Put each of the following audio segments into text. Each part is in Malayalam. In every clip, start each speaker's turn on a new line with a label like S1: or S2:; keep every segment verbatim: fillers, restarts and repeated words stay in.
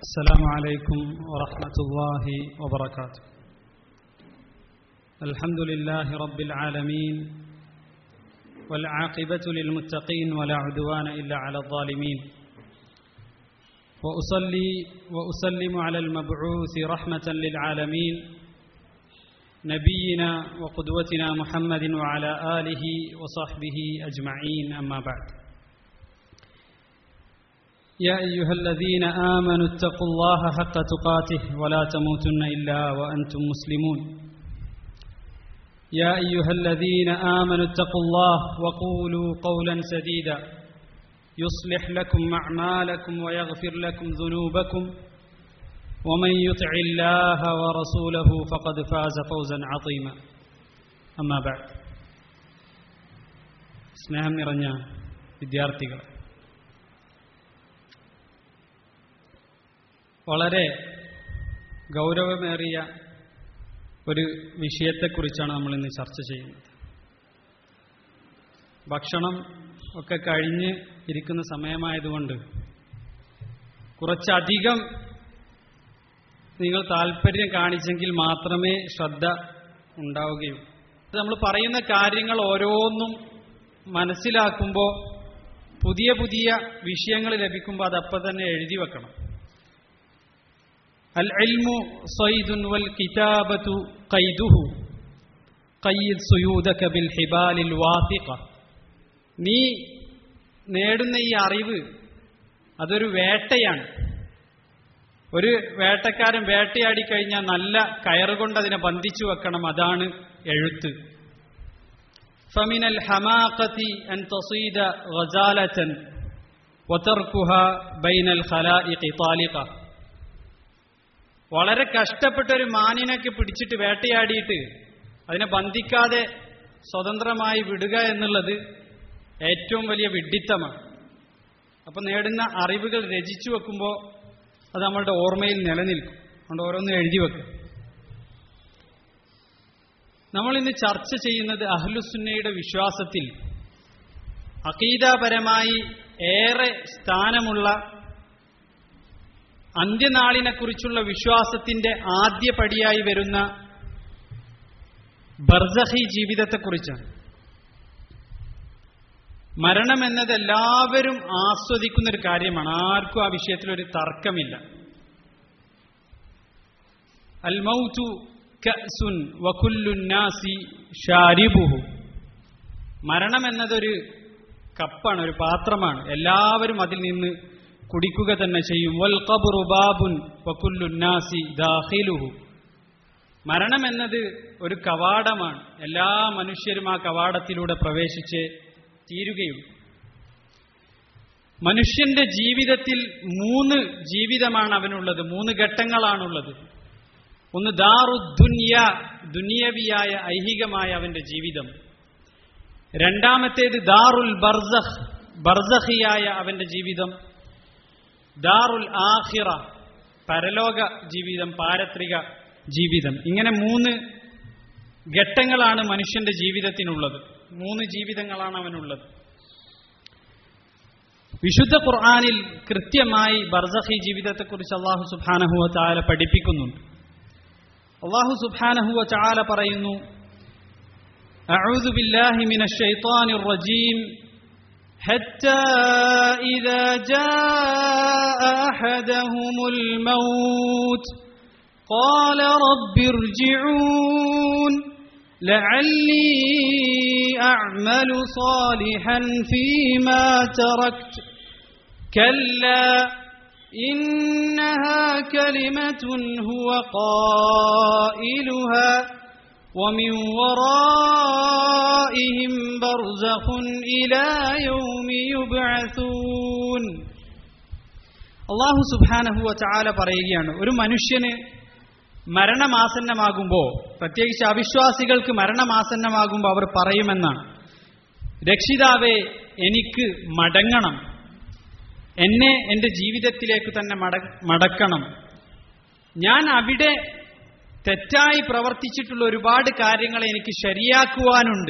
S1: السلام عليكم ورحمة الله وبركاته. الحمد لله رب العالمين والعاقبة للمتقين ولا عدوان إلا على الظالمين، وأصلي وأسلم على المبعوث رحمة للعالمين نبينا وقدوتنا محمد وعلى آله وصحبه أجمعين، أما بعد. يا أيها الذين آمنوا اتقوا الله حق تقاته ولا تموتن إلا وأنتم مسلمون. يا أيها الذين آمنوا اتقوا الله وقولوا قولا سديدا يصلح لكم أعمالكم ويغفر لكم ذنوبكم ومن يطع الله ورسوله فقد فاز فوزا عظيما، أما بعد. സ്നേഹം നിറഞ്ഞ വിദ്യാർത്ഥികൾ, വളരെ ഗൗരവമേറിയ ഒരു വിഷയത്തെക്കുറിച്ചാണ് നമ്മൾ ഇന്ന് ചർച്ച ചെയ്യുന്നത്. ഭക്ഷണം ഒക്കെ കഴിഞ്ഞ് ഇരിക്കുന്ന സമയമായതുകൊണ്ട് കുറച്ചധികം നിങ്ങൾ താല്പര്യം കാണിച്ചെങ്കിൽ മാത്രമേ ശ്രദ്ധ ഉണ്ടാവുകയുള്ളൂ. നമ്മൾ പറയുന്ന കാര്യങ്ങൾ ഓരോന്നും മനസ്സിലാക്കുമ്പോൾ പുതിയ പുതിയ വിഷയങ്ങൾ ലഭിക്കുമ്പോൾ അതപ്പം തന്നെ എഴുതി വെക്കണം. അൽ ഇൽമു സൈദുൻ വൽ കിതാബതു ഖൈദുഹു ഖയ്യിദ് സുയൂദക ബിൽ ഹിബാലിൽ വാസിഖ. നീ നേടുന്ന ഈ അറിവ് അതൊരു വേട്ടയാണ്. ഒരു വേട്ടക്കാരൻ വേട്ടയാടി കഴിഞ്ഞാൽ നല്ല കയറുകൊണ്ട് അതിനെ ബന്ധിച്ചു വെക്കണം, അതാണ് എഴുത്ത്. ഫമിനൽ ഹമാഖതി അൻ തസീദ ഗസാലതൻ വതർകുഹാ ബൈനൽ ഖലായിഖി താലിഖ. വളരെ കഷ്ടപ്പെട്ട ഒരു മാനിനൊക്കെ പിടിച്ചിട്ട് വേട്ടയാടിയിട്ട് അതിനെ ബന്ധിക്കാതെ സ്വതന്ത്രമായി വിടുക എന്നുള്ളത് ഏറ്റവും വലിയ വിഡ്ഢിത്തമാണ്. അപ്പം നേടുന്ന അറിവുകൾ രചിച്ചു വെക്കുമ്പോൾ അത് നമ്മളുടെ ഓർമ്മയിൽ നിലനിൽക്കും. അതുകൊണ്ട് ഓരോന്നും എഴുതി വെക്കും. നമ്മൾ ഇന്ന് ചർച്ച ചെയ്യുന്നത് അഹ്ലുസുന്നയുടെ വിശ്വാസത്തിൽ അഖീദാപരമായി ഏറെ സ്ഥാനമുള്ള അന്ത്യനാളിനെക്കുറിച്ചുള്ള വിശ്വാസത്തിന്റെ ആദ്യ പടിയായി വരുന്ന ബർസഖി ജീവിതത്തെക്കുറിച്ചാണ്. മരണം എന്നത് എല്ലാവരും ആസ്വദിക്കുന്ന ഒരു കാര്യമാണ്. ആർക്കും ആ വിഷയത്തിൽ ഒരു തർക്കമില്ല. അൽ മൗതു കഅസുൻ വകുല്ലു നാസി ഷാരിബുഹു. മരണം എന്നതൊരു കപ്പാണ്, ഒരു പാത്രമാണ്. എല്ലാവരും അതിൽ നിന്ന് കുടിക്കുക തന്നെ ചെയ്യും. വൽ ഖബ്റു ബാബുൻ വകുല്ലു നാസി ദാഖിലുഹു. മരണം എന്നത് ഒരു കവാടമാണ്. എല്ലാ മനുഷ്യരും ആ കവാടത്തിലൂടെ പ്രവേശിച്ച് തീരുകയുള്ളൂ. മനുഷ്യന്റെ ജീവിതത്തിൽ മൂന്ന് ജീവിതമാണ് അവനുള്ളത്, മൂന്ന് ഘട്ടങ്ങളാണുള്ളത്. ഒന്ന് ദാറു ദുനിയ, ദുനിയവിയായ ഐഹികമായ അവന്റെ ജീവിതം. രണ്ടാമത്തേത് ദാറുൽ ബർസഖ്, ബർസഖിയായ അവന്റെ ജീവിതം. ദാറുൽ ആഖിറ, പരലോക ജീവിതം, പാരത്രിക ജീവിതം. ഇങ്ങനെ മൂന്ന് ഘട്ടങ്ങളാണ് മനുഷ്യന്റെ ജീവിതത്തിനുള്ളത്. മൂന്ന് ജീവിതങ്ങളാണ് അവനുള്ളത്. വിശുദ്ധ ഖുർആനിൽ കൃത്യമായി ബർസഖി ജീവിതത്തെക്കുറിച്ച് അല്ലാഹു സുബ്ഹാനഹു വ തആല പഠിപ്പിക്കുന്നുണ്ട്. അല്ലാഹു സുബ്ഹാനഹു വ തആല പറയുന്നു, അഊദു ബില്ലാഹി മിനശ് ശൈത്വാനിർ റജീം ഹത്താ ഇദാ ജാഅ അഹദഹുമുൽ മൗത്ത് ഖാല റബ്ബിർജിഊൻ لعلي أعمل صالحا فيما تركت كلا إنها كلمة هو قائلها ومن ورائهم برزخ إلى يوم يبعثون. അല്ലാഹു സുബ്ഹാനഹു വ തആല പറയുകയാണ്, ഒരു മനുഷ്യന് മരണമാസന്നമാകുമ്പോൾ, പ്രത്യേകിച്ച് അവിശ്വാസികൾക്ക് മരണമാസന്നമാകുമ്പോൾ അവർ പറയുമെന്നാണ്, രക്ഷിതാവേ എനിക്ക് മടങ്ങണം, എന്നെ എൻ്റെ ജീവിതത്തിലേക്ക് തന്നെ മട മടക്കണം ഞാൻ അവിടെ തെറ്റായി പ്രവർത്തിച്ചിട്ടുള്ള ഒരുപാട് കാര്യങ്ങൾ എനിക്ക് ശരിയാക്കുവാനുണ്ട്,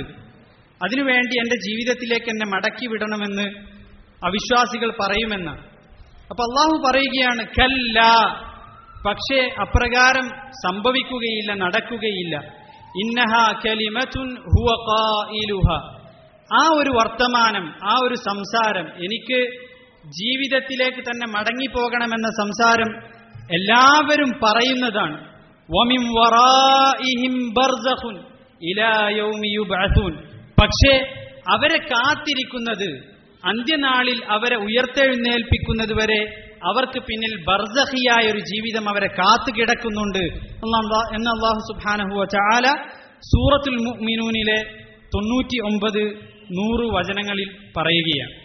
S1: അതിനുവേണ്ടി എൻ്റെ ജീവിതത്തിലേക്ക് എന്നെ മടക്കി വിടണമെന്ന് അവിശ്വാസികൾ പറയുമെന്നാണ്. അപ്പൊ അള്ളാഹു പറയുകയാണ് കല്ല, പക്ഷേ അപ്രകാരം സംഭവിക്കുകയില്ല, നടക്കുകയില്ല. ഇന്നഹ കലിമത്തുൻ ഹുവ ഖായിലുഹ, ആ ഒരു വർത്തമാനം, ആ ഒരു സംസാരം, എനിക്ക് ജീവിതത്തിലേക്ക് തന്നെ മടങ്ങിപ്പോകണമെന്ന സംസാരം എല്ലാവരും പറയുന്നതാണ്. വമിൻ വറാഇഹിം ബർസഖുൻ ഇലാ യൗമി യുബ്അസൂൻ, പക്ഷേ അവരെ കാത്തിരിക്കുന്നത്, അന്ത്യനാളിൽ അവരെ ഉയർത്തെഴുന്നേൽപ്പിക്കുന്നത് വരെ അവർക്ക് പിന്നിൽ ബർസഖിയായ ഒരു ജീവിതം അവരെ കാത്തു കിടക്കുന്നുണ്ട് എന്ന് അല്ലാഹു സുബ്ഹാനഹു വ തആല സൂറത്തുൽ മുഅ്മിനൂനിലെ തൊണ്ണൂറ്റി ഒമ്പത് നൂറ് വചനങ്ങളിൽ പറയുകയാണ്.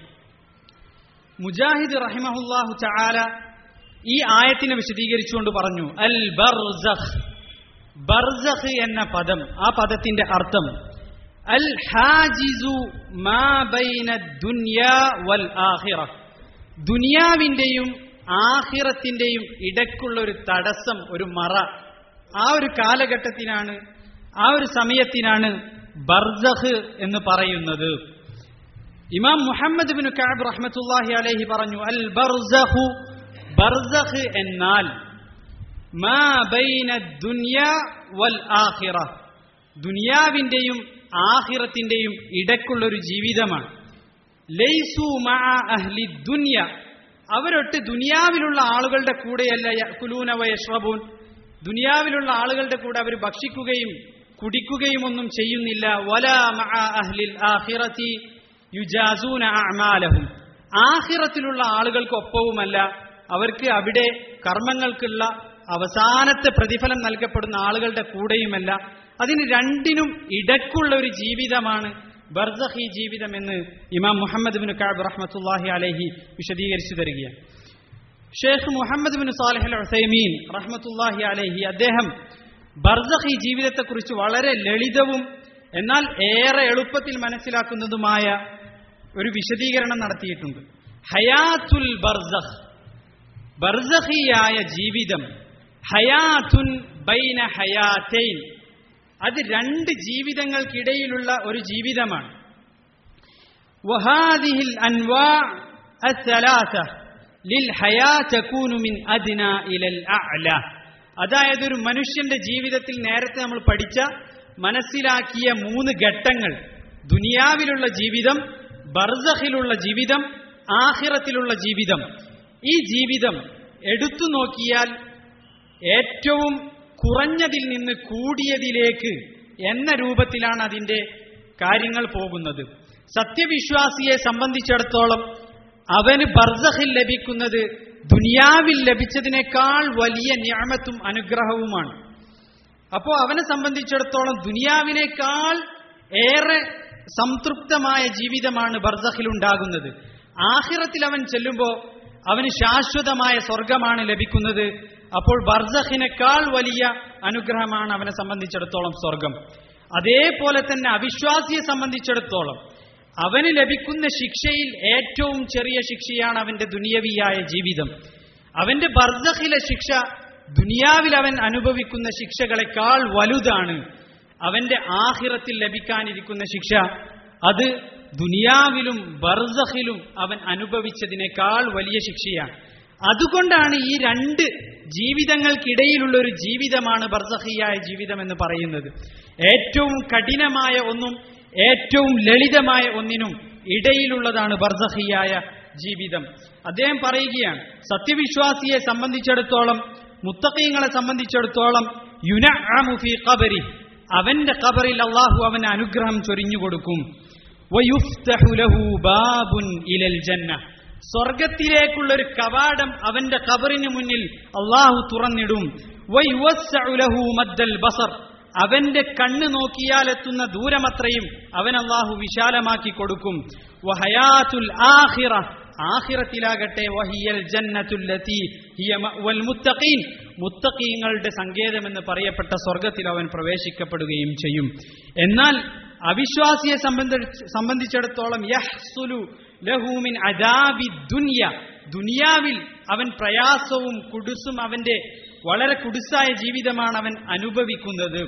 S1: മുജാഹിദ് റഹിമഹുല്ലാഹു തആല ഈ ആയത്തിനെ വിശദീകരിച്ചുകൊണ്ട് പറഞ്ഞു, അൽ ബർസഖ്, ബർസഖ് എന്ന പദം, ആ പദത്തിന്റെ അർത്ഥം അൽ ഹാജിസു മാ ബൈന ദുനിയാ വൽ ആഖിറ, ദുനിയാവിന്റെയും ആഖിറത്തിന്റെയും ഇടയ്ക്കുള്ള ഒരു തടസ്സം, ഒരു മറ, ആ ഒരു കാലഘട്ടത്തിനാണ്, ആ ഒരു സമയത്തിനാണ് ബർസഖ് എന്ന് പറയുന്നത്. ഇമാം മുഹമ്മദ് ബിൻ കഅബ് റഹ്മത്തുള്ളാഹി അലൈഹി പറഞ്ഞു, അൽ ബർസഖു, ബർസഖ് എന്നാൽ മാ ബൈന ദുനിയാ വൽ ആഖിറ, ദുനിയാവിന്റെയും ആഖിറത്തിന്റെയും ഇടയ്ക്കുള്ള ഒരു ജീവിതമാണ്. ലൈസു മഅ അഹ്ലി ദുനിയ, അവരൊട്ട് ദുനിയാവിലുള്ള ആളുകളുടെ കൂടെയല്ല യഅ്കുലൂന വയശ്റബൂൻ, ദുനിയാവിലുള്ള ആളുകളുടെ കൂടെ അവർ ഭക്ഷിക്കുകയും കുടിക്കുകയും ഒന്നും ചെയ്യുന്നില്ല. വലാ മഅ അഹ്ലിൽ ആഖിറതി യുജാസൂന അഅമാലഹും, ആഖിറത്തിലുള്ള ആളുകൾക്കൊപ്പവുമല്ല, അവർക്ക് അവിടെ കർമ്മങ്ങൾക്കുള്ള അവസാനത്തെ പ്രതിഫലം നൽകപ്പെടുന്ന ആളുകളുടെ കൂടെയുമല്ല. അതിന് രണ്ടിനും ഇടയ്ക്കുള്ള ഒരു ജീവിതമാണ് ബർസഖി ജീവിതം എന്ന് ഇമാം മുഹമ്മദ് ബിൻ കഅബ് റഹ്മത്തുള്ളാഹി അലൈഹി വിശദീകരിച്ചു തരികയാണ്. Sheikh Muhammad bin Salih al Uthaymeen റഹ്മത്തുള്ളാഹി അലൈഹി അദ്ദേഹം ബർസഖി ജീവിതത്തെക്കുറിച്ച് വളരെ ലളിതവും എന്നാൽ ഏറെ എളുപ്പത്തിൽ മനസ്സിലാക്കുന്നതുമായ ഒരു വിശദീകരണം നടത്തിയിട്ടുണ്ട്. ഹയാത്തുൽ ബർസഖ്, ബർസഖിയായ ജീവിതം, ഹയാത്തുൻ ബൈന ഹയാതൈൻ, അത് രണ്ട് ജീവിതങ്ങൾക്കിടയിലുള്ള ഒരു ജീവിതമാണ്. വഹാദിഹിൽ അൻവാഅ അസ്സലാസ ലിൽ ഹയാ തകൂനു മിൻ അദ്നാ ഇലൽ അഅല, അതായത് ഒരു മനുഷ്യന്റെ ജീവിതത്തിൽ നേരത്തെ നമ്മൾ പഠിച്ച മനസ്സിലാക്കിയ മൂന്ന് ഘട്ടങ്ങൾ, ദുനിയാവിലുള്ള ജീവിതം, ബർസഖിലുള്ള ജീവിതം, ആഖിറത്തിലുള്ള ജീവിതം. ഈ ജീവിതം എടുത്തു നോക്കിയാൽ ഏറ്റവും കുറഞ്ഞതിൽ നിന്ന് കൂടിയതിലേക്ക് എന്ന രൂപത്തിലാണ് അതിന്റെ കാര്യങ്ങൾ പോകുന്നത്. സത്യവിശ്വാസിയെ സംബന്ധിച്ചിടത്തോളം അവന് ബർസഖിൽ ലഭിക്കുന്നത് ദുനിയാവിൽ ലഭിച്ചതിനേക്കാൾ വലിയ നിഅമത്തും അനുഗ്രഹവുമാണ്. അപ്പോൾ അവനെ സംബന്ധിച്ചിടത്തോളം ദുനിയാവിനേക്കാൾ ഏറെ സംതൃപ്തമായ ജീവിതമാണ് ബർസഖിൽ ഉണ്ടാകുന്നത്. ആഖിറത്തിൽ അവൻ ചെല്ലുമ്പോൾ അവന് ശാശ്വതമായ സ്വർഗമാണ് ലഭിക്കുന്നത്. അപ്പോൾ ബർസഖിനേക്കാൾ വലിയ അനുഗ്രഹമാണ് അവനെ സംബന്ധിച്ചിടത്തോളം സ്വർഗം. അതേപോലെ തന്നെ അവിശ്വാസിയെ സംബന്ധിച്ചിടത്തോളം അവന് ലഭിക്കുന്ന ശിക്ഷയിൽ ഏറ്റവും ചെറിയ ശിക്ഷയാണ് അവന്റെ ദുനിയവിയായ ജീവിതം. അവന്റെ ബർസഖിലെ ശിക്ഷ ദുനിയാവിൽ അവൻ അനുഭവിക്കുന്ന ശിക്ഷകളെക്കാൾ വലുതാണ്. അവന്റെ ആഖിറത്തിൽ ലഭിക്കാനിരിക്കുന്ന ശിക്ഷ അത് ദുനിയാവിലും ബർസഖിലും അവൻ അനുഭവിച്ചതിനേക്കാൾ വലിയ ശിക്ഷയാണ്. അതുകൊണ്ടാണ് ഈ രണ്ട് ജീവിതങ്ങൾക്കിടയിലുള്ള ഒരു ജീവിതമാണ് ബർസഖിയായ ജീവിതം എന്ന് പറയുന്നത്. ഏറ്റവും കഠിനമായ ഒന്നും ഏറ്റവും ലളിതമായ ഒന്നിനും ഇടയിലുള്ളതാണ് ബർസഖിയായ ജീവിതം. അദ്ദേഹം പറയുകയാണ്, സത്യവിശ്വാസിയെ സംബന്ധിച്ചിടത്തോളം, മുത്തഖീങ്ങളെ സംബന്ധിച്ചിടത്തോളം യുനഅമു ഫീ ഖബരി, അവന്റെ ഖബറിൽ അല്ലാഹു അവന് അനുഗ്രഹം ചൊരിഞ്ഞു കൊടുക്കും. വയുഫ്തഹു ലഹു ബാബുൻ ഇലൽ ജന്ന, സ്വർഗത്തിലേക്കുള്ള ഒരു കവാടം അവന്റെ ഖബറിന് മുന്നിൽ അല്ലാഹു തുറന്നിടും. വയുവസ്സഉ ലഹു മദ്ദൽ ബസർ, അവന്റെ കണ്ണ് നോക്കിയാൽ എത്തുന്ന ദൂരമത്രയും അവൻ അല്ലാഹു വിശാലമാക്കി കൊടുക്കും. വഹയാത്തുൽ ആഖിറ, ആഖിറത്തിലാകട്ടെ വഹിയൽ ജന്നത്തുല്ലതി ഹിയ മഅവൽ മുത്തഖീൻ, മുത്തഖീങ്ങളുടെ സങ്കേതമെന്ന് പറയപ്പെട്ട സ്വർഗത്തിൽ അവൻ പ്രവേശിക്കപ്പെടുകയും ചെയ്യും. എന്നാൽ അവിശ്വാസിയെ സംബന്ധിച്ചിടത്തോളം യഹ്സുലു ലഹു മിൻ അദാബി ദുനിയ, ദുനിയാവിൽ അവൻ പ്രയാസവും കുടുസും അവന്റെ വളരെ കുടുസായ ജീവിതമാണ് അവൻ അനുഭവിക്കുന്നത്.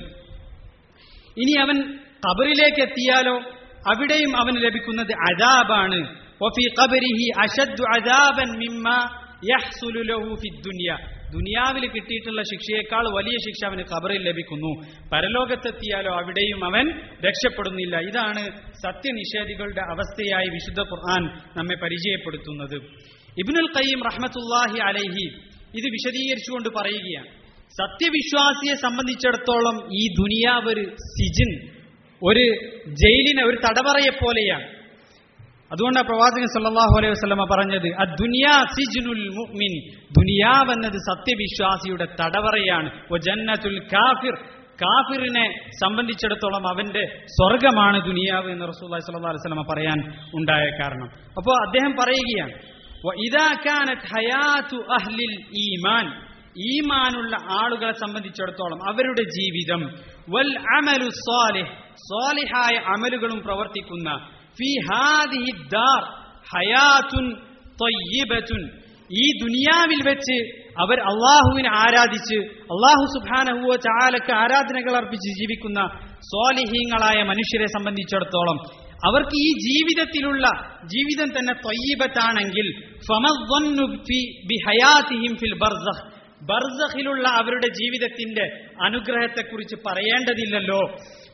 S1: ഇനി അവൻ ഖബറിലേക്ക് എത്തിയാലോ അവിടെയും അവന് ലഭിക്കുന്നത് അദാബാണ്. വഫീ ഖബരിഹി അശദ്ദു അദാബൻ മിമ്മാ യഹ്സുലു ലഹു ഫിദ്ദുനിയ, ദുനിയാവിൽ കിട്ടിയിട്ടുള്ള ശിക്ഷയേക്കാൾ വലിയ ശിക്ഷ അവന് ഖബറിൽ ലഭിക്കുന്നു. പരലോകത്തെത്തിയാലോ അവിടെയും അവൻ രക്ഷപ്പെടുന്നില്ല. ഇതാണ് സത്യനിഷേധികളുടെ അവസ്ഥയായി വിശുദ്ധ ഖുർആൻ നമ്മെ പരിചയപ്പെടുത്തുന്നത്. ഇബ്നുൽ ഖയ്യിം റഹ്മത്തുള്ളാഹി അലൈഹി ഇത് വിശദീകരിച്ചുകൊണ്ട് പറയുകയാണ്, സത്യവിശ്വാസിയെ സംബന്ധിച്ചിടത്തോളം ഈ ദുനിയാവ് ഒരു സിജിൻ, ഒരു ജയിലിനെ, ഒരു തടവറയെ പോലെയാണ്. അതുകൊണ്ടാണ് പ്രവാചകൻ സല്ലല്ലാഹു അലൈഹി വസല്ലമ പറഞ്ഞത്, അദ്ദുനിയാ സിജ്നുൽ മുഅ്മിൻ, ദുനിയാവ് എന്നത് സത്യവിശ്വാസിയുടെ തടവറയാണ്. വജന്നത്തുൽ കാഫിർ, കാഫിറിനെ സംബന്ധിച്ചിടത്തോളം അവന്റെ സ്വർഗമാണ് ദുനിയാവ് എന്ന് റസൂലുള്ളാഹി സ്വല്ലല്ലാഹു അലൈഹി വസല്ലമ പറയാൻ ഉണ്ടായ കാരണം. അപ്പോൾ അദ്ദേഹം പറയുകയാണ്, വഇദാ കാനത് ഹയാതു അഹ്ലിൽ ഈമാൻ, ഈമാനുള്ള ആളുകളെ സംബന്ധിച്ചിടത്തോളം അവരുടെ ജീവിതം, വൽ അമലു സ്വാലിഹ്, സ്വാലിഹായ അമലുകളും പ്രവർത്തിക്കുന്ന, ഫീ ഹാദിഹി ദാർ ഹയാതുൻ ത്വയ്യിബതുൻ, ഈ ദുനിയാവിൽ വെച്ച് അവർ അള്ളാഹുവിനെ ആരാധിച്ച് അള്ളാഹു സുബ്ഹാനഹു വ തആലക്ക് ആരാധനകൾ അർപ്പിച്ച് ജീവിക്കുന്ന സ്വാലിഹീങ്ങളായ മനുഷ്യരെ സംബന്ധിച്ചിടത്തോളം അവർക്ക് ഈ ജീവിതത്തിലുള്ള ജീവിതം തന്നെ ത്വയ്യിബത്താണെങ്കിൽ, ഫമദ്ദന്നു ബിഹയാതിഹിം ഫിൽ ബർസഖ്, ബർസഖിലുള്ള അവരുടെ ജീവിതത്തിന്റെ അനുഗ്രഹത്തെക്കുറിച്ച് പറയേണ്ടതില്ലല്ലോ.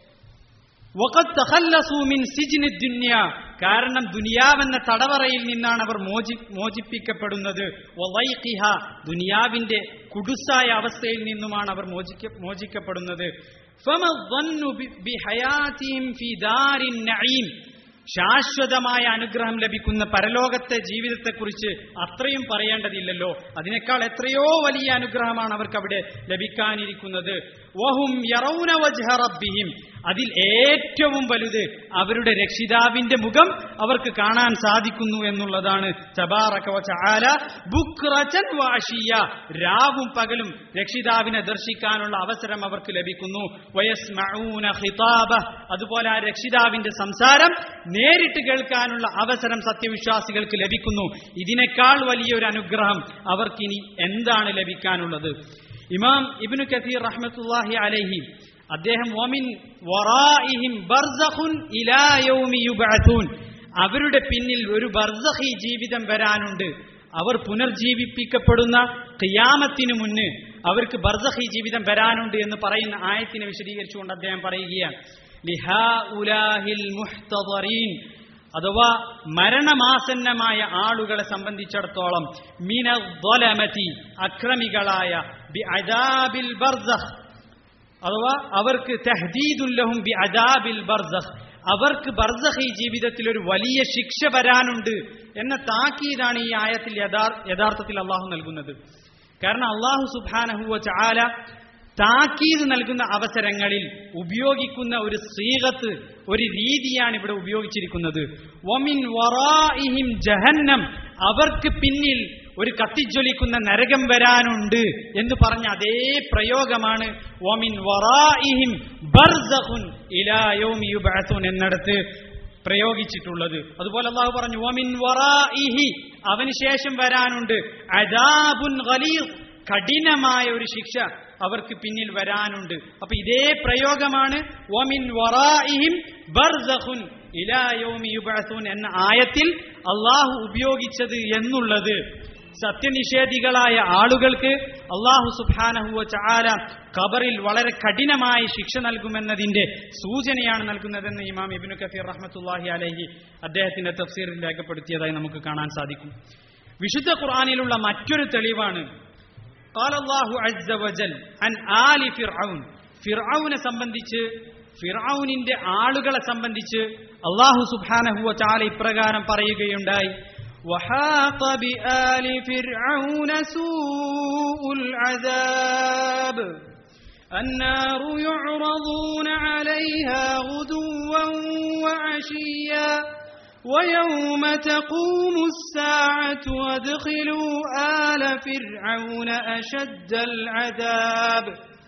S1: വഖദ് തഖല്ലസൂ മിൻ സിജ്നി ദുനിയ, കാരണം ദുനിയാവെന്ന തടവറയിൽ നിന്നാണ് അവർ മോചി മോചിപ്പിക്കപ്പെടുന്നത്. വളൈഖിഹ, ദുനിയാവിന്റെ കുടുസായ അവസ്ഥയിൽ നിന്നുമാണ് അവർ മോചിക്ക മോചിക്കപ്പെടുന്നത്. ഫമദ്ദന്നു ബിഹയാതിഹിം ഫീ ദാരിൻ നഈം, ശാശ്വതമായ അനുഗ്രഹം ലഭിക്കുന്ന പരലോകത്തെ ജീവിതത്തെക്കുറിച്ച് അത്രയും പറയേണ്ടതില്ലല്ലോ. അതിനേക്കാൾ എത്രയോ വലിയ അനുഗ്രഹമാണ് അവർക്ക് അവിടെ ലഭിക്കാനിരിക്കുന്നത്. വഹും യറൗന വജ്ഹ റബ്ബിഹിം, അതിൽ ഏറ്റവും വലുത് അവരുടെ രക്ഷിതാവിന്റെ മുഖം അവർക്ക് കാണാൻ സാധിക്കുന്നു എന്നുള്ളതാണ്. തബാറക വ തആല ബുക്റതൻ വ അശിയ, രാവും പകലും രക്ഷിതാവിനെ ദർശിക്കാനുള്ള അവസരം അവർക്ക് ലഭിക്കുന്നു. വയസ്മഊന ഖിതാബ, അതുപോലെ ആ രക്ഷിതാവിന്റെ സംസാരം നേരിട്ട് കേൾക്കാനുള്ള അവസരം സത്യവിശ്വാസികൾക്ക് ലഭിക്കുന്നു. ഇതിനേക്കാൾ വലിയൊരു അനുഗ്രഹം അവർക്കിനി എന്താണ് ലഭിക്കാനുള്ളത്? ഇമാം ഇബ്നു കസീർ റഹ്മത്തുള്ളാഹി അലൈഹി അദ്ദേഹം വമിൻ വറാഇഹിം ബർസഖുൻ ഇലാ യൗമി യുബഅതൂൻ, അവരുടെ പിന്നിൽ ഒരു ബർസഖി ജീവിതം വരാനുണ്ട്. അവർ പുനർജീവിപ്പിക്കപ്പെടുന്ന ഖിയാമത്തിനു മുന്ന് അവർക്ക് ബർസഖി ജീവിതം വരാനുണ്ട് എന്ന് പറയുന്ന ആയത്തിനെ വിശദീകരിച്ചുകൊണ്ട് അദ്ദേഹം പറയുകയാണ്, ലിഹാഉലാഹിൽ മുഹ്തദരീൻ, അഥവാ മരണമാസന്നമായ ആളുകളെ സംബന്ധിച്ചിടത്തോളം, മിനദ്ദലമതി, അക്രമികളായ, ബിഅദാബിൽ ബർസഖ്, അഥവാ അവർക്ക് തഹ്ദീദുൻ ലഹും ബിഅദാബിൽ ബർസഖ്, അവർക്ക് ബർസഖി ജീവിതത്തിൽ ഒരു വലിയ ശിക്ഷ വരാനുണ്ട് എന്ന താക്കീതാണ് ഈ ആയത്തിൽ യഥാർത്ഥത്തിൽ അള്ളാഹു നൽകുന്നത്. കാരണം അള്ളാഹു സുബ്ഹാനഹു വ തആല താക്കീത് നൽകുന്ന അവസരങ്ങളിൽ ഉപയോഗിക്കുന്ന ഒരു സീഗത്ത്, ഒരു രീതിയാണ് ഇവിടെ ഉപയോഗിച്ചിരിക്കുന്നത്. വമിൻ വറാഇഹിം ജഹന്നം, അവർക്ക് പിന്നിൽ ഒരു കത്തിജ്വലിക്കുന്ന നരകം വരാനുണ്ട് എന്ന് പറഞ്ഞ അതേ പ്രയോഗമാണ് വമിൻ വറാഇഹിം ബർസഖുൻ ഇലാ യൗമി യുബഅതൂൻ എന്നിടത്ത് പ്രയോഗിച്ചിട്ടുള്ളത്. അതുപോലെ അല്ലാഹു പറഞ്ഞു വമിൻ വറാഇഹി, അവന് ശേഷം വരാനുണ്ട് അദാബുൻ ഗലീദ്, കഠിനമായ ഒരു ശിക്ഷ അവർക്ക് പിന്നിൽ വരാനുണ്ട്. അപ്പൊ ഇതേ പ്രയോഗമാണ് വമിൻ വറാഇഹിം ബർസഖുൻ ഇലാ യൗമി യുബഅതൂൻ എന്ന ആയത്തിൽ അള്ളാഹു ഉപയോഗിച്ചത് എന്നുള്ളത് സത്യനിഷേധികളായ ആളുകൾക്ക് അള്ളാഹു സുബ്ഹാനഹു വ തആല ഖബറിൽ വളരെ കഠിനമായ ശിക്ഷ നൽകുമെന്നതിന്റെ സൂചനയാണ് നൽകുന്നതെന്ന് ഇമാം ഇബ്നു കസീർ റഹ്മത്തുള്ളാഹി അലൈഹി അദ്ദേഹത്തിന്റെ തഫ്സീറിൽ രേഖപ്പെടുത്തിയതായി നമുക്ക് കാണാൻ സാധിക്കും. വിശുദ്ധ ഖുർആനിലുള്ള മറ്റൊരു തെളിവാണ് ഖാല അല്ലാഹു അസ്സ വജൽ അൻ ആലി ഫിർഔൻ, ഫിർഔനെ സംബന്ധിച്ച്, ഫിർഔനിന്റെ ആളുകളെ സംബന്ധിച്ച് അല്ലാഹു സുബ്ഹാനഹു വ തആല ഇപ്രകാരം പറയുകയുണ്ടായി, وحاق بآل فرعون سوء العذاب النار يعرضون عليها غدوا وعشيا ويوم تقوم الساعة وادخلوا آل فرعون أشد العذاب.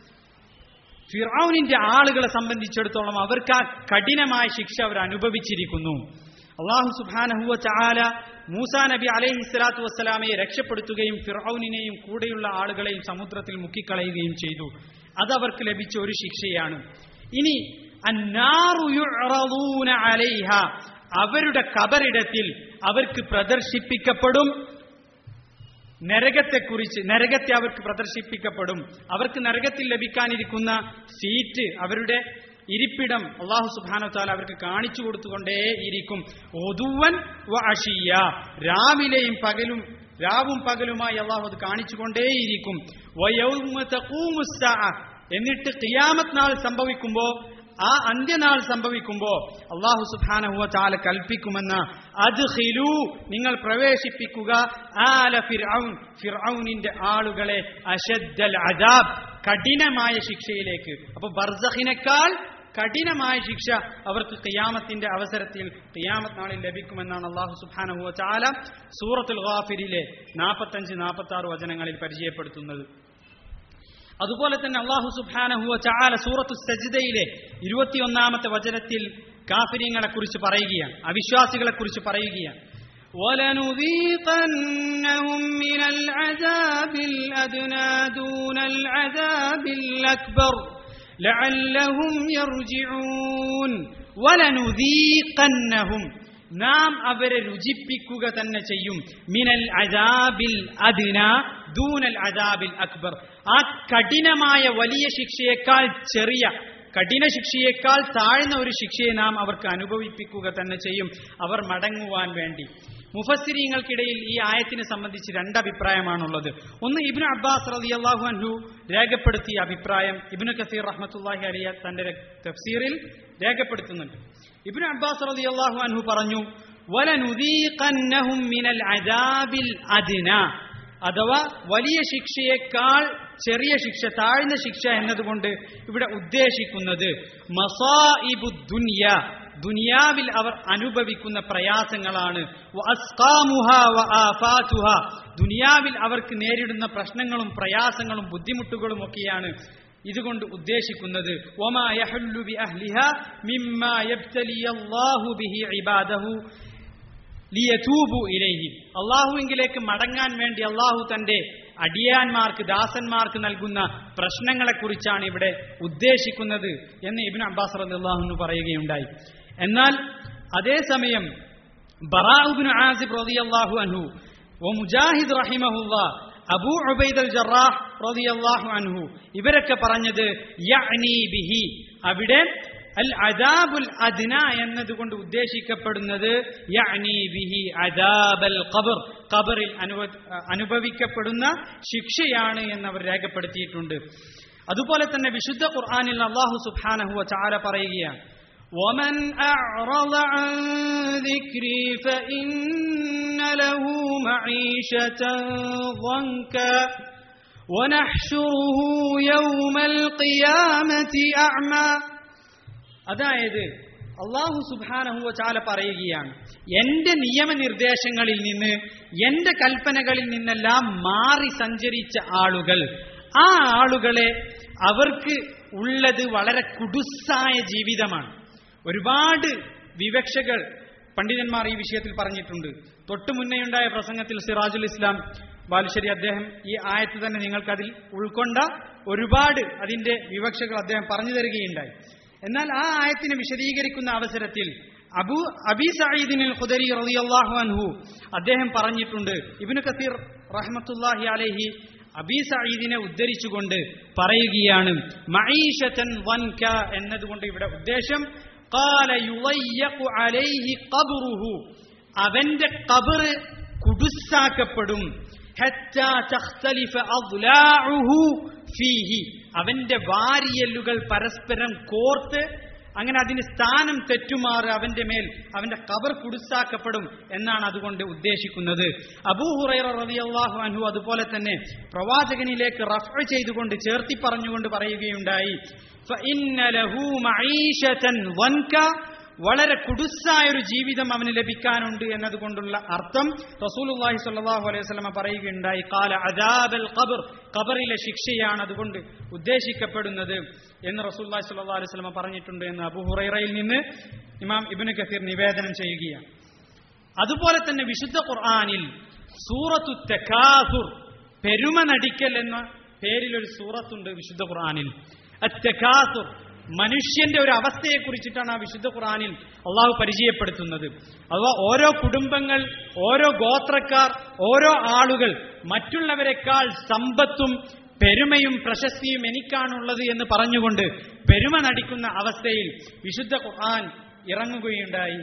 S1: ഫിർഔനിന്റെ ആളുകളെ സംബന്ധിച്ചിടത്തോളം അവർക്ക് ആ കഠിനമായ ശിക്ഷ അവർ അനുഭവിച്ചിരിക്കുന്നു. അല്ലാഹു സുബ്ഹാനഹു വ തആല മൂസാ നബി അലൈഹി സ്വലാത്തു വസ്സലാമയെ രക്ഷപ്പെടുത്തുകയും ഫിർഔനിനെയും കൂടെയുള്ള ആളുകളെയും സമുദ്രത്തിൽ മുക്കിക്കളയുകയും ചെയ്തു. അതവർക്ക് ലഭിച്ച ഒരു ശിക്ഷയാണ്. ഇനി അന്നാറു യുഅറദൂന അലൈഹ, അവരുടെ ഖബറിടത്തിൽ അവർക്ക് പ്രദർശിപ്പിക്കപ്പെടും നരകത്തെക്കുറിച്ച്, നരകത്തെ അവർക്ക് പ്രദർശിപ്പിക്കപ്പെടും. അവർക്ക് നരകത്തിൽ ലഭിക്കാനിരിക്കുന്ന സീറ്റ്, അവരുടെ ഇരിപ്പിടം അല്ലാഹു സുബ്ഹാനഹു വ തആല അവർക്ക് കാണിച്ചു കൊടുത്തുകൊണ്ടേയിരിക്കും. ഉദുവൻ വ അശിയ, രാവിലെയും പകലും രാവും പകലുമായി അല്ലാഹു അത് കാണിച്ചുകൊണ്ടേയിരിക്കും. വയൗമ തഖൂമുസ്സാഅ, എന്നിട്ട് ഖിയാമത്ത് നാൾ സംഭവിക്കുമ്പോൾ, ആ അന്ത്യനാൾ സംഭവിക്കുമ്പോൾ അല്ലാഹു സുബ്ഹാനഹു വ തആല കൽപ്പിക്കുമെന്ന്, അദ്ഖിലൂ, നിങ്ങൾ പ്രവേശിപ്പിക്കുക, ആല ഫിർഔൻ, ഫിർഔനിന്റെ ആളുകളെ, അശദ്ദൽ അദാബ്, കഠിനമായ ശിക്ഷയിലേക്ക്. അപ്പോൾ ബർസഖിനേക്കാൾ കഠിനമായ ശിക്ഷ അവർക്ക് ഖിയാമത്തിന്റെ അവസരത്തിൽ ഖിയാമത്ത് നാളിൽ ലഭിക്കുമെന്നാണ് അല്ലാഹു സുബ്ഹാനഹു വ തആല സൂറത്തുൽ ഗാഫിറിലെ നാൽപ്പത്തഞ്ച് നാൽപ്പത്താറ് വചനങ്ങളിൽ പരിചയപ്പെടുത്തുന്നത്. അതുപോലെ തന്നെ അല്ലാഹു സുബ്ഹാനഹു വ തആല സൂറത്തു സജ്ദയിലെ ഇരുപത്തിയൊന്നാമത്തെ വചനത്തിൽ കാഫിരീങ്ങളെ കുറിച്ച് പറയുകയാണ്, അവിശ്വാസികളെ കുറിച്ച് പറയുകയാണ്. وَلَنُذِيقَنَّهُم مِّنَ الْعَذَابِ الْأَدْنَىٰ دُونَ الْعَذَابِ الْأَكْبَرِ لَعَلَّهُمْ يَرْجِعُونَ. وَلَنُذِيقَنَّهُم, നാം അവരെ രുചിപ്പിക്കുക തന്നെ ചെയ്യും, മിനൽ അദാബിൽ അദ്നാ ദൂനൽ അദാബിൽ അക്ബർ, ആ കഠിനമായ വലിയ ശിക്ഷയേക്കാൾ ചെറിയ, കഠിന ശിക്ഷയേക്കാൾ താഴ്ന്ന ഒരു ശിക്ഷയെ നാം അവർക്ക് അനുഭവിപ്പിക്കുക തന്നെ ചെയ്യും, അവർ മടങ്ങുവാൻ വേണ്ടി. മുഫസ്സിരീങ്ങൾക്കിടയിൽ ഈ ആയത്തിനെ സംബന്ധിച്ച് രണ്ടഭിപ്രായമാണുള്ളത്. ഒന്ന് ഇബ്നു അബ്ബാസ് റളിയല്ലാഹു അൻഹു രേഖപ്പെടുത്തിയ അഭിപ്രായം ഇബ്നു കസീർ റഹ്മത്തുള്ളാഹി അലൈഹി തന്റെ തഫ്സീറിൽ രേഖപ്പെടുത്തുന്നുണ്ട്. ഇബ്നു അബ്ബാസ് റളിയല്ലാഹു അൻഹു പറഞ്ഞു, വലനുദീഖന്നഹും മിനൽ അദാബിൽ അദ്നാ, അഥവാ വലിയ ശിക്ഷയേക്കാൾ ചെറിയ ശിക്ഷ, താഴ്ന്ന ശിക്ഷ എന്നതുകൊണ്ട് ഇവിടെ ഉദ്ദേശിക്കുന്നത് മസാഇബു ദുനിയ, ദുനിയാവിൽ അവർ അനുഭവിക്കുന്ന പ്രയാസങ്ങളാണ്. വഅസ്ഖാമുഹാ വആഫാതുഹാ, ദുനിയാവിൽ അവർക്ക് നേരിടുന്ന പ്രശ്നങ്ങളും പ്രയാസങ്ങളും ബുദ്ധിമുട്ടുകളും ഒക്കെയാണ് ഇതുകൊണ്ട് ഉദ്ദേശിക്കുന്നത്. വമാ യഹല്ലു ബിഅഹ്ലിഹാ മിമ്മാ യബ്തലിയല്ലാഹു ബിഹി ഇബാദഹു ലിയതൂബു ഇലൈഹി, അല്ലാഹുവിലേക്ക് മടങ്ങാൻ വേണ്ടി അല്ലാഹു തന്റെ അടിയാന്മാർക്ക്, ദാസന്മാർക്ക് നൽകുന്ന പ്രശ്നങ്ങളെക്കുറിച്ചാണ് ഇവിടെ ഉദ്ദേശിക്കുന്നത് എന്ന് ഇബ്നു അബ്ബാസ് റളിയല്ലാഹു അൻഹു പറയുകയുണ്ടായി. എന്നാൽ അതേസമയം ബറാ ഇബ്നു ആസിബ് റളിയല്ലാഹു അൻഹു വ മുജാഹിദ് റഹിമഹുല്ലാഹ്, അബൂ ഉബൈദ് അൽ ജറാഹ് റളിയല്ലാഹു അൻഹു, ഇവരൊക്കെ പറഞ്ഞത് യഅനി ബിഹി, അവിടെ അൽ അദാബുൽ അദ്നാ എന്നതുകൊണ്ട് ഉദ്ദേശിക്കപ്പെടുന്നത് യഅനി ബിഹി അദാബൽ ഖബർ, ഖബറിൽ അനുഭവിക്കപ്പെടുന്ന ശിക്ഷയാണ് എന്നവർ രേഖപ്പെടുത്തിയിട്ടുണ്ട്. അതുപോലെ തന്നെ വിശുദ്ധ ഖുർആനിൽ അല്ലാഹു സുബ്ഹാനഹു വ തആല പറയുകയാണ്, وَمَنْ أَعْرَضَ عَنْ ذِكْرِي فَإِنَّ لَهُ مَعِيشَةً ضَنكًا وَنَحْشُرُهُ يَوْمَ الْقِيَامَةِ أَعْمَى. അതായത് അല്ലാഹു സുബ്ഹാനഹു വ തആല പറയുകയാണ്, എന്റെ നിയമനിർദ്ദേശങ്ങളിൽ നിന്ന്, എന്റെ കൽപ്പനകളിൽ നിന്നെല്ലാം മാറി സഞ്ചരിച്ച ആളുകൾ, ആ ആളുകളെ, അവർക്ക് ഉള്ളത് വളരെ കുടുസായ ജീവിതമാണ്. ഒരുപാട് വിവക്ഷകൾ പണ്ഡിതന്മാർ ഈ വിഷയത്തിൽ പറഞ്ഞിട്ടുണ്ട്. തൊട്ടു മുന്നേയുണ്ടായ പ്രസംഗത്തിൽ സിറാജുൽ ഇസ്ലാം ബാലുശ്ശേരി അദ്ദേഹം ഈ ആയത്ത് തന്നെ നിങ്ങൾക്കതിൽ ഉൾക്കൊണ്ട ഒരുപാട് അതിന്റെ വിവക്ഷകൾ അദ്ദേഹം പറഞ്ഞു തരികയുണ്ടായി. എന്നാൽ ആ ആയത്തിനെ വിശദീകരിക്കുന്ന അവസരത്തിൽ അബൂ അബീ സഈദിൽ ഖുദരി റളിയല്ലാഹു അൻഹു അദ്ദേഹം പറഞ്ഞിട്ടുണ്ട്, ഇബ്നു കസീർ റഹ്മത്തുള്ളാഹി അലൈഹി അബീ സഈദിനെ ഉദ്ധരിച്ചുകൊണ്ട് പറയുകയാണ്, മഈശതൻ വൻക എന്നതുകൊണ്ട് ഇവിടെ ഉദ്ദേശം ഖാല യുളയ്യഖു അലൈഹി ഖബ്റുഹു, അവന്റെ ഖബർ കുടുസാക്കപ്പെടും, ഹത്താ തഖ്തലിഫ അദ്ലാഉഹു ഫീഹി, അവന്റെ വാരിയല്ലുകൾ പരസ്പരം കോർത്ത് അങ്ങനെ അതിന് സ്ഥാനം തെറ്റുമാറ് അവന്റെ മേൽ അവന്റെ ഖബർ കുടുസാക്കപ്പെടും എന്നാണ് അതുകൊണ്ട് ഉദ്ദേശിക്കുന്നത്. അബൂ ഹുറൈറ റളിയല്ലാഹു അൻഹു അതുപോലെ തന്നെ പ്രവാചകനിലേക്ക് റഫ്അ ചെയ്തുകൊണ്ട് ചേർത്തി പറഞ്ഞുകൊണ്ട് പറയുകയുണ്ടായി, ഫഇന്ന ലഹു മഈശതൻ വൻക, വളരെ കുടുസായ ഒരു ജീവിതം അവന് ലഭിക്കാനുണ്ട് എന്നതുകൊണ്ടുള്ള അർത്ഥം റസൂലുള്ളാഹി സ്വല്ലല്ലാഹു അലൈഹി വസല്ലം പറയുകയുണ്ടായി, ഖാല അദാബൽ ഖബർ, ഖബറിലെ ശിക്ഷയാണ് അതുകൊണ്ട് ഉദ്ദേശിക്കപ്പെടുന്നത് എന്ന് റസൂലുള്ളാഹി സ്വല്ലല്ലാഹു അലൈഹി വസല്ലം പറഞ്ഞിട്ടുണ്ട് എന്ന് അബൂ ഹുറൈറയിൽ നിന്ന് ഇമാം ഇബ്നു കസീർ നിവേദനം ചെയ്യുകയാണ്. അതുപോലെ തന്നെ വിശുദ്ധ ഖുർആനിൽ സൂറത്തു തകാസുർ, പെരുമ നടിക്കൽ എന്ന പേരിലൊരു സൂറത്തുണ്ട് വിശുദ്ധ ഖുർആനിൽ. അത്തകാസുർ, മനുഷ്യന്റെ ഒരു അവസ്ഥയെ കുറിച്ചിട്ടാണ് ആ വിശുദ്ധ ഖുർആനിൽ അള്ളാഹു പരിചയപ്പെടുത്തുന്നത്. അഥവാ ഓരോ കുടുംബങ്ങൾ, ഓരോ ഗോത്രക്കാർ, ഓരോ ആളുകൾ മറ്റുള്ളവരെക്കാൾ സമ്പത്തും പെരുമയും പ്രശസ്തിയും എനിക്കാണുള്ളത് എന്ന് പറഞ്ഞുകൊണ്ട് പെരുമ നടിക്കുന്ന അവസ്ഥയിൽ വിശുദ്ധ ഖുർആൻ ഇറങ്ങുകയുണ്ടായി.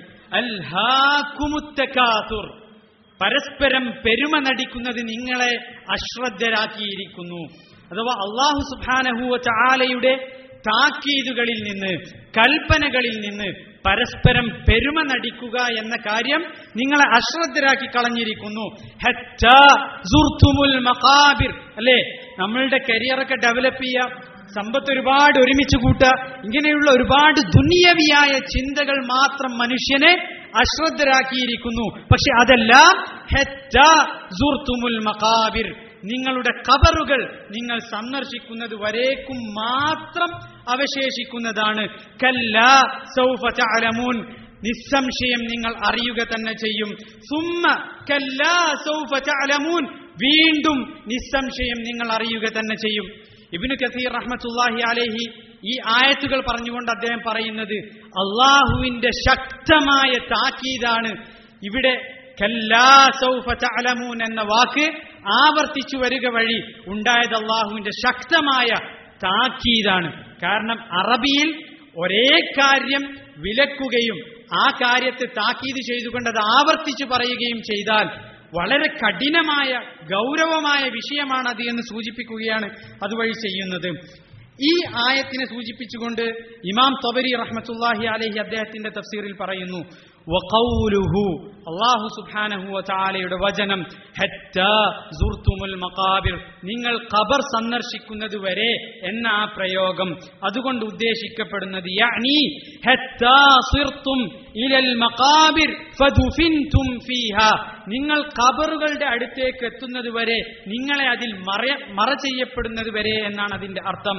S1: അൽഹാകുമുത്തകാസുർ, പരസ്പരം പെരുമ നടിക്കുന്നത് നിങ്ങളെ അശ്രദ്ധരാക്കിയിരിക്കുന്നു. അഥവാ അല്ലാഹു സുബ്ഹാനഹു വ തആലയുടെ താക്കീതുകളിൽ നിന്ന്, കൽപ്പനകളിൽ നിന്ന് പരസ്പരം പെരുമ നടിക്കുക എന്ന കാര്യം നിങ്ങളെ അശ്രദ്ധരാക്കി കളഞ്ഞിരിക്കുന്നു. ഹത്താ സുർതുമുൽ മഖാബിർ, അല്ലേ? നമ്മളുടെ കരിയറൊക്കെ ഡെവലപ്പ് ചെയ്യുക, സമ്പത്ത് ഒരുപാട് ഒരുമിച്ച് കൂട്ടുക, ഇങ്ങനെയുള്ള ഒരുപാട് ദുനിയവിയായ ചിന്തകൾ മാത്രം മനുഷ്യനെ അശ്രദ്ധരാക്കിയിരിക്കുന്നു. പക്ഷെ അതെല്ലാം ഹത്താ സുർതുമുൽ മഖാബിർ, നിങ്ങളുടെ ഖബറുകൾ നിങ്ങൾ സന്ദർശിക്കുന്നത് വരേക്കും മാത്രം അവശേഷിക്കുന്നതാണ്. കല്ലാ സൗഫ തഅലമൂൻ, നിസ്സംശയം നിങ്ങൾ അറിയുക തന്നെ ചെയ്യും. സുമ്മ കല്ലാ സൗഫ തഅലമൂൻ, വീണ്ടും നിസ്സംശയം നിങ്ങൾ അറിയുക തന്നെ ചെയ്യും. ഇബ്നു കസീർ റഹ്മത്തുള്ളാഹി അലൈഹി ഈ ആയത്തുകൾ പറഞ്ഞുകൊണ്ട് അദ്ദേഹം പറയുന്നത് അള്ളാഹുവിന്റെ ശക്തമായ താക്കീതാണ്. ഇവിടെ കല്ലാ സൗഫ തഅലമൂൻ എന്ന വാക്ക് ആവർത്തിച്ചു വരിക വഴി ഉണ്ടായത് അള്ളാഹുവിന്റെ ശക്തമായ താക്കീതാണ്. കാരണം അറബിയിൽ ഒരേ കാര്യം വിലക്കുകയും ആ കാര്യത്തെ താക്കീത് ചെയ്തുകൊണ്ട് അത് ആവർത്തിച്ചു പറയുകയും ചെയ്താൽ വളരെ കഠിനമായ ഗൗരവമായ വിഷയമാണത് എന്ന് സൂചിപ്പിക്കുകയാണ് അതുവഴി ചെയ്യുന്നത്. ഈ ആയത്തിനെ സൂചിപ്പിച്ചുകൊണ്ട് ഇമാം തബരി റഹ്മത്തുള്ളാഹി അലൈഹി അദ്ദേഹത്തിന്റെ തഫ്സീറിൽ പറയുന്നു, വഖൗലുഹു, അല്ലാഹു സുബ്ഹാനഹു വ തആലയുടെ വചനം, ഹത്താ സുർതുമുൽ മഖാബിർ, നിങ്ങൾ ഖബർ സന്ദർശിക്കുന്നത് വരെ എന്ന ആ പ്രയോഗം അതുകൊണ്ട് ഉദ്ദേശിക്കപ്പെടുന്നത് യഅനി ഹത്താ സിർതും ഇലൽ മഖാബിർ ഫദുഫിൻതും ഫീഹാ, നിങ്ങൾ ഖബറുകളുടെ അടുത്തേക്ക് എത്തുന്നത് വരെ, നിങ്ങളെ അതിൽ മറ മറ ചെയ്യപ്പെടുന്നത് വരെ എന്നാണ് അതിന്റെ അർത്ഥം.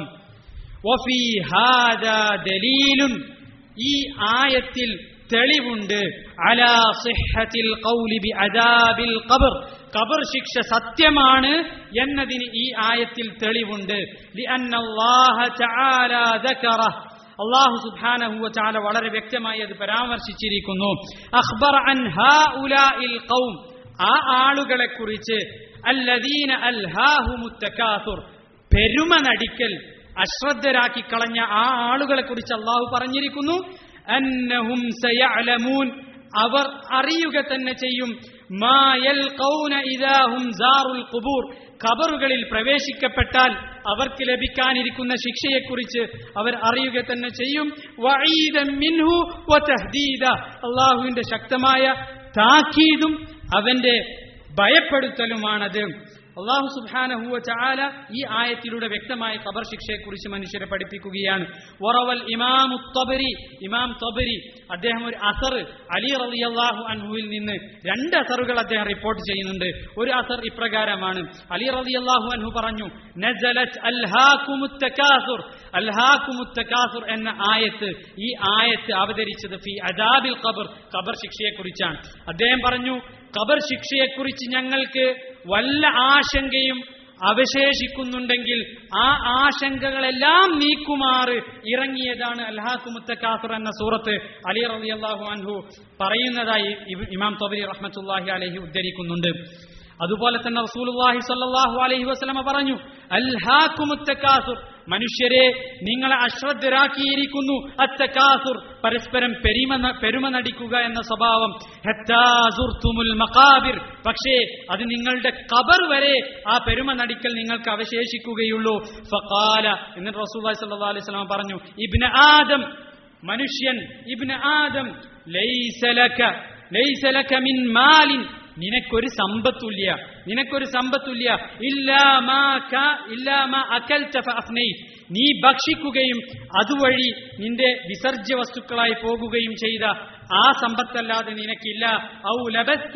S1: വഫീ ഹാദാ ദലീലുൻ, ഈ ആയത്തിൽ തെളിവുണ്ട്, അലാ സിഹ്ഹത്തിൽ ഖൗലി ബിഅദാബിൽ ഖബർ, ഖബർ ശിക്ഷ സത്യമാണ് എന്നതിന് ഈ ആയത്തിൽ തെളിവുണ്ട്. ലിഅന്നല്ലാഹ തആല ദകറ, അല്ലാഹു സുബ്ഹാനഹു വ തആല വളരെ വ്യക്തമായി അത് പരാമർശിച്ചിരിക്കുന്നു. അഖ്ബറ അൻ ഹാഉലാഇൽ ഖൗം, ആ ആളുകളെ കുറിച്ച്, അല്ലദീന അൽഹാഹുമുത് തകാസുർ, പെരുമ നടിക്കൽ അശ്രദ്ധരാക്കി കളഞ്ഞ ആ ആളുകളെ കുറിച്ച് അല്ലാഹു പറഞ്ഞിരിക്കുന്നു, അന്നഹും സയഅലമൂൻ, അവർ അറിയുക തന്നെ ചെയ്യും, മാ യൽഖൗന ഇദാ ഹും സാറുൽ ഖുബൂർ, ഖബറുകളിൽ പ്രവേശിക്കപ്പെട്ടാൽ അവർക്ക് ലഭിക്കാനിരിക്കുന്ന ശിക്ഷയെക്കുറിച്ച് അവർ അറിയുക തന്നെ ചെയ്യും. വഈദൻ മിൻഹു വതഹ്ദീദ, അല്ലാഹുവിന്റെ ശക്തമായ താക്കീതും അവന്റെ ഭയപ്പെടുത്തലുമാണത്. അല്ലാഹു സുബ്ഹാനഹു വ തആല ഈ ആയത്തിലൂടെ വ്യക്തമായി ഖബർ ശിക്ഷയെക്കുറിച്ച് മനുഷ്യരെ പഠിപ്പിക്കുകയാണ്. വറവൽ ഇമാം തബരി, ഇമാം തബരി അദ്ദേഹം ഒരു അസർ അലി റളിയല്ലാഹു അൻഹുവിൽ നിന്ന് രണ്ട് അസറുകൾ അദ്ദേഹം റിപ്പോർട്ട് ചെയ്യുന്നുണ്ട്. ഒരു അസർ ഇപ്രകാരമാണ്, അലി റളിയല്ലാഹു അൻഹു പറഞ്ഞു, നസലത് അൽഹാകുമുത് തകാസുർ, അൽഹാകുമുത് തകാസുർ എന്ന ആയത്ത്, ഈ ആയത്ത് അവതരിച്ചത് ഫി അദാബിൽ ഖബർ, ഖബർ ശിക്ഷയെക്കുറിച്ചാണ്. അദ്ദേഹം പറഞ്ഞു, ഖബർ ശിക്ഷയെക്കുറിച്ച് ഞങ്ങൾക്ക് വല്ല ആശങ്കയും അവശേഷിക്കുന്നുണ്ടെങ്കിൽ ആ ആശങ്കകളെല്ലാം നീക്കുമാറ് ഇറങ്ങിയതാണ് അൽഹാകുമുത് തകാസുർ എന്ന സൂറത്ത് അലി റളിയല്ലാഹു അൻഹു പറയുന്നതായി ഇമാം തബരി റഹ്മത്തുള്ളാഹി അലൈഹി ഉദ്ധരിക്കുന്നുണ്ട്. അതുപോലെ തന്നെ റസൂലുള്ളാഹി സ്വല്ലല്ലാഹു അലൈഹി വസല്ലമ പറഞ്ഞു, അൽഹാകുമുത് തകാസുർ, മനുഷ്യരെ നിങ്ങളെ അശ്രദ്ധരാക്കിയിരിക്കുന്നു, അത്തകാസുർ, പരസ്പരം പെരുമ പെരുമ നടിക്കുക എന്ന സ്വഭാവം, ഹത്താ സുർതുമുൽ മഖാബിർ, പക്ഷേ അത് നിങ്ങളുടെ ഖബർ വരെ ആ പെരുമ നടിക്കൽ നിങ്ങൾക്ക് അവശേഷിക്കുകയുള്ളൂ. ഫഖാല, എന്നിട്ട് റസൂലുള്ളാഹി സ്വല്ലല്ലാഹു അലൈഹി വസല്ലമ പറഞ്ഞു, ഇബ്ന ആദം, മനുഷ്യൻ, ഇബ്ന ആദം, ലൈസ ലക ലൈസ ലക മിൻ മാലിൻ, നിനക്കൊരു സമ്പത്തുല്യ, നിനക്കൊരു സമ്പത്തുല്യ, ഇല്ലാ മാ കാ ഇല്ലാ മാ അകൽത ഫഅഫ്നൈ, നീ ഭക്ഷിക്കുകയും അതുവഴി നിന്റെ വിസർജ്യ വസ്തുക്കളായി പോകുകയും ചെയ്ത ആ സമ്പത്തല്ലാതെ നിനക്കില്ല. ഔ ലബസ്ത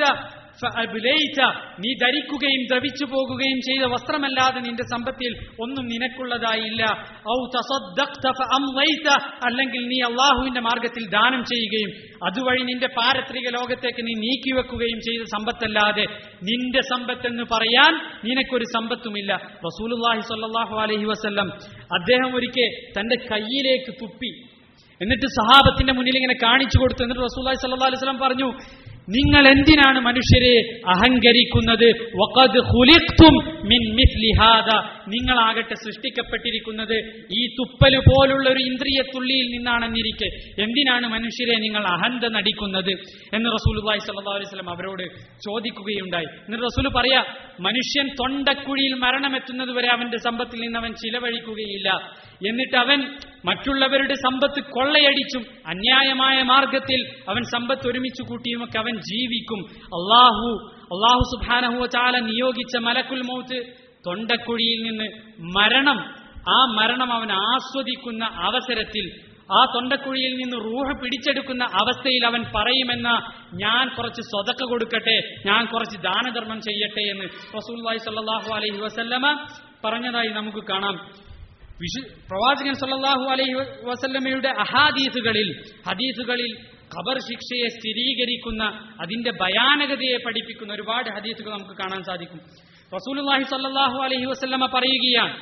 S1: ഫഅബ്ലൈത, നീ ധരിക്കുകയും ദ്രവിച്ചു പോകുകയും ചെയ്ത വസ്ത്രമല്ലാതെ നിന്റെ സമ്പത്തിൽ ഒന്നും നിനക്കുള്ളതായില്ല. ഔ തസദ്ദഖ്ത ഫഅംളൈത, അല്ലെങ്കിൽ നീ അല്ലാഹുവിന്റെ മാർഗത്തിൽ ദാനം ചെയ്യുകയും അതുവഴി നിന്റെ പാരത്രിക ലോകത്തേക്ക് നീ നീക്കിവെക്കുകയും ചെയ്ത സമ്പത്തല്ലാതെ നിന്റെ സമ്പത്തെന്ന് പറയാൻ നിനക്കൊരു സമ്പത്തുമില്ല. റസൂലുള്ളാഹി സ്വല്ലല്ലാഹു അലൈഹി വസല്ലം അദ്ദേഹം ഒരിക്കൽ തന്റെ കയ്യിലേക്ക് തുപ്പി, എന്നിട്ട് സഹാബത്തിന്റെ മുന്നിൽ ഇങ്ങനെ കാണിച്ചു കൊടുത്തു. എന്നിട്ട് റസൂലുള്ളാഹി സ്വല്ലല്ലാഹു അലൈഹി വസല്ലം പറഞ്ഞു, നിങ്ങൾ എന്തിനാണ് മനുഷ്യരെ അഹങ്കരിക്കുന്നത്? വഖദ് ഖുലിഖ്തും മിൻ മിസ്ലി ഹാദാ, നിങ്ങളാകട്ടെ സൃഷ്ടിക്കപ്പെട്ടിരിക്കുന്നത് ഈ തുപ്പല് പോലുള്ള ഒരു ഇന്ദ്രിയത്തുള്ളിയിൽ നിന്നാണെന്നിരിക്കെ എന്തിനാണ് മനുഷ്യരെ നിങ്ങൾ അഹന്ത നടിക്കുന്നത് എന്ന് റസൂലുള്ളാഹി സ്വല്ലല്ലാഹു അലൈഹി വസല്ലം അവരോട് ചോദിക്കുകയുണ്ടായി. എന്നിട്ട് റസൂൽ പറയാ, മനുഷ്യൻ തൊണ്ടക്കുഴിയിൽ മരണമെത്തുന്നത് വരെ അവന്റെ സമ്പത്തിൽ നിന്ന് അവൻ ചിലവഴിക്കുകയില്ല. എന്നിട്ട് അവൻ മറ്റുള്ളവരുടെ സമ്പത്ത് കൊള്ളയടിച്ചും അന്യായമായ മാർഗത്തിൽ അവൻ സമ്പത്ത് ഒരുമിച്ച് കൂട്ടിയുമൊക്കെ അവൻ ജീവിക്കും. അള്ളാഹു അള്ളാഹു സുബ്ഹാനഹു വ തആല നിയോഗിച്ച മലക്കുൽ മൗത്ത് തൊണ്ടക്കുഴിയിൽ നിന്ന് മരണം, ആ മരണം അവൻ ആസ്വദിക്കുന്ന അവസരത്തിൽ, ആ തൊണ്ടക്കുഴിയിൽ നിന്ന് റൂഹ് പിടിച്ചെടുക്കുന്ന അവസ്ഥയിൽ അവൻ പറയുമെന്ന, ഞാൻ കുറച്ച് സ്വതക്ക കൊടുക്കട്ടെ, ഞാൻ കുറച്ച് ദാനധർമ്മം ചെയ്യട്ടെ എന്ന് റസൂലുള്ളാഹി സ്വല്ലല്ലാഹു അലൈഹി വസല്ലമ പറഞ്ഞതായി നമുക്ക് കാണാം. വിശു പ്രവാചകൻ സല്ലല്ലാഹു അലൈഹി വസല്ലമയുടെ അഹാദീസുകളിൽ ഹദീസുകളിൽ ഖബർ ശിക്ഷയെ സ്ഥിരീകരിക്കുന്ന, അതിന്റെ ഭയാനകതയെ പഠിപ്പിക്കുന്ന ഒരുപാട് ഹദീസുകൾ നമുക്ക് കാണാൻ സാധിക്കും. റസൂലുള്ളാഹി സല്ലല്ലാഹു അലൈഹി വസല്ലമ പറയുകയാണ്,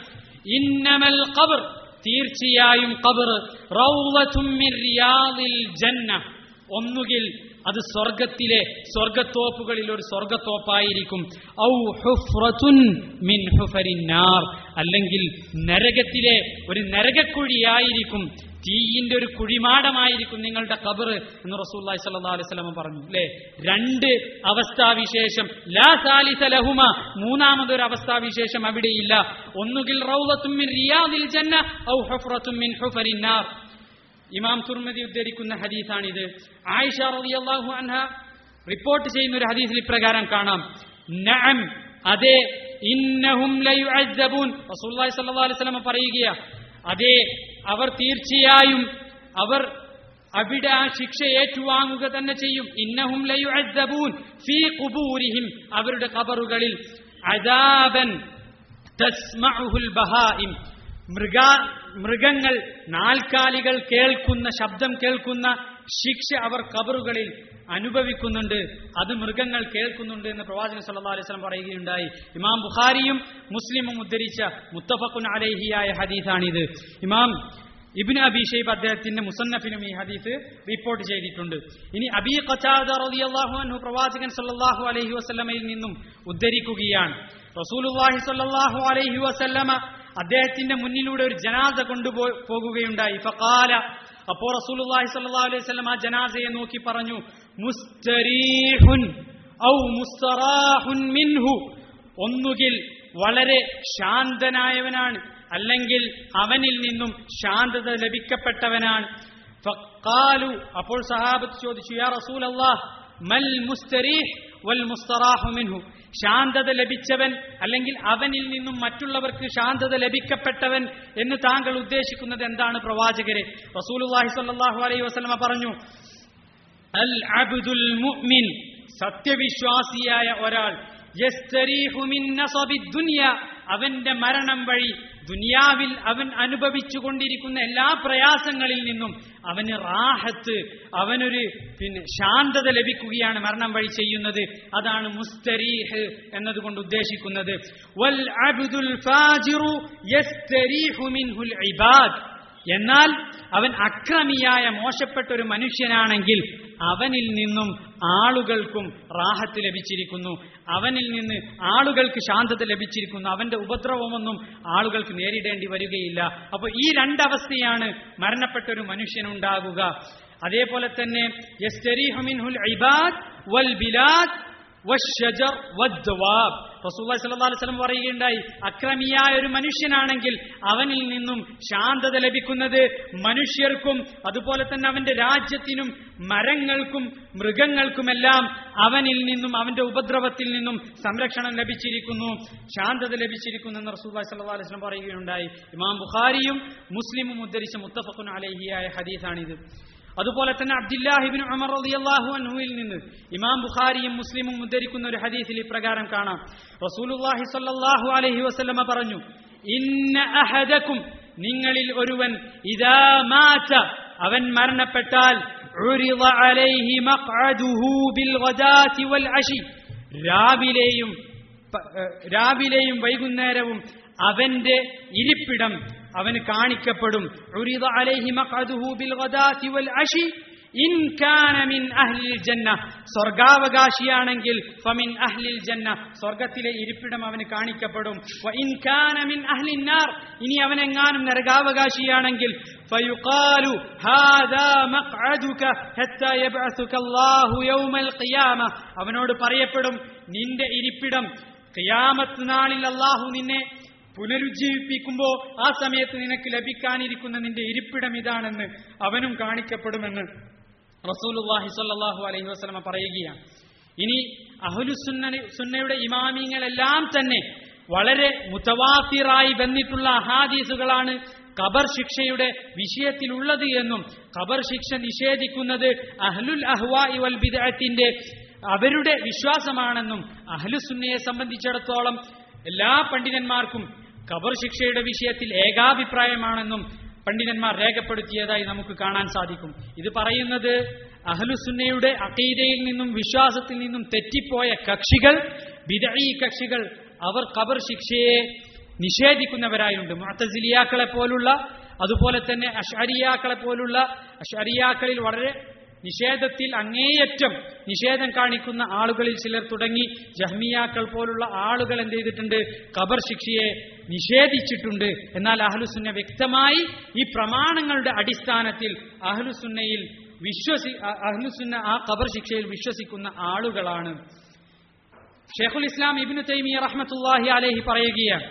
S1: ഇന്നമൽ ഖബർ, തീർച്ചയായും ഖബർ റൗളത്തും മിൻ റിയാദിൽ ജന്ന, ഒന്നുകിൽ അത് സ്വർഗത്തിലെ സ്വർഗത്തോപ്പുകളിൽ ഒരു സ്വർഗത്തോപ്പായിരിക്കും. ഔ ഹുഫ്റത്തുൻ മിൻ ഹുഫരിന്നാർ, അല്ലെങ്കിൽ നരകത്തിലെ ഒരു നരകക്കുഴിയായിരിക്കും, തീയിന്റെ ഒരു കുഴിമാടമായിരിക്കും നിങ്ങളുടെ ഖബർ എന്ന് റസൂലുള്ളാഹി സ്വല്ലല്ലാഹു അലൈഹി വസല്ലം പറഞ്ഞു. അല്ലേ, രണ്ട് അവസ്ഥാവിശേഷം, ലാ സാലിസ ലഹുമ, മൂന്നാമതൊരു അവസ്ഥാവിശേഷം അവിടെയില്ല. ഒന്നുകിൽ റൗളത്തും മിൻ റിയാദിൽ ജന്ന ഔ ഹുഫ്റത്തും മിൻ ഹുഫരിന്നാർ. ഇമാം തുർമിദി ഉദ്ധരിക്കുന്ന ഹദീസാണിത്. ആയിഷ റളിയല്ലാഹു അൻഹ റിപ്പോർട്ട് ചെയ്യുന്ന ഒരു ഹദീസിൽ ഇപ്രകാരം കാണാം, നഅം, അതെ, ഇന്നഹും ലയുഅസ്സബൂൻ, റസൂലുള്ളാഹി സ്വല്ലല്ലാഹു അലൈഹി വസല്ലം പറയുകയാ, അതെ, അവർ തീർച്ചയായും അവർ അവിടെ ആ ശിക്ഷ ഏറ്റുവാങ്ങുക തന്നെ ചെയ്യും. ഇന്നഹും ലയുഅസ്സബൂൻ ഫീ ഖുബൂരിഹിം, അവരുടെ ഖബറുകളിൽ, അദാബൻ തസ്മഉഹുൽ ബഹായിം, മൃഗ മൃഗങ്ങൾ നാൽക്കാലികൾ കേൾക്കുന്ന ശബ്ദം കേൾക്കുന്ന ശിക്ഷ അവർ ഖബറുകളിൽ അനുഭവിക്കുന്നുണ്ട്, അത് മൃഗങ്ങൾ കേൾക്കുന്നുണ്ട് എന്ന് പ്രവാചകൻ സല്ലല്ലാഹു അലൈഹി വസല്ലം പറയുകയുണ്ടായി. ഇമാം ബുഖാരിയും മുസ്ലിമും ഉദ്ധരിച്ച മുത്തഫഖുൻ അലൈഹിയായ ഹദീസാണിത്. ഇമാം ഇബ്നു അബീ ശൈബ അദ്ദേഹത്തിന്റെ മുസന്നഫിനും ഈ ഹദീസ് റിപ്പോർട്ട് ചെയ്തിട്ടുണ്ട്. ഇനി അബീ ഖതാദ റളിയല്ലാഹു അൻഹു പ്രവാചകൻ സല്ലല്ലാഹു അലൈഹി വസല്ലമയിൽ നിന്നും ഉദ്ധരിക്കുകയാണ്, റസൂലുള്ളാഹി സല്ലല്ലാഹു അലൈഹി വസല്ലമ അദ്ദേഹത്തിന്റെ മുന്നിലൂടെ ഒരു ജനാസ കൊണ്ടുപോ പോകുകയുണ്ടായി. ഫഖാല, അപ്പോൾ റസൂലുള്ളാഹി സ്വല്ലല്ലാഹു അലൈഹി വസല്ലം ആ ജനാസയെ നോക്കി പറഞ്ഞു, മുസ്തരീഹുൻ ഔ മുസ്തറാഹുൻ മിൻഹു, ഒന്നുകിൽ വളരെ ശാന്തനായവനാണ്, അല്ലെങ്കിൽ അവനിൽ നിന്നും ശാന്തത ലഭിക്കപ്പെട്ടവനാണ്. ഫഖാലു, അപ്പോൾ സഹാബത്ത് ചോദിച്ചു, യാ റസൂലല്ലാഹ് മൽ മുസ്തരീഹ് വൽ മുസ്തറാഹു മിൻഹു, ശാന്തത ലഭിച്ചവൻ അല്ലെങ്കിൽ അവനിൽ നിന്നും മറ്റുള്ളവർക്ക് ശാന്തത ലഭിക്കപ്പെട്ടവൻ എന്ന് താങ്കൾ ഉദ്ദേശിക്കുന്നത് എന്താണ് പ്രവാചകരെ? റസൂലുള്ളാഹി സ്വല്ലല്ലാഹു അലൈഹി വസല്ലമ പറഞ്ഞു, അൽ അബ്ദുൽ മുഅ്മിൻ, സത്യവിശ്വാസിയായ ഒരാൾ, യസ്തരീഹു മിൻ നസബിദ് ദുനിയ, അവന്റെ മരണം വഴി ദുനിയാവിൽ അവൻ അനുഭവിച്ചു കൊണ്ടിരിക്കുന്ന എല്ലാ പ്രയാസങ്ങളിൽ നിന്നും അവന് റാഹത്ത്, അവനൊരു പിന്നെ ശാന്തത ലഭിക്കുകയാണ് മരണം വഴി ചെയ്യുന്നത്. അതാണ് മുസ്തരീഹ് എന്നതുകൊണ്ട് ഉദ്ദേശിക്കുന്നത്. വൽ അബ്ദുൽ ഫാജിറു യസ്തരീഹു മിൻഹുൽ ഇബാദ്, എന്നാൽ അവൻ അക്രമിയായ മോശപ്പെട്ട ഒരു മനുഷ്യനാണെങ്കിൽ അവനിൽ നിന്നും ആളുകൾക്കും റാഹത്ത് ലഭിച്ചിരിക്കുന്നു, അവനിൽ നിന്ന് ആളുകൾക്ക് ശാന്തത ലഭിച്ചിരിക്കുന്നു, അവന്റെ ഉപദ്രവമൊന്നും ആളുകൾക്ക് നേരിടേണ്ടി വരികയില്ല. അപ്പൊ ഈ രണ്ടവസ്ഥയാണ് മരണപ്പെട്ട ഒരു മനുഷ്യനുണ്ടാകുക. അതേപോലെ തന്നെ യസ്തരീഹു മിൻഹുൽ ഇബാദ് വൽ ബിലാദ് വശ്ശജർ വദ്ദവാബ്, റസൂലുള്ളാഹി സ്വല്ലല്ലാഹു അലൈഹി വസല്ലം പറയുകയുണ്ടായി, അക്രമിയായ ഒരു മനുഷ്യനാണെങ്കിൽ അവനിൽ നിന്നും ശാന്തത ലഭിക്കുന്നത് മനുഷ്യർക്കും അതുപോലെ തന്നെ അവന്റെ രാജ്യത്തിനും മരങ്ങൾക്കും മൃഗങ്ങൾക്കുമെല്ലാം അവനിൽ നിന്നും അവന്റെ ഉപദ്രവത്തിൽ നിന്നും സംരക്ഷണം ലഭിച്ചിരിക്കുന്നു, ശാന്തത ലഭിച്ചിരിക്കുന്നു എന്ന് റസൂലുള്ളാഹി സ്വല്ലല്ലാഹു അലൈഹി വസല്ലം പറയുകയുണ്ടായി. ഇമാം ബുഖാരിയും മുസ്ലിമും ഉദ്ധരിച്ച മുത്തഫഖുൻ അലൈഹിയായ ഹദീസാണിത്. അതുപോലെ തന്നെ അബ്ദുല്ലാഹി ഇബ്നു ഉമർ റളിയല്ലാഹു അൻഹുവിൽ നിന്ന് ഇമാം ബുഖാരിയും മുസ്ലിമും ഉദ്ധരിക്കുന്ന ഒരു ഹദീസിൽ ഇപ്രകാരം കാണാം. റസൂലുള്ളാഹി സ്വല്ലല്ലാഹു അലൈഹി വസല്ലമ പറഞ്ഞു, ഇന്ന അഹദകും, നിങ്ങളിൽ ഒരുവൻ, ഇദാ മാത, അവൻ മരണപ്പെട്ടാൽ, ഉരിദ അലൈഹി മഖ്അദുഹു ബിൽ ഗദാതി വൽ അശി, രാവിലെയും രാവിലെയും വൈകുന്നേരവും അവന്റെ ഇരിപ്പിടം അവന് കാണിക്കപ്പെടും. ഉരിദ അലൈഹി മഖ്അദുഹു ബിൽ ഗദാതി വൽ അശി ഇൻ കാന മിൻ അഹ്ലിൽ ജന്ന, സ്വർഗാവകാശിയാണെങ്കിൽ ഫമിൻ അഹ്ലിൽ ജന്ന, സ്വർഗത്തിലെ ഇരിപ്പിടം അവന് കാണിക്കപ്പെടും. വ ഇൻ കാന മിൻ അഹ്ലിൻ നാർ, ഇനി അവനെങ്ങാനും നരകാവകാശിയാണെങ്കിൽ ഫയുഖാലു ഹാദാ മഖ്അദുക ഹത്താ യബ്അസുക അല്ലാഹു യൗമൽ ഖിയാമ, അവനോട് പറയപ്പെടും, നിന്റെ ഇരിപ്പിടം ഖിയാമത്ത് നാളിൽ അല്ലാഹു നിന്നെ പുനരുജ്ജീവിപ്പിക്കുമ്പോൾ ആ സമയത്ത് നിനക്ക് ലഭിക്കാനിരിക്കുന്ന നിന്റെ ഇരിപ്പിടം ഇതാണെന്ന് അവനും കാണിക്കപ്പെടുമെന്ന് റസൂലുള്ളാഹി സ്വല്ലല്ലാഹു അലൈഹി വസല്ലമ പറയുകയാണ്. ഇനി അഹ്ലുസുന്ന സുന്നയുടെ ഇമാമിങ്ങളെല്ലാം തന്നെ വളരെ മുതവാത്തിറായി ബന്ധിട്ടുള്ള അഹാദീസുകളാണ് ഖബർ ശിക്ഷയുടെ വിഷയത്തിലുള്ളത് എന്നും ഖബർ ശിക്ഷ നിഷേധിക്കുന്നത് അഹ്ലുൽ അഹ്വാഇ വൽ ബിദ്അത്തിന്റെ അവരുടെ വിശ്വാസമാണെന്നും അഹ്ലുസുന്നയെ സംബന്ധിച്ചിടത്തോളം എല്ലാ പണ്ഡിതന്മാർക്കും ഖബർ ശിക്ഷയുടെ വിഷയത്തിൽ ഏകാഭിപ്രായമാണെന്നും പണ്ഡിതന്മാർ രേഖപ്പെടുത്തിയതായി നമുക്ക് കാണാൻ സാധിക്കും. ഇത് പറയുന്നത് അഹ്ലുസുന്നയുടെ അഖീദയിൽ നിന്നും വിശ്വാസത്തിൽ നിന്നും തെറ്റിപ്പോയ കക്ഷികൾ, ബിദ്ഈ കക്ഷികൾ, അവർ ഖബർ ശിക്ഷയെ നിഷേധിക്കുന്നവരായുണ്ട്. മുഅ്തസിലിയാക്കളെ പോലുള്ള, അതുപോലെ തന്നെ അശ്അരിയാക്കളെ പോലുള്ള, അശ്അരിയാക്കളിൽ വളരെ നിഷേധത്തിൽ അങ്ങേയറ്റം നിഷേധം കാണിക്കുന്ന ആളുകളിൽ ചിലർ തുടങ്ങി ജഹ്മിയാക്കൾ പോലുള്ള ആളുകൾ എന്ത് ചെയ്തിട്ടുണ്ട്? ഖബർ ശിക്ഷയെ നിഷേധിച്ചിട്ടുണ്ട്. എന്നാൽ അഹ്ലുസുന്ന വ്യക്തമായി ഈ പ്രമാണങ്ങളുടെ അടിസ്ഥാനത്തിൽ അഹ്ലുസുന്നയിൽ വിശ്വസി അഹ്ലുസുന്ന ആ ഖബർ ശിക്ഷയിൽ വിശ്വസിക്കുന്ന ആളുകളാണ്. ഷൈഖുൽ ഇസ്ലാം ഇബ്നു തൈമിയ്യ റഹ്മത്തുള്ളാഹി അലൈഹി പറയുകയാണ്,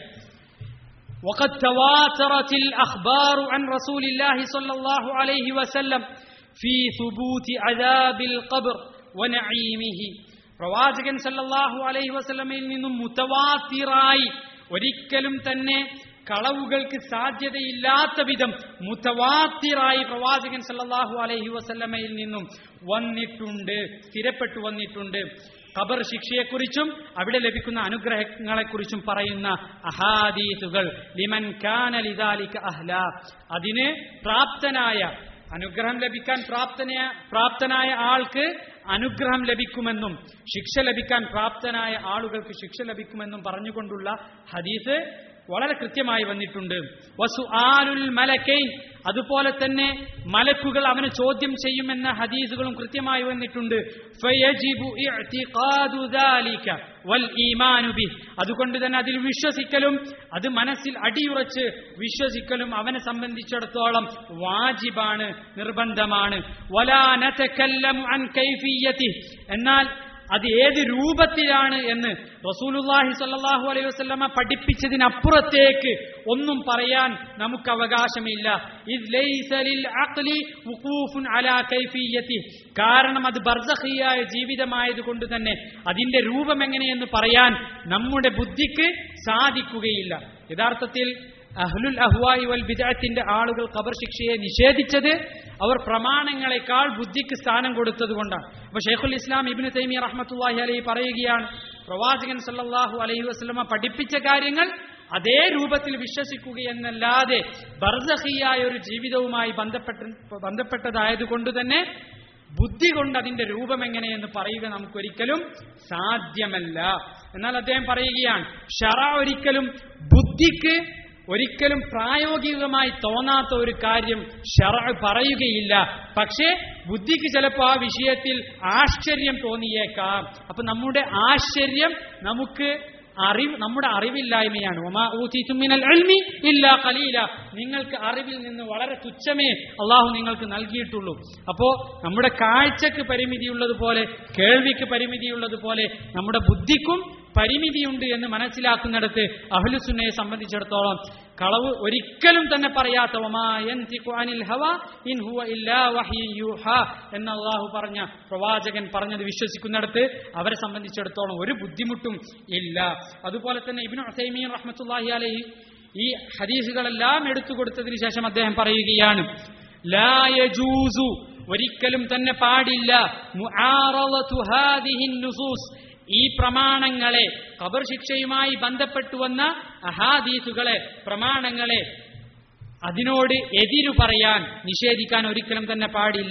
S1: وقد تواترت الأخبار عن رسول الله صلى الله عليه وسلم في ثبوت عذاب القبر ونعيمه. പ്രവാചകൻ സല്ലല്ലാഹു അലൈഹി വസല്ലമയിൽ നിന്നും മുതവാത്തിറായി, ഒരിക്കലും തന്നെ കളവുകൾക്ക് സാധ്യതയില്ലാത്ത വിധം മുതവാത്തിറായി പ്രവാചകൻ സല്ലല്ലാഹു അലൈഹി വസല്ലമയിൽ നിന്നും വന്നിട്ടുണ്ട്, സ്ഥിരപ്പെട്ടു വന്നിട്ടുണ്ട്. ഖബർ ശിക്ഷയെക്കുറിച്ചും അവിടെ ലഭിക്കുന്ന അനുഗ്രഹങ്ങളെക്കുറിച്ചും പറയുന്ന അഹാദീസുകൾ ലിമൻ കാന ലിദാലിക അഹ്ല, അതിന് പ്രാപ്തനായ, അനുഗ്രഹം ലഭിക്കാൻ പ്രാപ്തനായ പ്രാപ്തനായ ആൾക്ക് അനുഗ്രഹം ലഭിക്കുമെന്നും ശിക്ഷ ലഭിക്കാൻ പ്രാപ്തനായ ആളുകൾക്ക് ശിക്ഷ ലഭിക്കുമെന്നും പറഞ്ഞുകൊണ്ടുള്ള ഹദീസ് വളരെ കൃത്യമായി വന്നിട്ടുണ്ട്. വസുആലുൽ മലക്കൈൻ, അതുപോലെ തന്നെ മലക്കുകൾ അവനെ ചോദ്യം ചെയ്യുമെന്ന ഹദീസുകളും കൃത്യമായി വന്നിട്ടുണ്ട്. ഫയജിബു ഇഅ്തിഖാദു ദാലിക വൽ ഈമാനു ബിഹി, അതുകൊണ്ട് തന്നെ അതിൽ വിശ്വസിക്കലും അത് മനസ്സിൽ അടിയുറച്ച് വിശ്വസിക്കലും അവനെ സംബന്ധിച്ചിടത്തോളം വാജിബാണ്, നിർബന്ധമാണ്. വലാ നതകല്ലമു അൻ കൈഫിയ്യതി, എന്നാൽ അത് ഏത് രൂപത്തിലാണ് എന്ന് റസൂലുള്ളാഹി സ്വല്ലല്ലാഹു അലൈഹി വസല്ലമ പഠിപ്പിച്ചതിനപ്പുറത്തേക്ക് ഒന്നും പറയാൻ നമുക്ക് അവകാശമില്ല. ഇദ് ലൈസ ലിൽ അഖ്ലി വുഖൂഫുൻ അലാ കൈഫിയ്യതി, കാരണം അത് ബർസഖിയായ ജീവിതമായതുകൊണ്ട് തന്നെ അതിന്റെ രൂപം എങ്ങനെയെന്ന് പറയാൻ നമ്മുടെ ബുദ്ധിക്ക് സാധിക്കുകയില്ല. യഥാർത്ഥത്തിൽ അഹ്ലുൽ അഹ്വാഇ വൽ ബിദ്അത്തിന്റെ ആളുകൾ ഖബർ ശിക്ഷയെ നിഷേധിച്ചത് അവർ പ്രമാണങ്ങളെക്കാൾ ബുദ്ധിക്ക് സ്ഥാനം കൊടുത്തത് കൊണ്ടാണ്. അപ്പൊ ഷൈഖുൽ ഇസ്ലാം ഇബ്നു തൈമിയ്യ റഹ്മത്തുള്ളാഹി അലൈഹി പറയുകയാണ്, പ്രവാചകൻ സല്ലല്ലാഹു അലൈഹി വസല്ലമ പഠിപ്പിച്ച കാര്യങ്ങൾ അതേ രൂപത്തിൽ വിശ്വസിക്കുകയെന്നല്ലാതെ ബർസഖിയായ ഒരു ജീവിതവുമായി ബന്ധപ്പെട്ട ബന്ധപ്പെട്ടതായതുകൊണ്ട് തന്നെ ബുദ്ധി കൊണ്ട് അതിന്റെ രൂപം എങ്ങനെയെന്ന് പറയുക നമുക്കൊരിക്കലും സാധ്യമല്ല. എന്നാൽ അദ്ദേഹം പറയുകയാണ്, ശറഅ ഒരിക്കലും ബുദ്ധിക്ക് ഒരിക്കലും പ്രായോഗികമായി തോന്നാത്ത ഒരു കാര്യം ശറഅ് പറയുകയില്ല. പക്ഷേ ബുദ്ധിക്ക് ചിലപ്പോൾ ആ വിഷയത്തിൽ ആശ്ചര്യം തോന്നിയേക്കാം. അപ്പൊ നമ്മുടെ ആശ്ചര്യം നമുക്ക് അറിവ് നമ്മുടെ അറിവില്ലായ്മയാണ്. വമാ ഊതീതും മിനൽ ഇൽമി ഇല്ലാ ഖലീല, നിങ്ങൾക്ക് അറിവിൽ നിന്ന് വളരെ തുച്ഛമേ അള്ളാഹു നിങ്ങൾക്ക് നൽകിയിട്ടുള്ളൂ. അപ്പോ നമ്മുടെ കാഴ്ചക്ക് പരിമിതിയുള്ളതുപോലെ കേൾവിക്ക് പരിമിതിയുള്ളതുപോലെ നമ്മുടെ ബുദ്ധിക്കും പരിമിതിയുണ്ട് എന്ന് മനസ്സിലാക്കുന്നിടത്ത് അഹ്ലുസുന്നയെ സംബന്ധിച്ചിടത്തോളം കളവ് ഒരിക്കലും തന്നെ പറയാത്ത വമാ യൻതിഖു അനിൽ ഹവാ ഇൻ ഹുവ ഇല്ലാ വഹ്യുൻ യൂഹാ എന്ന് അല്ലാഹു പറഞ്ഞ പ്രവാചകൻ പറഞ്ഞത് വിശ്വസിക്കുന്നിടത്ത് അവരെ സംബന്ധിച്ചിടത്തോളം ഒരു ബുദ്ധിമുട്ടും ഇല്ല. അതുപോലെ തന്നെ ഇബ്നു ഉസൈമീൻ റഹ്മത്തുള്ളാഹി അലൈഹി ഈ ഹദീസുകളെല്ലാം എടുത്തു കൊടുത്തതിന് ശേഷം അദ്ദേഹം പറയുകയാണ്, ലാ യജൂസു ഒരിക്കലും തന്നെ പാടില്ല മുആറളതു ഹാദിഹിൻ നുസൂസ്, ഈ പ്രമാണങ്ങളെ, ഖബർ ശിക്ഷയുമായി ബന്ധപ്പെട്ടു വന്ന അഹാദീസുകളെ, പ്രമാണങ്ങളെ അതിനോട് എതിരു പറയാൻ, നിഷേധിക്കാൻ ഒരിക്കലും തന്നെ പാടില്ല.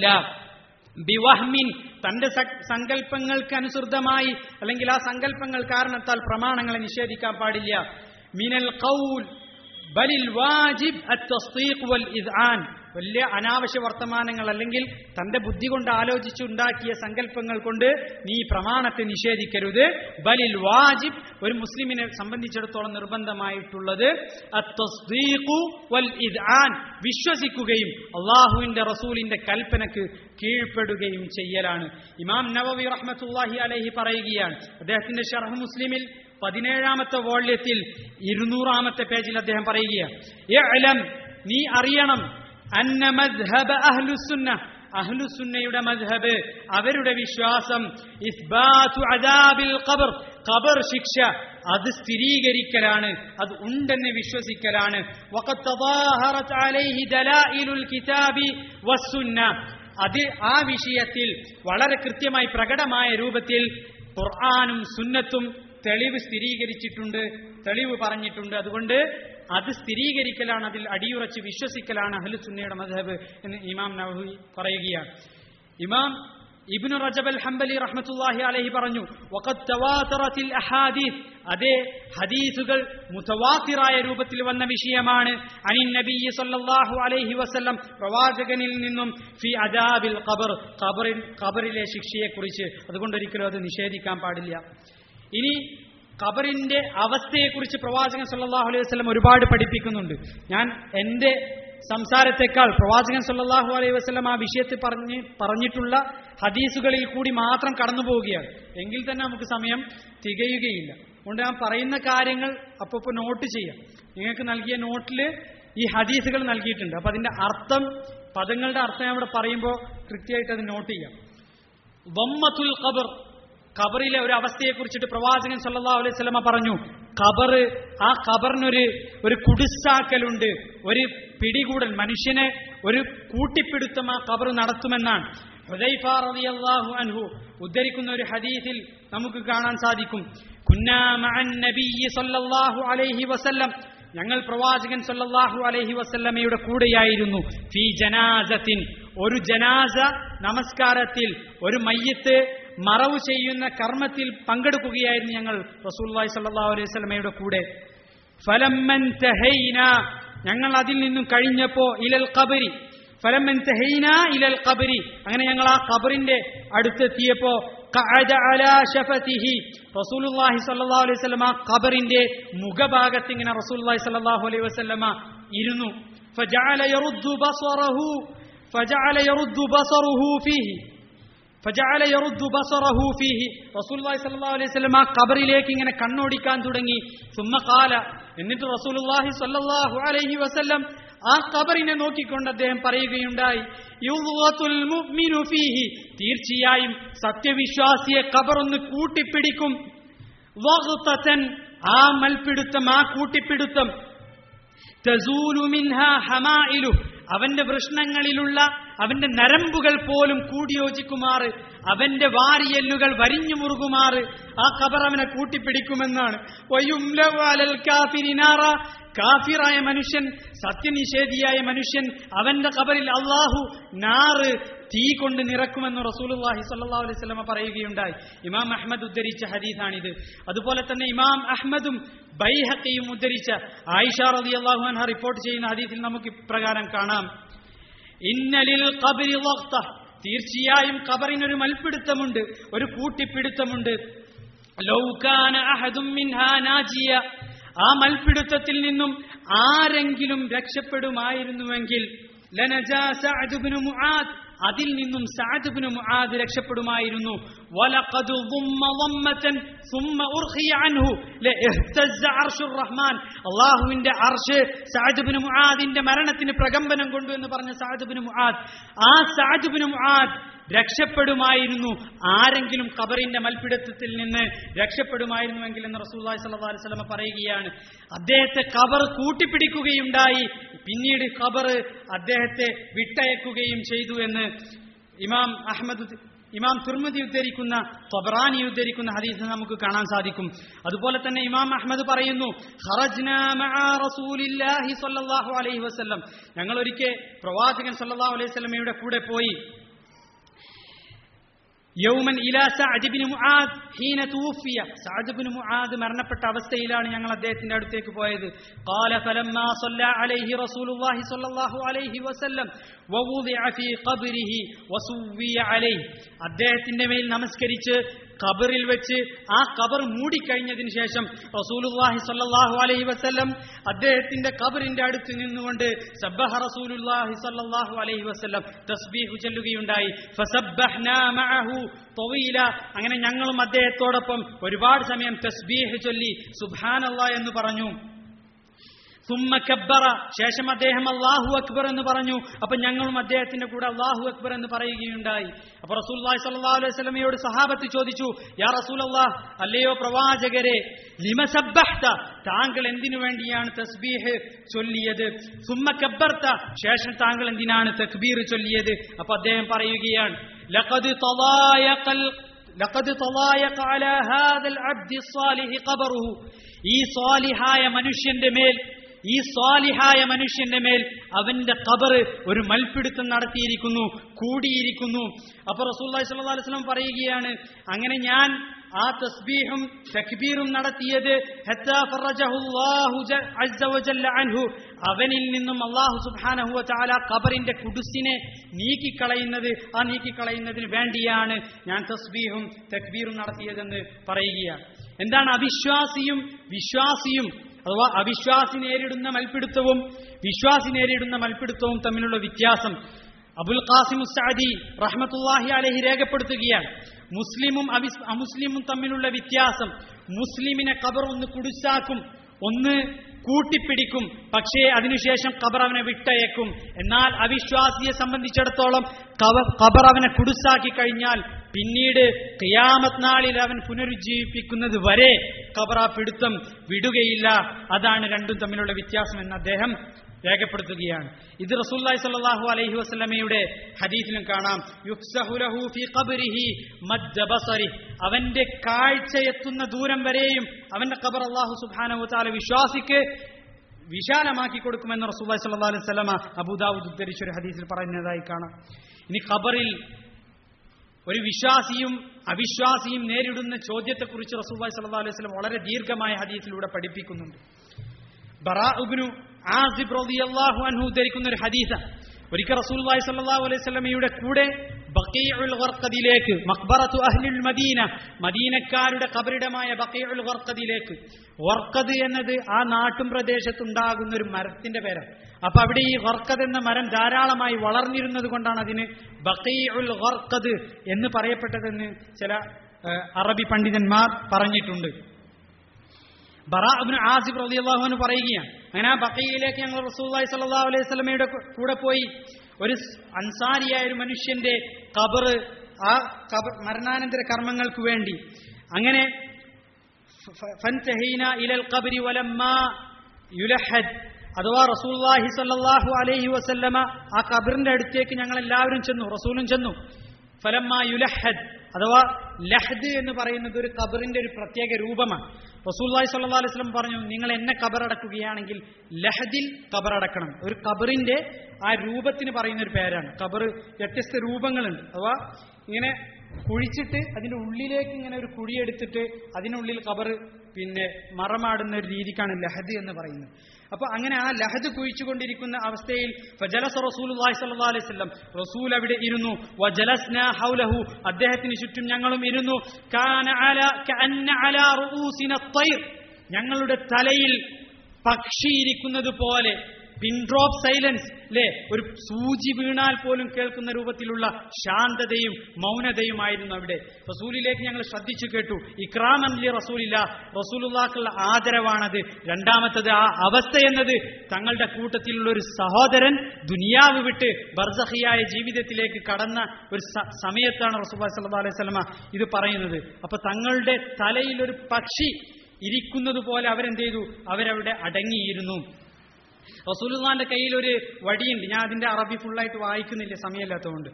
S1: ബിവഹ്മിൻ, തന്റെ സങ്കല്പങ്ങൾക്ക് അനുസൃതമായി അല്ലെങ്കിൽ ആ സങ്കല്പങ്ങൾ കാരണത്താൽ പ്രമാണങ്ങളെ നിഷേധിക്കാൻ പാടില്ല. മിനൽ ഖൗൽ ബലിൽ വാജിബ് അത്തസ്ദീഖ് വൽ ഇദ്ആൻ, വലിയ അനാവശ്യ വർത്തമാനങ്ങൾ അല്ലെങ്കിൽ തന്റെ ബുദ്ധി കൊണ്ട് ആലോചിച്ചുണ്ടാക്കിയ സങ്കല്പങ്ങൾ കൊണ്ട് നീ പ്രമാണത്തെ നിഷേധിക്കരുത്. ബലിൽ വാജിബ്, ഒരു മുസ്ലിമിനെ സംബന്ധിച്ചിടത്തോളം നിർബന്ധമായിട്ടുള്ളത് അത്തസ്ദീഖു വൽ ഇദ്ആൻ, വിശ്വസിക്കുകയും അള്ളാഹുവിന്റെ റസൂലിന്റെ കൽപ്പനക്ക് കീഴ്പ്പെടുകയും ചെയ്യലാണ്. ഇമാം നവവി റഹ്മത്തുള്ളാഹി അലൈഹി പറയുകയാണ്, അദ്ദേഹത്തിന്റെ ശർഹ് മുസ്ലിമിൽ പതിനേഴാമത്തെ വോള്യത്തിൽ ഇരുന്നൂറാമത്തെ പേജിൽ അദ്ദേഹം പറയുകയാണ്, ഇഅ്ലം, നീ അറിയണം, അന്ന മദ്ഹബ അഹ്ലുസുന്ന, അഹ്ലുസുന്നയുടെ മദ്ഹബ്, അവരുടെ വിശ്വാസം, ഇസ്ബാതു അദാബിൽ ഖബർ, ഖബർ ശിക്ഷ അത് സ്ഥിരീകരിക്കലാണ്, അത് ഉണ്ടെന്ന് വിശ്വസിക്കലാണ്. വഖദ് തദാഹറത് അലൈഹി ദലായിലുൽ കിതാബി വസ്സുന്ന, അത് ആ വിഷയത്തിൽ വളരെ കൃത്യമായി പ്രകടമായ രൂപത്തിൽ ഖുർആനും സുന്നത്തും തെളിവ് സ്ഥിരീകരിച്ചിട്ടുണ്ട്, തെളിവ് പറഞ്ഞിട്ടുണ്ട്. അതുകൊണ്ട് അത് സ്ഥിരീകരിക്കലാണ്, അതിൽ അടിയുറച്ച് വിശ്വസിക്കലാണ് അഹ്ലുസുന്നയുടെ മദ്ഹബ് എന്ന് ഇമാം നവവി പറയുകയാണ്. ഇമാം ഇബ്നു റജബ് അൽ ഹംബലി റഹ്മത്തുള്ളാഹി അലൈഹി പറഞ്ഞു, വഖദ് തവാതറത്തിൽ അഹാദീസ്, അതേ ഹദീസുകൾ മുതവാത്തിറായ രൂപത്തിൽ വന്ന വിഷയമാണ്. അനിൻ നബി സല്ലല്ലാഹു അലൈഹി വസല്ലം, പ്രവാചകനിൽ നിന്നും, ഫി അദാബിൽ ഖബർ, ഖബറിൽ ഖബറിലെ ശിക്ഷയെക്കുറിച്ച്. അതുകൊണ്ട് ഒരിക്കലും അത് നിഷേധിക്കാൻ പാടില്ല. ഇനി ഖബറിന്റെ അവസ്ഥയെക്കുറിച്ച് പ്രവാചകൻ സല്ലല്ലാഹു അലൈഹി വസല്ലം ഒരുപാട് പഠിപ്പിക്കുന്നുണ്ട്. ഞാൻ എന്റെ സംസാരത്തെക്കാൾ പ്രവാചകൻ സല്ലല്ലാഹു അലൈഹി വസല്ലം ആ വിഷയത്തിൽ പറഞ്ഞ് പറഞ്ഞിട്ടുള്ള ഹദീസുകളിൽ കൂടി മാത്രം കടന്നു പോവുകയാണ്. എങ്കിൽ തന്നെ നമുക്ക് സമയം തികയുകയില്ല. അതുകൊണ്ട് ഞാൻ പറയുന്ന കാര്യങ്ങൾ അപ്പോൾ നോട്ട് ചെയ്യാം. നിങ്ങൾക്ക് നൽകിയ നോട്ടിൽ ഈ ഹദീസുകൾ നൽകിയിട്ടുണ്ട്. അപ്പൊ അതിന്റെ അർത്ഥം, പദങ്ങളുടെ അർത്ഥം ഞാൻ ഇവിടെ പറയുമ്പോൾ കൃത്യമായിട്ട് അത് നോട്ട് ചെയ്യാം. ദമ്മത്തുൽ ഖബർ, ഖബറിലെ ഒരു അവസ്ഥയെ കുറിച്ചിട്ട് പ്രവാചകൻ സല്ലല്ലാഹു അലൈഹി വസല്ലം പറഞ്ഞു, ഖബർ, ആ ഖബറിനൊരു ഒരു കുടിസാക്കലുണ്ട്, ഒരു പിടികൂടൽ, മനുഷ്യനെ ഒരു കൂട്ടിപ്പിടുത്തം ആ ഖബർ നടത്തുമെന്നാണ്. ഹുദൈഫ റളിയല്ലാഹു അൻഹു ഉദ്ധരിക്കുന്ന ഒരു ഹദീസിൽ നമുക്ക് കാണാൻ സാധിക്കും, കുന്നാ മഅൻ നബിയ്യി സല്ലല്ലാഹു അലൈഹി വസല്ലം, ഞങ്ങൾ പ്രവാചകൻ സല്ലല്ലാഹു അലൈഹി വസല്ലമയുടെ കൂടെയായിരുന്നു. ഫീ ജനാസത്തിൻ, ഒരു ജനാസ നമസ്കാരത്തിൽ, ഒരു മയ്യിത്ത് മറവ് ചെയ്യുന്ന കർമ്മത്തിൽ പങ്കെടുക്കുകയായിരുന്നു ഞങ്ങൾ റസൂലുള്ളാഹി സ്വല്ലല്ലാഹു അലൈഹി വസല്ലമയുടെ കൂടെ. ഫലമ്മൻ തഹൈന, ഞങ്ങൾ അതിൽ നിന്നും കഴിഞ്ഞപ്പോ, ഇലൽ ഖബരി, ഫലമ്മൻ തഹൈന ഇലൽ ഖബരി, അങ്ങനെ ഞങ്ങൾ ആ ഖബറിന്റെ അടുത്തെത്തിയപ്പോ, ഖഅദ അലാ ശഫതിഹി, റസൂലുള്ളാഹി സ്വല്ലല്ലാഹു അലൈഹി വസല്ലമ ഖബറിന്റെ മുഖഭാഗത്ത് ഇങ്ങനെ റസൂലുള്ളാഹി സ്വല്ലല്ലാഹു അലൈഹി വസല്ലമ ഇരുന്നു. ഫജഅല യറുദ്ദു ബസറഹു ഫജഅല യറുദ്ദു ബസറഹു ഫീഹി ഫജഅല യറുദ്ദു ബസറഹു ഫീഹി, റസൂലുള്ളാഹി സ്വല്ലല്ലാഹു അലൈഹി വസല്ലമ ഖബറിലേക്ക് ഇങ്ങനെ കണ്ണോടിക്കാൻ തുടങ്ങി. സുമ്മ ഖാല, എന്നിട്ട് റസൂലുള്ളാഹി സ്വല്ലല്ലാഹു അലൈഹി വസല്ലം ആ ഖബറിനെ നോക്കിക്കൊണ്ട് അദ്ദേഹം പറയുകയുണ്ടായി, യുദ്വത്തുൽ മുഅ്മിനു ഫീഹി, തീർച്ചയായും സത്യവിശ്വാസിയെ ഖബർ ഒന്ന് കൂട്ടിപ്പിടിക്കും. വഗ്തതൻ, ആ മൽപിടുത്തം, ആ കൂട്ടിപ്പിടുത്തം, തസൂലു മിൻഹാ ഹമായിലു, അവന്റെ വൃഷ്ണങ്ങളിലുള്ള അവന്റെ നരമ്പുകൾ പോലും കൂടിയോജിക്കുമാറ്, അവന്റെ വാരിയെല്ലുകൾ വരിഞ്ഞു മുറുകുമാറ് ആ ഖബർ അവനെ കൂട്ടിപ്പിടിക്കുമെന്നാണ്. വയുംലഉ അലൽ കാഫിരിനാറ, കാഫിറായ മനുഷ്യൻ, സത്യനിഷേധിയായ മനുഷ്യൻ, അവന്റെ ഖബറിൽ അല്ലാഹു നാറ്, തീ കൊണ്ട് നിറക്കുമെന്ന് റസൂലുള്ളാഹി സ്വല്ലല്ലാഹു അലൈഹി വസല്ലം പറയുകയുണ്ടായി. ഇമാം അഹ്മദ് ഉദ്ധരിച്ച ഹദീസാണിത്. അതുപോലെ തന്നെ ഇമാം അഹ്മദും ബൈഹഖിയും ഉദ്ധരിച്ച ആയിഷ റളിയല്ലാഹു അൻഹ റിപ്പോർട്ട് ചെയ്യുന്ന ഹദീസിൽ നമുക്ക് ഇപ്രകാരം കാണാം, ഇന്നലിൽ ഖബരി വഖ്ത, തീർച്ചയായും ഖബറിനൊരു മൽപിടുത്തമുണ്ട്, ഒരു കൂട്ടിപ്പിടുത്തമുണ്ട്. ലൗ കാന അഹദും മിൻഹാ നാജിയ, ആ മൽപിടുത്തത്തിൽ നിന്നും ആരെങ്കിലും രക്ഷപ്പെടുമായിരുന്നുവെങ്കിൽ, ലനജാ സഅദ് ഇബ്നു മുആദ്, അതിൽ നിന്നും സഅദ് ഇബ്നു മുആദ് രക്ഷപ്പെടുമായിരുന്നു. വലഖദ് ضم ضمة ثم أرخي عنه لاهتز عرش الرحمن, അല്ലാഹുവിന്റെ അർശ് സഅദ് ഇബ്നു മുആദിന്റെ മരണത്തിന് പ്രകമ്പനം കൊണ്ടു എന്ന് പറഞ്ഞ സഅദ് ഇബ്നു മുആദ്, ആ സഅദ് ഇബ്നു മുആദ് രക്ഷപ്പെടുമായിരുന്നു, ആരെങ്കിലും ഖബറിന്റെ മൽപിടുത്തത്തിൽ നിന്ന് രക്ഷപ്പെടുമായിരുന്നുവെങ്കിൽ എന്ന് റസൂലുള്ളാഹി സ്വല്ലല്ലാഹു അലൈഹി വസല്ലം പറയുകയാണ്. അദ്ദേഹത്തെ ഖബർ കൂട്ടിപ്പിടിക്കുകയുണ്ടായി, പിന്നീട് ഖബർ അദ്ദേഹത്തെ വിട്ടയക്കുകയും ചെയ്തു എന്ന് ഇമാം അഹ്മദ് ഇമാം തുർമുദി ഉദ്ധരിക്കുന്ന ത്വബറാനി ഉദ്ധരിക്കുന്ന ഹദീസ് നമുക്ക് കാണാൻ സാധിക്കും. അതുപോലെ തന്നെ ഇമാം അഹ്മദ് പറയുന്നു, ഖറജ്നാ മഅ റസൂലില്ലാഹി സ്വല്ലല്ലാഹു അലൈഹി വസല്ലം, ഞങ്ങൾ ഒരിക്കൽ പ്രവാചകൻ സ്വല്ലല്ലാഹു അലൈഹി വസല്ലമയുടെ കൂടെ പോയി. യൗമൻ ഇലാ സഅദ് ഇബ്നു മുആദ് ഹീന തുവഫിയ, സഅദ് ഇബ്നു മുആദ് മരണപ്പെട്ട അവസ്ഥയിലാണ് ഞങ്ങൾ അദ്ദേഹത്തിന്റെ അടുത്തേക്ക് പോയത്. ഖാല ഫലമ്മാ സല്ലല്ലാ അലൈഹി റസൂലുള്ളാഹി സ്വല്ലല്ലാഹു അലൈഹി വസല്ലം വവുദിഅ ഫീ ഖബ്രിഹി വസുവ്വിയ അലൈഹി, അദ്ദേഹത്തിന്റെ മേൽ നമസ്കരിച്ച് ഖബറിൽ വെച്ച് ആ ഖബർ മൂടിക്കഴിഞ്ഞതിന് ശേഷം റസൂലുള്ളാഹി സ്വല്ലല്ലാഹു അലൈഹി വസല്ലം അദ്ദേഹത്തിന്റെ ഖബറിന്റെ അടുത്ത് നിന്നുകൊണ്ട് സബ്ബഹ റസൂലുള്ളാഹി സ്വല്ലല്ലാഹു അലൈഹി വസല്ലം തസ്ബീഹ് ചൊല്ലുകയുണ്ടായി. ഫസബ്ബഹ്നാ മഅഹു തവീല, അങ്ങനെ ഞങ്ങളും അദ്ദേഹത്തോടൊപ്പം ഒരുപാട് സമയം തസ്ബീഹ് ചൊല്ലി സുബ്ഹാനല്ലാഹ് എന്ന് പറഞ്ഞു. സുമ്മ കബ്ബറ, ശേഷം അദ്ദേഹം അല്ലാഹു അക്ബർ എന്ന് പറഞ്ഞു. അപ്പൊ ഞങ്ങളും അദ്ദേഹത്തിന്റെ കൂടെ അല്ലാഹു അക്ബർ എന്ന് പറയുകയുണ്ടായി. അപ്പൊ റസൂലുള്ളാഹി സ്വല്ലല്ലാഹു അലൈഹി വസല്ലമയോട് സഹാബത്ത് ചോദിച്ചു, യാ റസൂലല്ലാഹ്, അല്ലയോ പ്രവാചകരെ, ലിമ സബ്ബഹ്ത, താങ്കൾ എന്തിനു വേണ്ടിയാണ് തസ്ബീഹ് ചൊല്ലിയത്? സുമ്മ കബ്ബർത, ശേഷം താങ്കൾ എന്തിനാണ് തക്ബീർ ചൊല്ലിയത്? അപ്പൊ അദ്ദേഹം പറയുകയാണ്, ലഖദ് തളായഖൽ ലഖദ് തളായഖ അലാ ഹാദൽ അബ്ദി സ്വാലിഹി ഖബറുഹു, ഈ സ്വാലിഹായ മനുഷ്യന്റെ മേൽ ഈ സ്വാലിഹായ മനുഷ്യന്റെ മേൽ അവന്റെ ഖബർ ഒരു മൽപിടുത്തം നടത്തിയിരിക്കുന്നു, കൂടിയിരിക്കുന്നു. അപ്പൊ റസൂലുള്ളാഹി സ്വല്ലല്ലാഹു അലൈഹി വസല്ലം പറയുകയാണ്, അങ്ങനെ ഞാൻ ആ തസ്ബീഹും തക്ബീറും നടത്തിയത് ഹത്താ ഫറജഹുല്ലാഹു അസ്സ വജല്ല അൻഹു, അവനിൽ നിന്നും അല്ലാഹു സുബ്ഹാനഹു വ തആല ഖബറിന്റെ കുദുസിനെ നീക്കിക്കളയുന്നത് ആ നീക്കിക്കളയുന്നതിന് വേണ്ടിയാണ് ഞാൻ തസ്ബീഹും തക്ബീറും നടത്തിയതെന്ന് പറയുകയാണ്. എന്താണ് അവിശ്വാസിയും വിശ്വാസിയും അഥവാ അവിശ്വാസി നേരിടുന്ന മൽപിടുത്തവും വിശ്വാസി നേരിടുന്ന മൽപിടുത്തവും തമ്മിലുള്ള വ്യത്യാസം അബുൽ ഖാസിം സഅദി റഹ്മത്തുള്ളാഹി അലൈഹി രേഖപ്പെടുത്തുകയാണ്. മുസ്ലിമും അമുസ്ലിമും തമ്മിലുള്ള വ്യത്യാസം, മുസ്ലിമിനെ ഖബർ ഒന്ന് കുടിച്ചാക്കും, ഒന്ന് കൂട്ടിപ്പിടിക്കും, പക്ഷേ അതിനുശേഷം ഖബർ അവനെ വിട്ടയക്കും. എന്നാൽ അവിശ്വാസിയെ സംബന്ധിച്ചിടത്തോളം ഖബർ അവനെ കുടുസാക്കി കഴിഞ്ഞാൽ പിന്നീട് ഖിയാമത്ത് നാളിൽ അവൻ പുനരുജ്ജീവിപ്പിക്കുന്നത് വരെ ഖബർ ആ പിടുത്തം വിടുകയില്ല. അതാണ് രണ്ടും തമ്മിലുള്ള വ്യത്യാസം എന്ന് അദ്ദേഹം രേഖപ്പെടുത്തുകയാണ്. ഇത് റസൂലുള്ളാഹി സ്വല്ലല്ലാഹു അലൈഹി വസല്ലമയുടെ ഹദീസിലും കാണാം. യുക്സഹു ലഹു ഫീ ഖബ്രിഹി മദ്ദ ബസരി, അവന്റെ കാഴ്ച എത്തുന്ന ദൂരം വരെയും അവന്റെ ഖബർ അല്ലാഹു സുബ്ഹാനഹു വ തആല വിശ്വാസിക്ക് വിശാലമാക്കി കൊടുക്കുമെന്ന് റസൂലുള്ളാഹി സ്വല്ലല്ലാഹു അലൈഹി വസല്ലമ അബൂദാവൂദ് ഉദ്ധരിച്ച ഒരു ഹദീസിൽ പറയുന്നതായി കാണാം. ഇനി ഖബറിൽ ഒരു വിശ്വാസിയും അവിശ്വാസിയും നേരിടുന്ന ചോദ്യത്തെക്കുറിച്ച് റസൂലുള്ളാഹി സ്വല്ലല്ലാഹു അലൈഹി വസല്ലം വളരെ ദീർഘമായ ഹദീസിലൂടെ പഠിപ്പിക്കുന്നുണ്ട്. ബറാ ഇബ്നു ആസിബ് റളിയല്ലാഹു അൻഹു ഉദ്ധരിക്കുന്ന ഒരു ഹദീസാണ്. ഒരിക്കൽ റസൂലുള്ളാഹി സ്വല്ലല്ലാഹു അലൈഹി വസല്ലമയുടെ കൂടെ ബഖീഉൽ ഗർഖദിലേക്ക്, മഖ്ബറത്തു അഹ്ലിൽ മദീന, മദീനക്കാരുടെ ഖബറിടമായ ബഖീഉൽ ഗർഖദിലേക്ക്. ഗർഖദ് എന്നത് ആ നാട്ടും പ്രദേശത്തുണ്ടാകുന്ന ഒരു മരത്തിന്റെ പേരാണ്. അപ്പൊ അവിടെ ഈ ഗർഖദ് എന്ന മരം ധാരാളമായി വളർന്നിരുന്നത് കൊണ്ടാണ് അതിന് ബഖീഉൽ ഗർഖദ് എന്ന് പറയപ്പെട്ടതെന്ന് ചില അറബി പണ്ഡിതന്മാർ പറഞ്ഞിട്ടുണ്ട്. ബറാ ഇബ്നു ആസിബ് റളിയല്ലാഹു അൻഹു പറയുകയാണ്, അങ്ങനെ ആ ബഖീയിലേക്ക് ഞങ്ങൾ റസൂലുള്ളാഹി സ്വല്ലല്ലാഹു അലൈഹി വസല്ലമയുടെ കൂടെ പോയി. ഒരു അൻസാരിയായ ഒരു മനുഷ്യന്റെ ഖബർ, ആ ഖബർ മരണാനന്തര കർമ്മങ്ങൾക്ക് വേണ്ടി അങ്ങനെ ഫൻതഹീന ഇലൽ ഖബ്രി വലമ്മാ യുലഹദ്, അഥവാ റസൂലുള്ളാഹി സ്വല്ലല്ലാഹു അലൈഹി വസല്ലമ ആ ഖബറിന്റെ അടുത്തേക്ക് ഞങ്ങൾ എല്ലാവരും ചെന്നു, റസൂലും ചെന്നു. ഫലമ്മാ യുലഹദ്, അഥവാ ലഹദ് എന്ന് പറയുന്നത് ഒരു ഖബറിന്റെ ഒരു പ്രത്യേക രൂപമാണ്. റസൂലുള്ളാഹി സ്വല്ലല്ലാഹു അലൈഹി വസല്ലം പറഞ്ഞു, നിങ്ങൾ എന്നെ ഖബറടക്കുകയാണെങ്കിൽ ലഹദിൽ ഖബറടക്കണം. ഒരു ഖബറിന്റെ ആ രൂപത്തിന് പറയുന്ന ഒരു പേരാണ്. ഖബർ വ്യത്യസ്ത രൂപങ്ങളുണ്ട്. അഥവാ ഇങ്ങനെ കുഴിച്ചിട്ട് അതിന്റെ ഉള്ളിലേക്ക് ഇങ്ങനെ ഒരു കുഴിയെടുത്തിട്ട് അതിനുള്ളിൽ ഖബർ പിന്നെ മറമാടുന്ന ഒരു രീതിക്കാണ് ലഹദ് എന്ന് പറയുന്നത്. അപ്പൊ അങ്ങനെ ആ ലഹദ് കുഴിച്ചുകൊണ്ടിരിക്കുന്ന അവസ്ഥയിൽ ഫജലസ റസൂലുള്ളാഹി സ്വല്ലല്ലാഹു അലൈഹി വസല്ലം, റസൂൽ അവിടെ ഇരുന്നു. വജലസ്നാ ഹൗലഹു, അദ്ദേഹത്തിന് ചുറ്റും ഞങ്ങളും ഇരുന്നു. കാന അലാ കഅന്ന അലാ റൂസിന ത്വയ്ർ, ഞങ്ങളുടെ തലയിൽ പക്ഷി ഇരിക്കുന്നത് പോലെ, പിൻ ഡ്രോപ്പ് സൈലൻസ് അല്ലേ, ഒരു സൂചി വീണാൽ പോലും കേൾക്കുന്ന രൂപത്തിലുള്ള ശാന്തതയും മൗനതയുമായിരുന്നു അവിടെ. റസൂലിലേക്ക് ഞങ്ങൾ ശ്രദ്ധിച്ചു കേട്ടു. ഇക്റാമൻ ലി റസൂലില്ല, റസൂലുള്ളാഹിക്കുള്ള ആദരവാണത്. രണ്ടാമത്തത് ആ അവസ്ഥ എന്നത് തങ്ങളുടെ കൂട്ടത്തിലുള്ള ഒരു സഹോദരൻ ദുനിയാവ് വിട്ട് ബർസഖിയായ ജീവിതത്തിലേക്ക് കടന്ന ഒരു സമയത്താണ് റസൂലുള്ളാഹി സ്വല്ലല്ലാഹു അലൈഹി വസല്ലമ ഇത് പറയുന്നത്. അപ്പൊ തങ്ങളുടെ തലയിൽ ഒരു പക്ഷി ഇരിക്കുന്നത് പോലെ അവരെന്ത് ചെയ്തു, അവരവിടെ അടങ്ങിയിരുന്നു. റസൂലുള്ളാഹിന്റെ കയ്യിൽ ഒരു വടിയുണ്ട്. ഞാൻ അതിന്റെ അറബി ഫുള്ളായിട്ട് വായിക്കുന്നില്ല, സമയമില്ലാത്തതുകൊണ്ട്.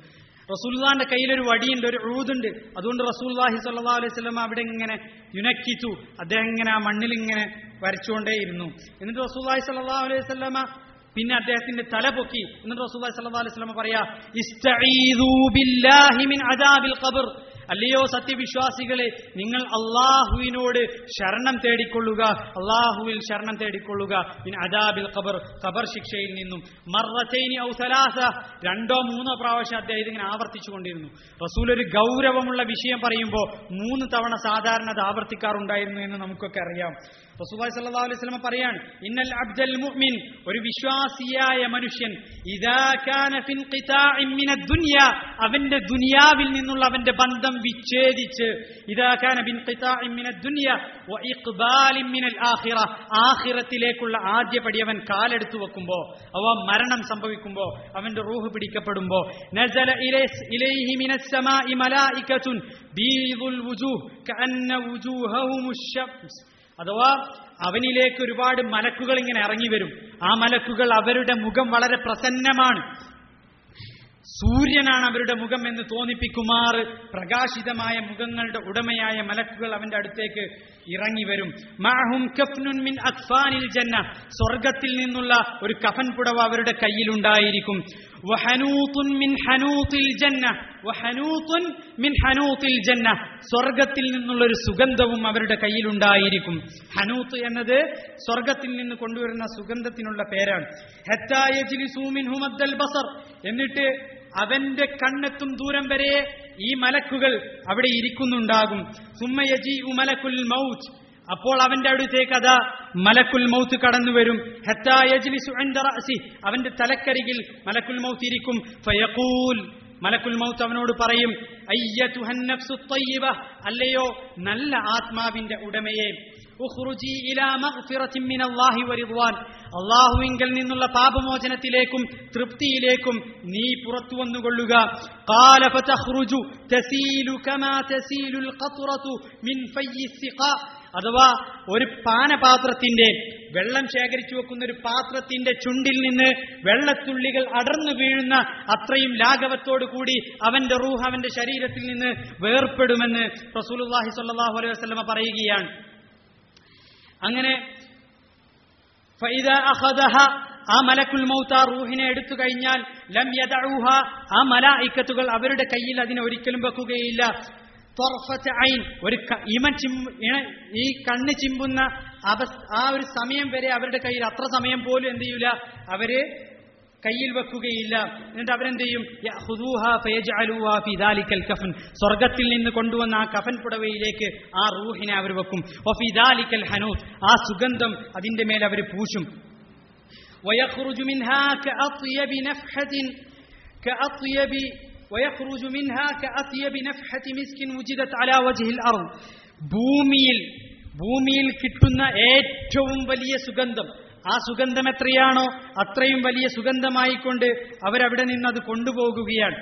S1: റസൂലുള്ളാഹിന്റെ കയ്യിലൊരു വടിയുണ്ട്, ഒരു ഊതുണ്ട്. അതുകൊണ്ട് റസൂലുള്ളാഹി സ്വല്ലല്ലാഹു അലൈഹി വസല്ലം അവിടെ ഇങ്ങനെ യുനക്കിച്ചു, അദ്ദേഹം ഇങ്ങനെ ആ മണ്ണിൽ ഇങ്ങനെ വരച്ചുകൊണ്ടേയിരുന്നു. എന്നിട്ട് റസൂലുള്ളാഹി സ്വല്ലല്ലാഹു അലൈഹി വസല്ലം പിന്നെ അദ്ദേഹത്തിന്റെ തല പൊക്കി. എന്നിട്ട് റസൂലുള്ളാഹി സ്വല്ലല്ലാഹു അലൈഹി വസല്ലം പറയാ, ഇസ്തഈദൂ ബില്ലാഹി മിൻ അദാബിൽ ഖബർ. അല്ലയോ സത്യവിശ്വാസികളെ, നിങ്ങൾ അള്ളാഹുവിനോട് ശരണം തേടിക്കൊള്ളുക, അള്ളാഹുവിൽ ശരണം തേടിക്കൊള്ളുക. മിൻ അദാബിൽ ഖബർ, ഖബർ ശിക്ഷയിൽ നിന്നും. മർറതൈനി ഔ സലാസ, രണ്ടോ മൂന്നോ പ്രാവശ്യം അദ്ദേഹം ഇതിങ്ങനെ ആവർത്തിച്ചു കൊണ്ടിരുന്നു. റസൂൽ ഒരു ഗൗരവമുള്ള വിഷയം പറയുമ്പോൾ മൂന്ന് തവണ സാധാരണ അത് ആവർത്തിക്കാറുണ്ടായിരുന്നു എന്ന് നമുക്കൊക്കെ അറിയാം. റസൂലുള്ളാഹി സ്വല്ലല്ലാഹു അലൈഹി വസല്ലം പറയാണ്, ഇന്നൽ അബ്ദൽ മുഅ്മിൻ, ഒരു വിശ്വാസിയായ മനുഷ്യൻ, ഇദാ കാന ഫിൻ ഖിതാഇൻ മിനദ് ദുനിയ, അവന്റെ ദുനിയാവിൽ നിന്നുള്ള അവന്റെ ബന്ധം വിച്ഛേദിച്ച്, ഇദാ കാന ബിൻ ഖിതാഇൻ മിനദ് ദുനിയ വ ഇഖ്ബാലിൻ മിനൽ ആഖിറ, ആഖിറത്തിലേക്കുള്ള ആദ്യ പടി അവൻ കാലെടുത്തു വെക്കുമ്പോൾ, അവ മരണം സംഭവിക്കുമ്പോൾ, അവന്റെ റൂഹ് പിടിക്കപ്പെടുമ്പോൾ, നസല ഇലൈഹി മിനസ് സമാഇ മലായികത്തുൻ ബീദുൽ വുജൂഹ് കഅന്ന വുജൂഹഹുമുശ് ശംസ്, അഥവാ അവനിലേക്ക് ഒരുപാട് മലക്കുകൾ ഇങ്ങനെ ഇറങ്ങി വരും. ആ മലക്കുകൾ അവരുടെ മുഖം വളരെ പ്രസന്നമാണ്, സൂര്യനാണ് അവരുടെ മുഖം എന്ന് തോന്നിപ്പിക്കുമാറ് പ്രകാശിതമായ മുഖങ്ങളുടെ ഉടമയായ മലക്കുകൾ അവന്റെ അടുത്തേക്ക് ഇറങ്ങി വരും. മഅഹും കഫ്നുൻ മിൻ അക്ഫാനിൽ ജന്ന, സ്വർഗത്തിൽ നിന്നുള്ള ഒരു കഫൻ പുടവ അവരുടെ കയ്യിലുണ്ടായിരിക്കും. വഹനൂതുൻ മിൻ ഹനൂതിൽ ജന്ന, വഹനൂതുൻ മിൻ ഹനൂതിൽ ജന്ന, സ്വർഗത്തിൽ നിന്നുള്ള ഒരു സുഗന്ധവും അവരുടെ കയ്യിലുണ്ടായിരിക്കും. ഹനൂത്ത് എന്നത് സ്വർഗത്തിൽ നിന്ന് കൊണ്ടുവരുന്ന സുഗന്ധത്തിനുള്ള പേരാണ്. ഹത്താ യജ്ലിസൂ മിൻഹു മദ്ദൽ ബസർ, എന്നിട്ട് അവന്റെ കണ്ണെത്തും ദൂരം വരെ ഈ മലക്കുകൾ അവിടെ ഇരിക്കുന്നുണ്ടാകും. സുമ്മ യജീഉ മലക്കുൽ മൗത്ത്, അപ്പോൾ അവന്റെ അടുത്തേക്ക് അതാ മലക്കുൽ മൗത്ത് കടന്നു വരും. ഹത്താ യജ്ലിസു ഇൻദ റഅസി, അവന്റെ തലക്കരികിൽ മലക്കുൽ മൗത്ത് ഇരിക്കും. ഫയഖൂൽ, മലക്കുൽ മൗത്ത് അവനോട് പറയും, അയ്യതുഹൻ നഫ്സു ത്വയ്യിബ, അല്ലയോ നല്ല ആത്മാവിന്റെ ഉടമയെ, ഉഖ്റുജി ഇലാ മഗ്ഫിറത്തിൻ മിനല്ലാഹി വറിദ്വാൻ, അല്ലാഹുവിങ്കൽ നിന്നുള്ള പാപമോചനത്തിലേക്കും തൃപ്തിയിലേക്കും നീ പുറത്തു വന്നുകൊള്ളുക. ഖാല ഫതഖ്റുജു തസീലു കമാ തസീലുൽ ഖത്റതു മിൻ ഫയ്യി സിഖാ, അഥവാ ഒരു പാനപാത്രത്തിന്റെ, വെള്ളം ശേഖരിച്ചു വെക്കുന്ന ഒരു പാത്രത്തിന്റെ ചുണ്ടിൽ നിന്ന് വെള്ളത്തുള്ളികൾ അടർന്നു വീഴുന്ന അത്രയും ലാഘവത്തോടു കൂടി അവന്റെ റൂഹ് അവന്റെ ശരീരത്തിൽ നിന്ന് വേർപ്പെടുമെന്ന് റസൂലുള്ളാഹി സ്വല്ലല്ലാഹു അലൈഹി വസല്ലം പറയുകയാണ്. അങ്ങനെ ഫഇദാ അഖദഹ, ആ മലക്കുൽ മൗത്ത് ആ റൂഹിനെ എടുത്തു കഴിഞ്ഞാൽ, ലം യദഉഹ, ആ മലായിക്കത്തുകൾ അവരുടെ കയ്യിൽ അതിനെ ഒരിക്കലും വെക്കുകയില്ല. ത്വർഫത ഐൻ, ഒരു ഇമ ഈ കണ്ണ് ചിമ്പുന്ന അവസ്ഥ, ആ ഒരു സമയം വരെ അവരുടെ കയ്യിൽ, അത്ര സമയം പോലും എന്ത് ചെയ്യൂല, അവര് കയ്യിൽ വെക്കുകയില്ല. എന്നിട്ട് അവരെന്ത് ചെയ്യും, യഖുദൂഹാ ഫയജ്അലൂഹാ ഫീ ദാലിക്കൽ കഫൻ, സ്വർഗ്ഗത്തിൽ നിന്ന് കൊണ്ടുവന്ന ആ കഫൻ പുടവയിലേക്ക് ആ റൂഹിനെ അവർ വെക്കും. വഫീ ദാലിക്കൽ ഹനൂത്ത്, ആ സുഗന്ധം അതിന്റെ മേൽ അവർ പൂശും. വയഖ്റുജു മിൻഹാ കഅത്യബി നഫ്ഹത്തിൻ കഅത്യബി വയഖ്റുജു മിൻഹാ കഅത്യബി നഫ്ഹത്തി മിസ്കിൻ വുജിദത് അലാ വജ്ഹിൽ അർദ്, ഭൂമിയിൽ ഭൂമിയിൽ കിട്ടുന്ന ഏറ്റവും വലിയ സുഗന്ധം, ആ സുഗന്ധം എത്രയാണോ അത്രയും വലിയ സുഗന്ധമായിക്കൊണ്ട് അവരവിടെ നിന്ന് അത് കൊണ്ടുപോകുകയാണ്.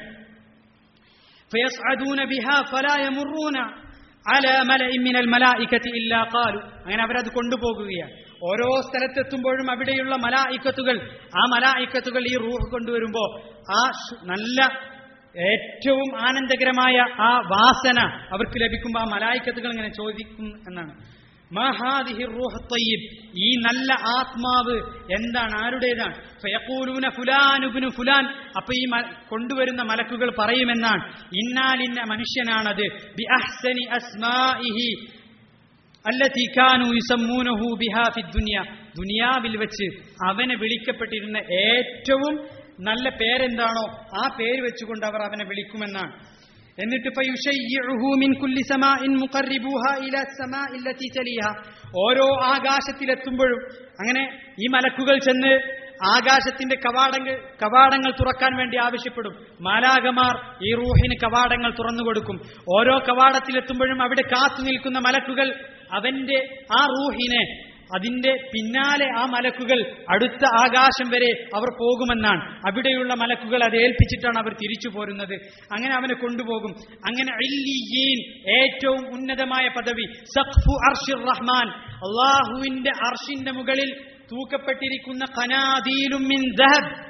S1: ഫയസ്അദൂന ബിഹാ ഫലാ യമറുന അലാ മലഇൻ മിനൽ മലായികതി ഇല്ലാ ഖാലു, അങ്ങനെ അവരത് കൊണ്ടുപോകുകയാണ്. ഓരോ സ്ഥലത്തെത്തുമ്പോഴും അവിടെയുള്ള മലായിക്കത്തുകൾ, ആ മലായിക്കത്തുകൾ ഈ റൂഹ് കൊണ്ടുവരുമ്പോൾ ആ നല്ല ഏറ്റവും ആനന്ദകരമായ ആ വാസന അവർക്ക് ലഭിക്കുമ്പോൾ ആ മലായിക്കത്തുകൾ ഇങ്ങനെ ചോദിക്കും എന്നാണ്, മാ ഹാദിഹി റൂഹ് ത്വയ്യിബ്, ഈ നല്ല ആത്മാവ് എന്താണ്, ആരുടേതാണ്? ഫയഖൂലൂന ഫുലാൻ ഇബ്നു ഫുലാൻ, അപ്പോൾ ഈ കൊണ്ടുവരുന്ന മലക്കുകൾ പറയുമെന്നാണ്, ഇന്നാലിന്ന മനുഷ്യനാണത്, ബി അഹ്സനി അസ്മാഇഹി അല്ലതി കാനൂ യുസമ്മൂനഹു ബിഹാ ഫിദ് ദുനിയ, ദുനിയാവിൽ വെച്ച് അവനെ വിളിക്കപ്പെട്ടിരുന്ന ഏറ്റവും നല്ല പേരെന്താണോ ആ പേര് വെച്ചുകൊണ്ട് അവർ അവനെ വിളിക്കുമെന്നാണ്. എന്നിട്ട് ഫയുശയ്യിഉഹു മിൻ കുല്ലി സമാഇൻ മുഖർരിബൂഹാ ഇലാ സമാഇ അല്ലതി തലിഹാ, ഓരോ ആകാശത്തിലെത്തുമ്പോഴും അങ്ങനെ ഈ മലക്കുകൾ ചെന്ന് ആകാശത്തിന്റെ കവാടങ്ങൾ കവാടങ്ങൾ തുറക്കാൻ വേണ്ടി ആവശ്യപ്പെടും. മാലാകമാർ ഈ റൂഹിന് കവാടങ്ങൾ തുറന്നു കൊടുക്കും. ഓരോ കവാടത്തിലെത്തുമ്പോഴും അവിടെ കാത്തു നിൽക്കുന്ന മലക്കുകൾ അവന്റെ ആ റൂഹിനെ, അതിന്റെ പിന്നാലെ ആ മലക്കുകൾ അടുത്ത ആകാശം വരെ അവർ പോകുമെന്നാണ്. അവിടെയുള്ള മലക്കുകൾ അത് ഏൽപ്പിച്ചിട്ടാണ് അവർ തിരിച്ചു പോരുന്നത്. അങ്ങനെ അവനെ കൊണ്ടുപോകും. അങ്ങനെ ഇല്ലിയീൻ, ഏറ്റവും ഉന്നതമായ പദവി, സഖ്ഫു അർശിർ റഹ്മാൻ, അല്ലാഹുവിന്റെ അർശിന്റെ മുകളിൽ തൂക്കപ്പെട്ടിരിക്കുന്ന ഖനാദീലും മിൻ ദഹബ്,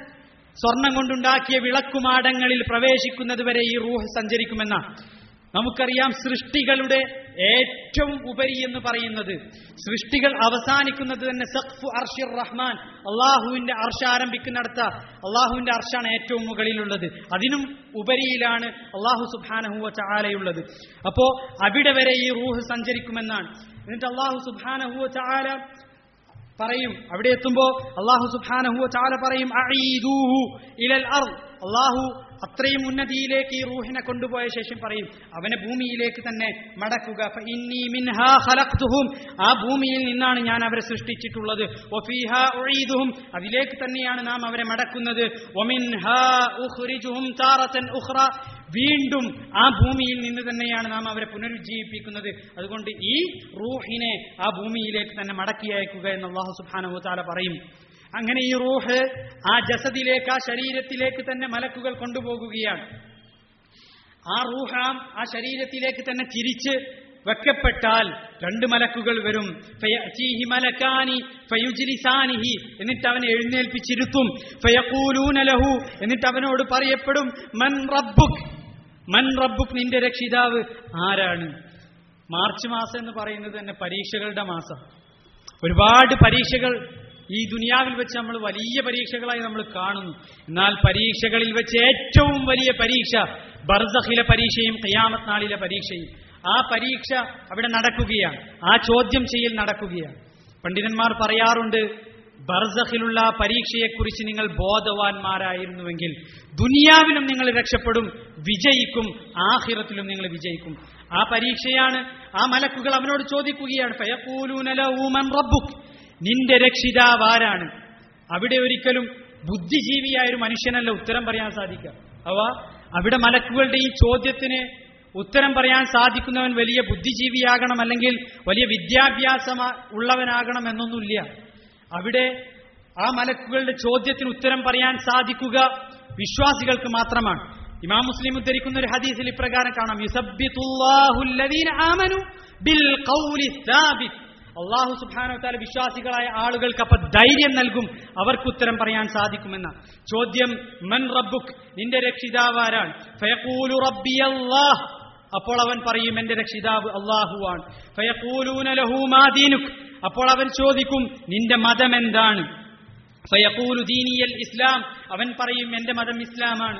S1: സ്വർണം കൊണ്ടുണ്ടാക്കിയ വിളക്കുമാടങ്ങളിൽ പ്രവേശിക്കുന്നത് വരെ ഈ റൂഹ് സഞ്ചരിക്കുമെന്ന നമുക്കറിയാം. സൃഷ്ടികളുടെ ഏറ്റവും ഉപരി എന്ന് പറയുന്നത്, സൃഷ്ടികൾ അവസാനിക്കുന്നത് തന്നെ സഖ്ഫു അർശിർ റഹ്മാൻ, അള്ളാഹുവിന്റെ അർശ ആരംഭിക്കുന്നിടത്ത അള്ളാഹുവിന്റെ അർശാണ് ഏറ്റവും മുകളിലുള്ളത്. അതിനും ഉപരിയിലാണ് അള്ളാഹു സുബ്ഹാനഹു വ തആലയുള്ളത്. അപ്പോ അവിടെ വരെ ഈ റൂഹ് സഞ്ചരിക്കുമെന്നാണ്. എന്നിട്ട് അള്ളാഹു സുബ്ഹാനഹു വ തആല പറയും, അവിടെ എത്തുമ്പോ അള്ളാഹു സുബ്ഹാനഹു വ തആല പറയും അഈദൂഹു ഇലൽ അർദ്. അള്ളാഹു അത്രയും ഉന്നതിയിലേക്ക് ഈ റൂഹിനെ കൊണ്ടുപോയ ശേഷം പറയും അവനെ ഭൂമിയിലേക്ക് തന്നെ മടക്കുക. ഫഇന്നീ മിൻഹാ ഖലഖ്തുഹും, ആ ഭൂമിയിൽ നിന്നാണ് ഞാൻ അവരെ സൃഷ്ടിച്ചിട്ടുള്ളത്. വഫീഹാ ഉഈദുഹും, അതിലേക്ക് തന്നെയാണ് നാം അവരെ മടക്കുന്നത്. വമിൻഹാ ഉഖ്രിജുഹും താറതൻ ഉഖ്റ, വീണ്ടും ആ ഭൂമിയിൽ നിന്ന് തന്നെയാണ് നാം അവരെ പുനരുജ്ജീവിപ്പിക്കുന്നത്. അതുകൊണ്ട് ഈ റൂഹിനെ ആ ഭൂമിയിലേക്ക് തന്നെ മടക്കി അയക്കുക എന്ന് അല്ലാഹു സുബ്ഹാനഹു വ തആല പറയും. അങ്ങനെ ഈ റൂഹ് ആ ജസദിലേക്ക്, ആ ശരീരത്തിലേക്ക് തന്നെ മലക്കുകൾ കൊണ്ടുപോകുകയാണ്. ആ റൂഹ ആ ശരീരത്തിലേക്ക് തന്നെ തിരിച്ച് വെക്കപ്പെട്ടാൽ രണ്ട് മലക്കുകൾ വരും. ഫയഅതീഹി മലകാനി ഫയുജ്ലിസാനിഹി, എന്നിട്ട് അവനെ എഴുന്നേൽപ്പിച്ചിരുത്തും. ഫയഖൂലൂന ലഹു, എന്നിട്ട് അവനോട് പറയപ്പെടും മൻ റബ്ബുക്, മൻ റബ്ബുക്, നിന്റെ രക്ഷിതാവ് ആരാണ്? മാർച്ച് മാസം എന്ന് പറയുന്നത് തന്നെ പരീക്ഷകളുടെ മാസം. ഒരുപാട് പരീക്ഷകൾ ഈ ദുനിയാവിൽ വെച്ച് നമ്മൾ വലിയ പരീക്ഷകളായി നമ്മൾ കാണുന്നു. എന്നാൽ പരീക്ഷകളിൽ വെച്ച് ഏറ്റവും വലിയ പരീക്ഷ ബർസഖിലെ പരീക്ഷയും ഖിയാമത്ത് നാളിലെ പരീക്ഷയും. ആ പരീക്ഷ അവിടെ നടക്കുകയാണ്, ആ ചോദ്യം ചെയ്യൽ നടക്കുകയാണ്. പണ്ഡിതന്മാർ പറയാറുണ്ട്, ബർസഖിലുള്ള പരീക്ഷയെക്കുറിച്ച് നിങ്ങൾ ബോധവാന്മാരായിരുന്നുവെങ്കിൽ ദുനിയാവിലും നിങ്ങൾ രക്ഷപ്പെടും, വിജയിക്കും, ആഖിറത്തിലും നിങ്ങൾ വിജയിക്കും. ആ പരീക്ഷയാണ്. ആ മലക്കുകൾ അവനോട് ചോദിക്കുകയാണ്, ഫയഖൂലൂന ലഹു മൻ റബ്ബുക്, നിന്റെ രക്ഷിതാവ് ആരാണ്? അവിടെ ഒരിക്കലും ബുദ്ധിജീവിയായ ഒരു മനുഷ്യനല്ല ഉത്തരം പറയാൻ സാധിക്കുക. അവ അവിടെ മലക്കുകളുടെ ഈ ചോദ്യത്തിന് ഉത്തരം പറയാൻ സാധിക്കുന്നവൻ വലിയ ബുദ്ധിജീവിയാകണം, അല്ലെങ്കിൽ വലിയ വിദ്യാഭ്യാസം ഉള്ളവനാകണം എന്നൊന്നുമില്ല. അവിടെ ആ മലക്കുകളുടെ ചോദ്യത്തിന് ഉത്തരം പറയാൻ സാധിക്കുക വിശ്വാസികൾക്ക് മാത്രമാണ്. ഇമാം മുസ്ലിം ഉദ്ധരിക്കുന്ന ഒരു ഹദീസിൽ ഇപ്രകാരം കാണാം, യുസബ്ബിതുല്ലാഹുല്ലദീന ആമനു ബിൽ ഖൗലി സാബിത്, അല്ലാഹു സുബ്ഹാനഹു വ തആല വിശ്വാസികളായ ആളുകൾക്ക് അപ്പോൾ ധൈര്യം നൽകും, അവർക്ക് ഉത്തരം പറയാൻ സാധിക്കുമെന്ന. ചോദ്യം മൻ റബ്ബുക്, നിന്റെ രക്ഷിതാവ് ആരാണ്? ഫയഖൂലു റബ്ബിയല്ലാഹ്, അപ്പോൾ അവൻ പറയും എന്റെ രക്ഷിതാവ് അല്ലാഹുവാണ്. ഫയഖൂലൂന ലഹു മാ ദീനുക്, അപ്പോൾ അവൻ ചോദിക്കും നിന്റെ മതം എന്താണ്? ഫയഖൂലു ദീനിയൽ ഇസ്ലാം, അവൻ പറയും എന്റെ മതം ഇസ്ലാമാണ്.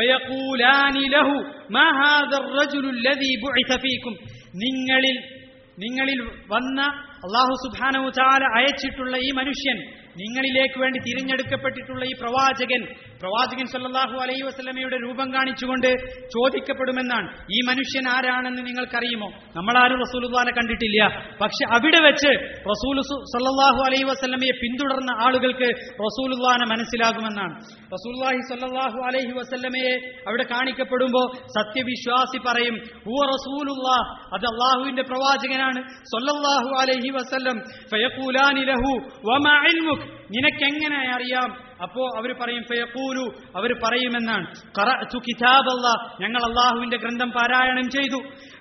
S1: ഫയഖൂലാനി ലഹു മാ ഹാദർ റജുലു അല്ലദീ ബുഇസ ഫീകും, നിങ്ങളിൽ നിങ്ങളിൽ വന്ന അല്ലാഹു സുബ്ഹാനഹു വ തആല അയച്ചിട്ടുള്ള ഈ മനുഷ്യൻ, നിങ്ങളിലേക്ക് വേണ്ടി തിരഞ്ഞെടുക്കപ്പെട്ടിട്ടുള്ള ഈ പ്രവാചകൻ, പ്രവാചകൻ സല്ലല്ലാഹു അലൈഹി വസല്ലമയുടെ രൂപം കാണിച്ചുകൊണ്ട് ചോദിക്കപ്പെടുമെന്നാണ്. ഈ മനുഷ്യൻ ആരാണെന്ന് നിങ്ങൾക്കറിയുമോ? നമ്മളാരും റസൂലുള്ളാഹിനെ കണ്ടിട്ടില്ല, പക്ഷെ അവിടെ വെച്ച് റസൂൽ സല്ലല്ലാഹു അലൈഹി വസല്ലമയെ പിന്തുടർന്ന ആളുകൾക്ക് റസൂലുള്ളാഹിനെ മനസ്സിലാകുമെന്നാണ്. റസൂലുള്ളാഹി സല്ലല്ലാഹു അലൈഹി വസല്ലമയെ അവിടെ കാണിക്കപ്പെടുമ്പോൾ സത്യവിശ്വാസി പറയും ഹുവ റസൂലുള്ളാഹ്, അത് അല്ലാഹുവിന്റെ പ്രവാചകനാണ് സല്ലല്ലാഹു അലൈഹി വസല്ലം. ഫയഖൂലാനി ലഹു വമാ ഇൽമുക്, നിനക്കെങ്ങനെ അറിയാം? അപ്പോ അവർ പറയും ഫയഖൂലു, അവർ പറയുമെന്നാണ് ഖറഅതു കിതാബല്ലാഹ്, ഞങ്ങൾ അല്ലാഹുവിന്റെ ഗ്രന്ഥം പാരായണം ചെയ്തു.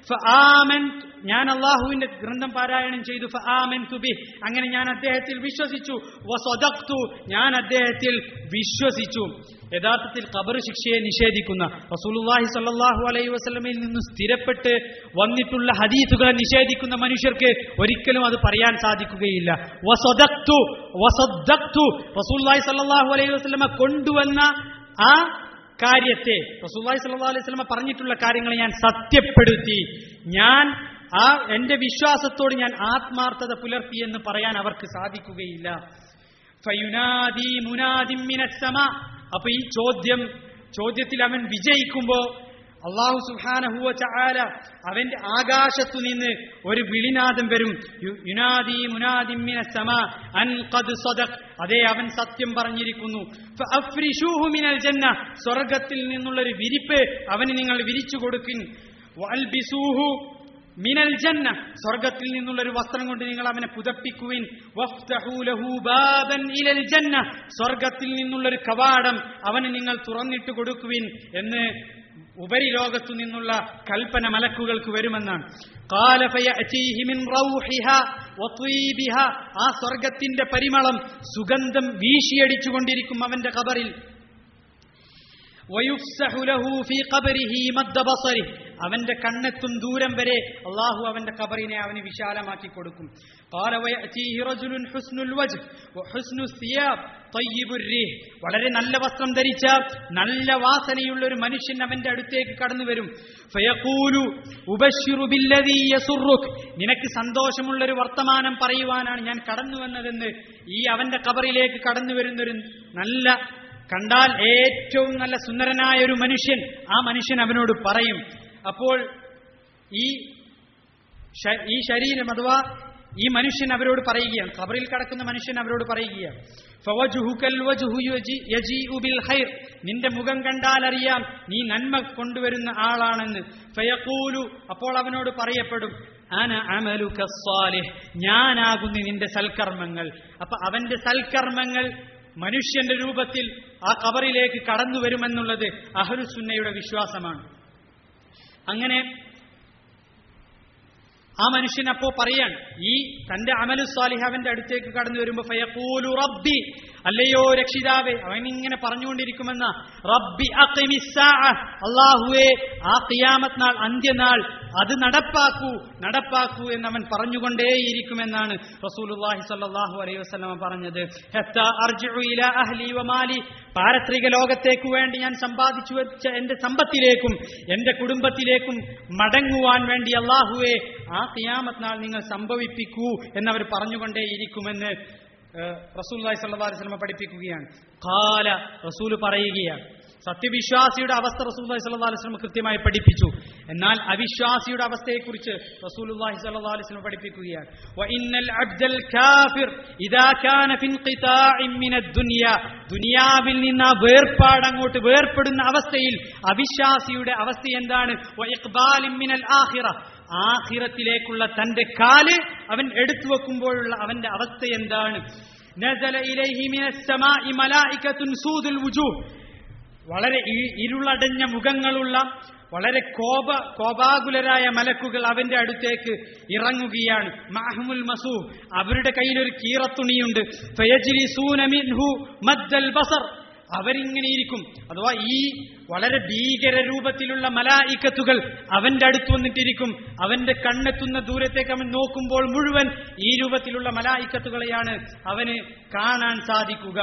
S1: ഫആമൻതു, ഞാൻ അല്ലാഹുവിന്റെ ഗ്രന്ഥം പാരായണം ചെയ്തു. ഫആമൻതു ബിഹി, അങ്ങനെ ഞാൻ അദ്ദേഹത്തിൽ വിശ്വസിച്ചു. വസദഖ്തു, ഞാൻ അദ്ദേഹത്തിൽ വിശ്വസിച്ചു. യഥാർത്ഥത്തിൽ ഖബർ ശിക്ഷയെ നിഷേധിക്കുന്ന റസൂലുള്ളാഹി സ്വല്ലല്ലാഹു അലൈഹി വസല്ലമയിൽ നിന്ന് സ്ഥിരപ്പെട്ട് വന്നിട്ടുള്ള ഹദീസുകളെ നിഷേധിക്കുന്ന മനുഷ്യർക്ക് ഒരിക്കലും അത് പറയാൻ സാധിക്കുകയില്ല. വസദഖ്തു വസദ്ദഖ്തു, റസൂലുള്ളാഹി സ്വല്ലല്ലാഹു അലൈഹി വസല്ലമ കൊണ്ടുവന്ന ആ കാര്യത്തെ, റസൂലുള്ളാഹി സ്വല്ലല്ലാഹു അലൈഹി വസല്ലമ പറഞ്ഞിട്ടുള്ള കാര്യങ്ങളെ ഞാൻ സത്യപ്പെടുത്തി, ഞാൻ ആ എന്റെ വിശ്വാസത്തോട് ഞാൻ ആത്മാർത്ഥത പുലർത്തി എന്ന് പറയാൻ അവർക്ക് സാധിക്കുകയില്ല. ഫയുനാദി മുനാദിൻ മിനസ് സമാ, അപ്പൊ ഈ ചോദ്യം ചോദ്യത്തിൽ അവൻ വിജയിക്കുമ്പോ അല്ലാഹു സുബ്ഹാനഹു വ തആല അവന്റെ ആകാശത്തു നിന്ന് ഒരു വിളിനാദം വരും. യുനാദി മുനാദിൻ മിനസ് സമാ അൻ ഖദ് സദഖ്, അതേ അവൻ സത്യം പറഞ്ഞിരിക്കുന്നു. ഫഅഫ്രിശൂഹു മിനൽ ജന്ന, സ്വർഗ്ഗത്തിൽ നിന്നുള്ള ഒരു വിരിപ്പ് അവന് നിങ്ങൾ വിരിച്ചു കൊടുക്കിൻ. വഅൽബിസൂഹു മിനൽ ജന്ന, സ്വർഗ്ഗത്തിൽ നിന്നുള്ള ഒരു വസ്ത്രം കൊണ്ട് നിങ്ങൾ അവനെ പുതപ്പിക്കുവിൻ. വഫ്തഹൂ ലഹു ബാബൻ ഇലൽ ജന്ന, സ്വർഗ്ഗത്തിൽ നിന്നുള്ള ഒരു കവാടം അവന് നിങ്ങൾ തുറന്നിട്ട് കൊടുക്കുവിൻ എന്ന് ഉപരിലോകത്തു നിന്നുള്ള കൽപ്പന മലക്കുകൾക്ക് വരുമെന്നാണ്. ഖാല ഫയഅതീഹി മിൻ റൗഹിഹാ വത്വീബിഹാ, ആ സ്വർഗ്ഗത്തിന്റെ പരിമളം സുഗന്ധം വീശിയടിച്ചുകൊണ്ടിരിക്കും അവന്റെ ഖബറിൽ. വയുഫ്സഹു ലഹു ഫീ ഖബരിഹി മദ്ദ ബസരി, അവന്റെ കണ്ണെത്തും ദൂരം വരെ അല്ലാഹു അവന്റെ ഖബറിനെ അവന് വിശാലമാക്കി കൊടുക്കും. ഖാല വയഅതീഹി റജുലുൻ ഹുസ്നുൽ വജ്ഹ് വഹുസ്നു സിയാബ് തയ്യിബുർ റീഹ്, വളരെ നല്ല വസ്ത്രം ധരിച്ച നല്ല വാസനയുള്ള ഒരു മനുഷ്യൻ അവന്റെ അടുത്തേക്ക് കടന്നു വരും. ഫയഖൂലു ഉബശ്ശിറു ബില്ലദീ യസുറുക്, നിനക്ക് സന്തോഷമുള്ള ഒരു വർത്തമാനം പറയുവാനാണ് ഞാൻ കടന്നു വന്നതെന്ന് ഈ അവന്റെ ഖബറിലേക്ക് കടന്നു വരുന്നൊരു നല്ല, കണ്ടാൽ ഏറ്റവും നല്ല സുന്ദരനായ ഒരു മനുഷ്യൻ, ആ മനുഷ്യൻ അവനോട് പറയും. അപ്പോൾ ഈ ഈ ശരീരം അഥവാ ഈ മനുഷ്യൻ അവരോട് പറയുകയാണ്, ഖബറിൽ കിടക്കുന്ന മനുഷ്യൻ അവരോട് പറയുകയാണ്, ഫവജ്ഹുകൽ വജ്ഹു യജീഉ ബിൽ ഖൈർ, നിന്റെ മുഖം കണ്ടാൽ അറിയാം നീ നന്മ കൊണ്ടുവരുന്ന ആളാണെന്ന്. ഫയഖൂലു, അപ്പോൾ അവനോട് പറയപ്പെടും, അന അമലുക സ്സാലിഹ്, ഞാനാകുന്നു നിന്റെ സൽക്കർമ്മങ്ങൾ. അപ്പൊ അവന്റെ സൽക്കർമ്മങ്ങൾ മനുഷ്യന്റെ രൂപത്തിൽ ആ ഖബറിലേക്ക് കടന്നു വരുമെന്നുള്ളത് അഹ്ലുസുന്നയുടെ വിശ്വാസമാണ്. അങ്ങനെ ആ മനുഷ്യൻ അപ്പോ പറയാൻ, ഈ തന്റെ അമലു സ്വാലിഹ് അവന്റെ അടുത്തേക്ക് കടന്നു വരുമ്പോ ഫയഖൂലു റബ്ബി, അല്ലയോ രക്ഷിതാവേ, അവൻ ഇങ്ങനെ പറഞ്ഞുകൊണ്ടിരിക്കുമെന്ന, റബ്ബി അഖിമിസ്സാഅ, അല്ലാഹുവേ ആ ഖിയാമത്ത് നാൾ, അന്ത്യനാൾ അത് നടപ്പാക്കൂ നടപ്പാക്കൂ എന്നവൻ പറഞ്ഞുകൊണ്ടേയിരിക്കുമെന്നാണ് റസൂലുള്ളാഹി സ്വല്ലല്ലാഹു അലൈഹി വസല്ലം പറഞ്ഞത്. ഹത്താ അർജിഉ ഇലാ അഹ്ലി വമാലി, പാരത്രിക ലോകത്തേക്ക് വേണ്ടി ഞാൻ സമ്പാദിച്ചു വെച്ച എന്റെ സമ്പത്തിലേക്കും എന്റെ കുടുംബത്തിലേക്കും മടങ്ങുവാൻ വേണ്ടി അല്ലാഹുവേ ആ ഖിയാമത്ത് നാൾ നിങ്ങൾ സംഭവിപ്പിക്കൂ എന്നവർ പറഞ്ഞുകൊണ്ടേയിരിക്കുമെന്ന് റസൂലുള്ളാഹി സ്വല്ലല്ലാഹു അലൈഹി വസല്ലം പഠിപ്പിക്കുകയാണ്. ഖാല, റസൂൽ പറയുകയാണ്, സത്യവിശ്വാസിയുടെ അവസ്ഥ റസൂലുള്ളാഹി സ്വല്ലല്ലാഹു അലൈഹി വസല്ലം കൃത്യമായി പഠിപ്പിച്ചു. എന്നാൽ അവിശ്വാസിയുടെ അവസ്ഥയെക്കുറിച്ച് റസൂലുള്ളാഹി സ്വല്ലല്ലാഹു അലൈഹി വസല്ലം പഠിപ്പിക്കുകയാണ്. വഇന്നൽ അബ്ദൽ കാഫിർ ഇദാ കാന ഫി ഇൻഖിതാഇൻ മിനദ് ദുനിയ, ദുനിയാവിൽ നിന്ന് വേർപാട് അങ്ങോട്ട് വേർപ്പെടുന്ന അവസ്ഥയിൽ അവിശ്വാസിയുടെ അവസ്ഥ എന്താണ്? വഇഖ്ബാലിൻ മിനൽ ആഖിറ, ആഖിറത്തിലേക്കുള്ള തന്റെ കാല് അവൻ എടുത്തു വെക്കുമ്പോഴുള്ള അവന്റെ അവസ്ഥ എന്താണ്? നസല ഇലൈഹി മിനസ് സമാഇ മലായികത്തുൻ സൂദുൽ വുജൂഹ്, വളരെ ഇരുളടഞ്ഞ മുഖങ്ങളുള്ള വളരെ കോപ കോപാകുലരായ മലക്കുകൾ അവന്റെ അടുത്തേക്ക് ഇറങ്ങുകയാണ്. മഅഹുൽ മസൂഹ്, അവരുടെ കയ്യിലൊരു കീറത്തുണിയുണ്ട്. ഫയജ്ലിസൂന മിൻഹു മദ്ദൽ ബസർ, അവരിങ്ങനെയിരിക്കും. അഥവാ ഈ വളരെ ഭീകര രൂപത്തിലുള്ള മലായികത്തുകൾ അവന്റെ അടുത്ത് വന്നിട്ടിരിക്കും. അവന്റെ കണ്ണെത്തുന്ന ദൂരത്തേക്ക് അവൻ നോക്കുമ്പോൾ മുഴുവൻ ഈ രൂപത്തിലുള്ള മലായികത്തുകളെയാണ് അവന് കാണാൻ സാധിക്കുക.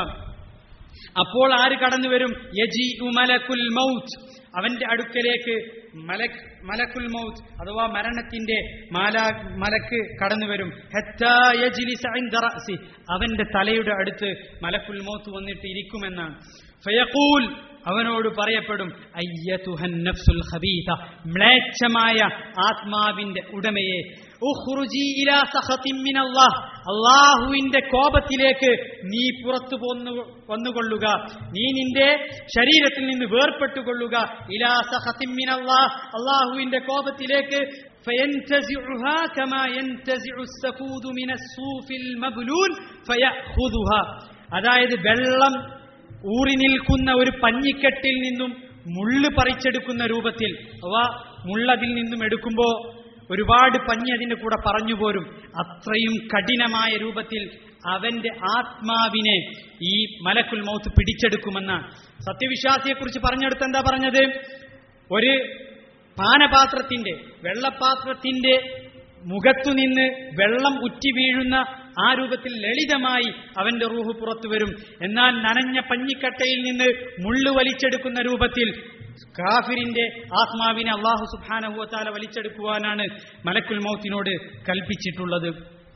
S1: അപ്പോൾ ആര് കടന്നു വരും? യജീഉ മലക്കുൽ മൗത്ത്, അവന്റെ അടുക്കലേക്ക് മലക് മലക്കുൽ മൗത്ത് അഥവാ മരണത്തിന്റെ മാലാ മലക്ക് കടന്നു വരും. ഹത്താ യജ്ലിസ ഇൻദ റഅസി, അവന്റെ തലയുടെ അടുത്ത് മലക്കുൽ മൗത്ത് വന്നിട്ട് ഇരിക്കുമെന്നാണ്. ഫയഖൂൽ, അവനോട് പറയപ്പെടും, അയ്യതുഹൻ നഫ്സുൽ ഖബീഥ, മ്ലേച്ഛമായ ആത്മാവിന്റെ ഉടമയെ, ഉഖ്റുജി ഇലാ സഖത്തിൻ മിനല്ലാഹ്, അല്ലാഹുവിന്റെ കോപത്തിലേക്ക് നീ പുറത്തു പോന്നു വന്നുകൊള്ളുക, നീ നിന്റെ ശരീരത്തിൽ നിന്ന് വേർപെട്ടുകൊള്ളുക. ഇലാ സഖത്തിൻ മിനല്ലാഹ്, അല്ലാഹുവിന്റെ കോപത്തിലേക്ക്. ഫയൻതസിഉഹാ കമാ യൻതസിഉ അസ്സഫൂദു മിനസ്സൂഫിൽ മബ്ലൂൽ ഫയഖുദുഹാ, അതായത് വെള്ളം ഊറി നിൽക്കുന്ന ഒരു പഞ്ഞിക്കെട്ടിൽ നിന്നും മുള്ള് പറിച്ചെടുക്കുന്ന രൂപത്തിൽ, അഥവാ മുള്ളതിൽ നിന്നും എടുക്കുമ്പോൾ ഒരുപാട് പഞ്ഞി അതിന്റെ കൂടെ പറഞ്ഞു പോരും. അത്രയും കഠിനമായ രൂപത്തിൽ അവന്റെ ആത്മാവിനെ ഈ മലക്കുൽ മൗത്ത് പിടിച്ചെടുക്കുമെന്നാണ്. സത്യവിശ്വാസിയെക്കുറിച്ച് പറഞ്ഞെടുത്ത് എന്താ പറഞ്ഞത്? ഒരു പാനപാത്രത്തിന്റെ വെള്ളപാത്രത്തിന്റെ മുഖത്തുനിന്ന് വെള്ളം ഉറ്റി വീഴുന്ന ആ രൂപത്തിൽ ലളിതമായി അവന്റെ റൂഹ് പുറത്തു വരും. എന്നാൽ നനഞ്ഞ പഞ്ഞിക്കട്ടയിൽ നിന്ന് മുള്ളു വലിച്ചെടുക്കുന്ന രൂപത്തിൽ കാഫിറിന്റെ ആത്മാവിനെ അല്ലാഹു സുബ്ഹാനഹു വ തആല വലിച്ചെടുക്കുവാനാണ് മലക്കുൽ മൗത്തിനോട് കൽപ്പിച്ചിട്ടുള്ളത്.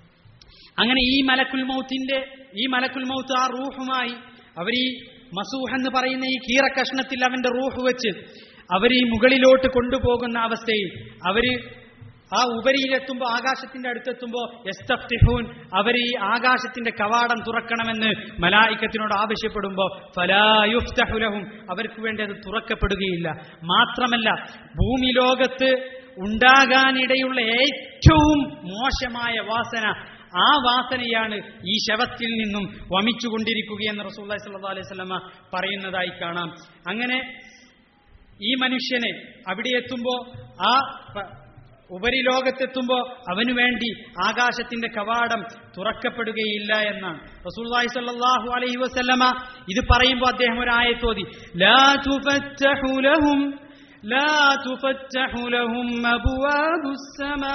S1: അങ്ങനെ ഈ മലക്കുൽ മൗത്തിന്റെ ഈ മലക്കുൽ മൗത്ത് ആ റൂഹുമായി അവർ ഈ മസൂഹ് എന്ന് പറയുന്ന ഈ കീറക്കഷ്ണത്തിൽ അവന്റെ റൂഹ് വെച്ച് അവർ ഈ മുകളിലോട്ട് കൊണ്ടുപോകുന്ന അവസ്ഥയിൽ അവര് ആ ഉപരിയിലെത്തുമ്പോൾ, ആകാശത്തിന്റെ അടുത്തെത്തുമ്പോൾ യസ്തഫ്തിഹൂൻ, അവർ ഈ ആകാശത്തിന്റെ കവാടം തുറക്കണമെന്ന് മലായികത്തിനോട് ആവശ്യപ്പെടുമ്പോൾ ഫലാ യുഫ്തഹു ലഹും, അവർക്ക് വേണ്ടി അത് തുറക്കപ്പെടുകയില്ല. മാത്രമല്ല ഭൂമി ലോകത്ത് ഉണ്ടാകാനിടയുള്ള ഏറ്റവും മോശമായ വാസന, ആ വാസനയാണ് ഈ ശവത്തിൽ നിന്നും വമിച്ചുകൊണ്ടിരിക്കുകയെന്ന് റസൂലുള്ളാഹി സ്വല്ലല്ലാഹു അലൈഹി വസല്ലമ പറയുന്നതായി കാണാം. അങ്ങനെ ഈ മനുഷ്യനെ അവിടെ എത്തുമ്പോൾ ആ ഉപരിലോകത്തെത്തുമ്പോൾ അവനു വേണ്ടി ആകാശത്തിന്റെ കവാടം തുറക്കപ്പെടുകയില്ല എന്നാണ് റസൂലുള്ളാഹി സ്വല്ലല്ലാഹു അലൈഹി വസല്ലമ ഇത് പറയുമ്പോൾ അദ്ദേഹം ഒരു ആയത്ത് ഓതി, ലാ തുഫത്തഹു ലഹും ലാ തുഫത്തഹു ലഹും അബ്വാബുസ് സമാ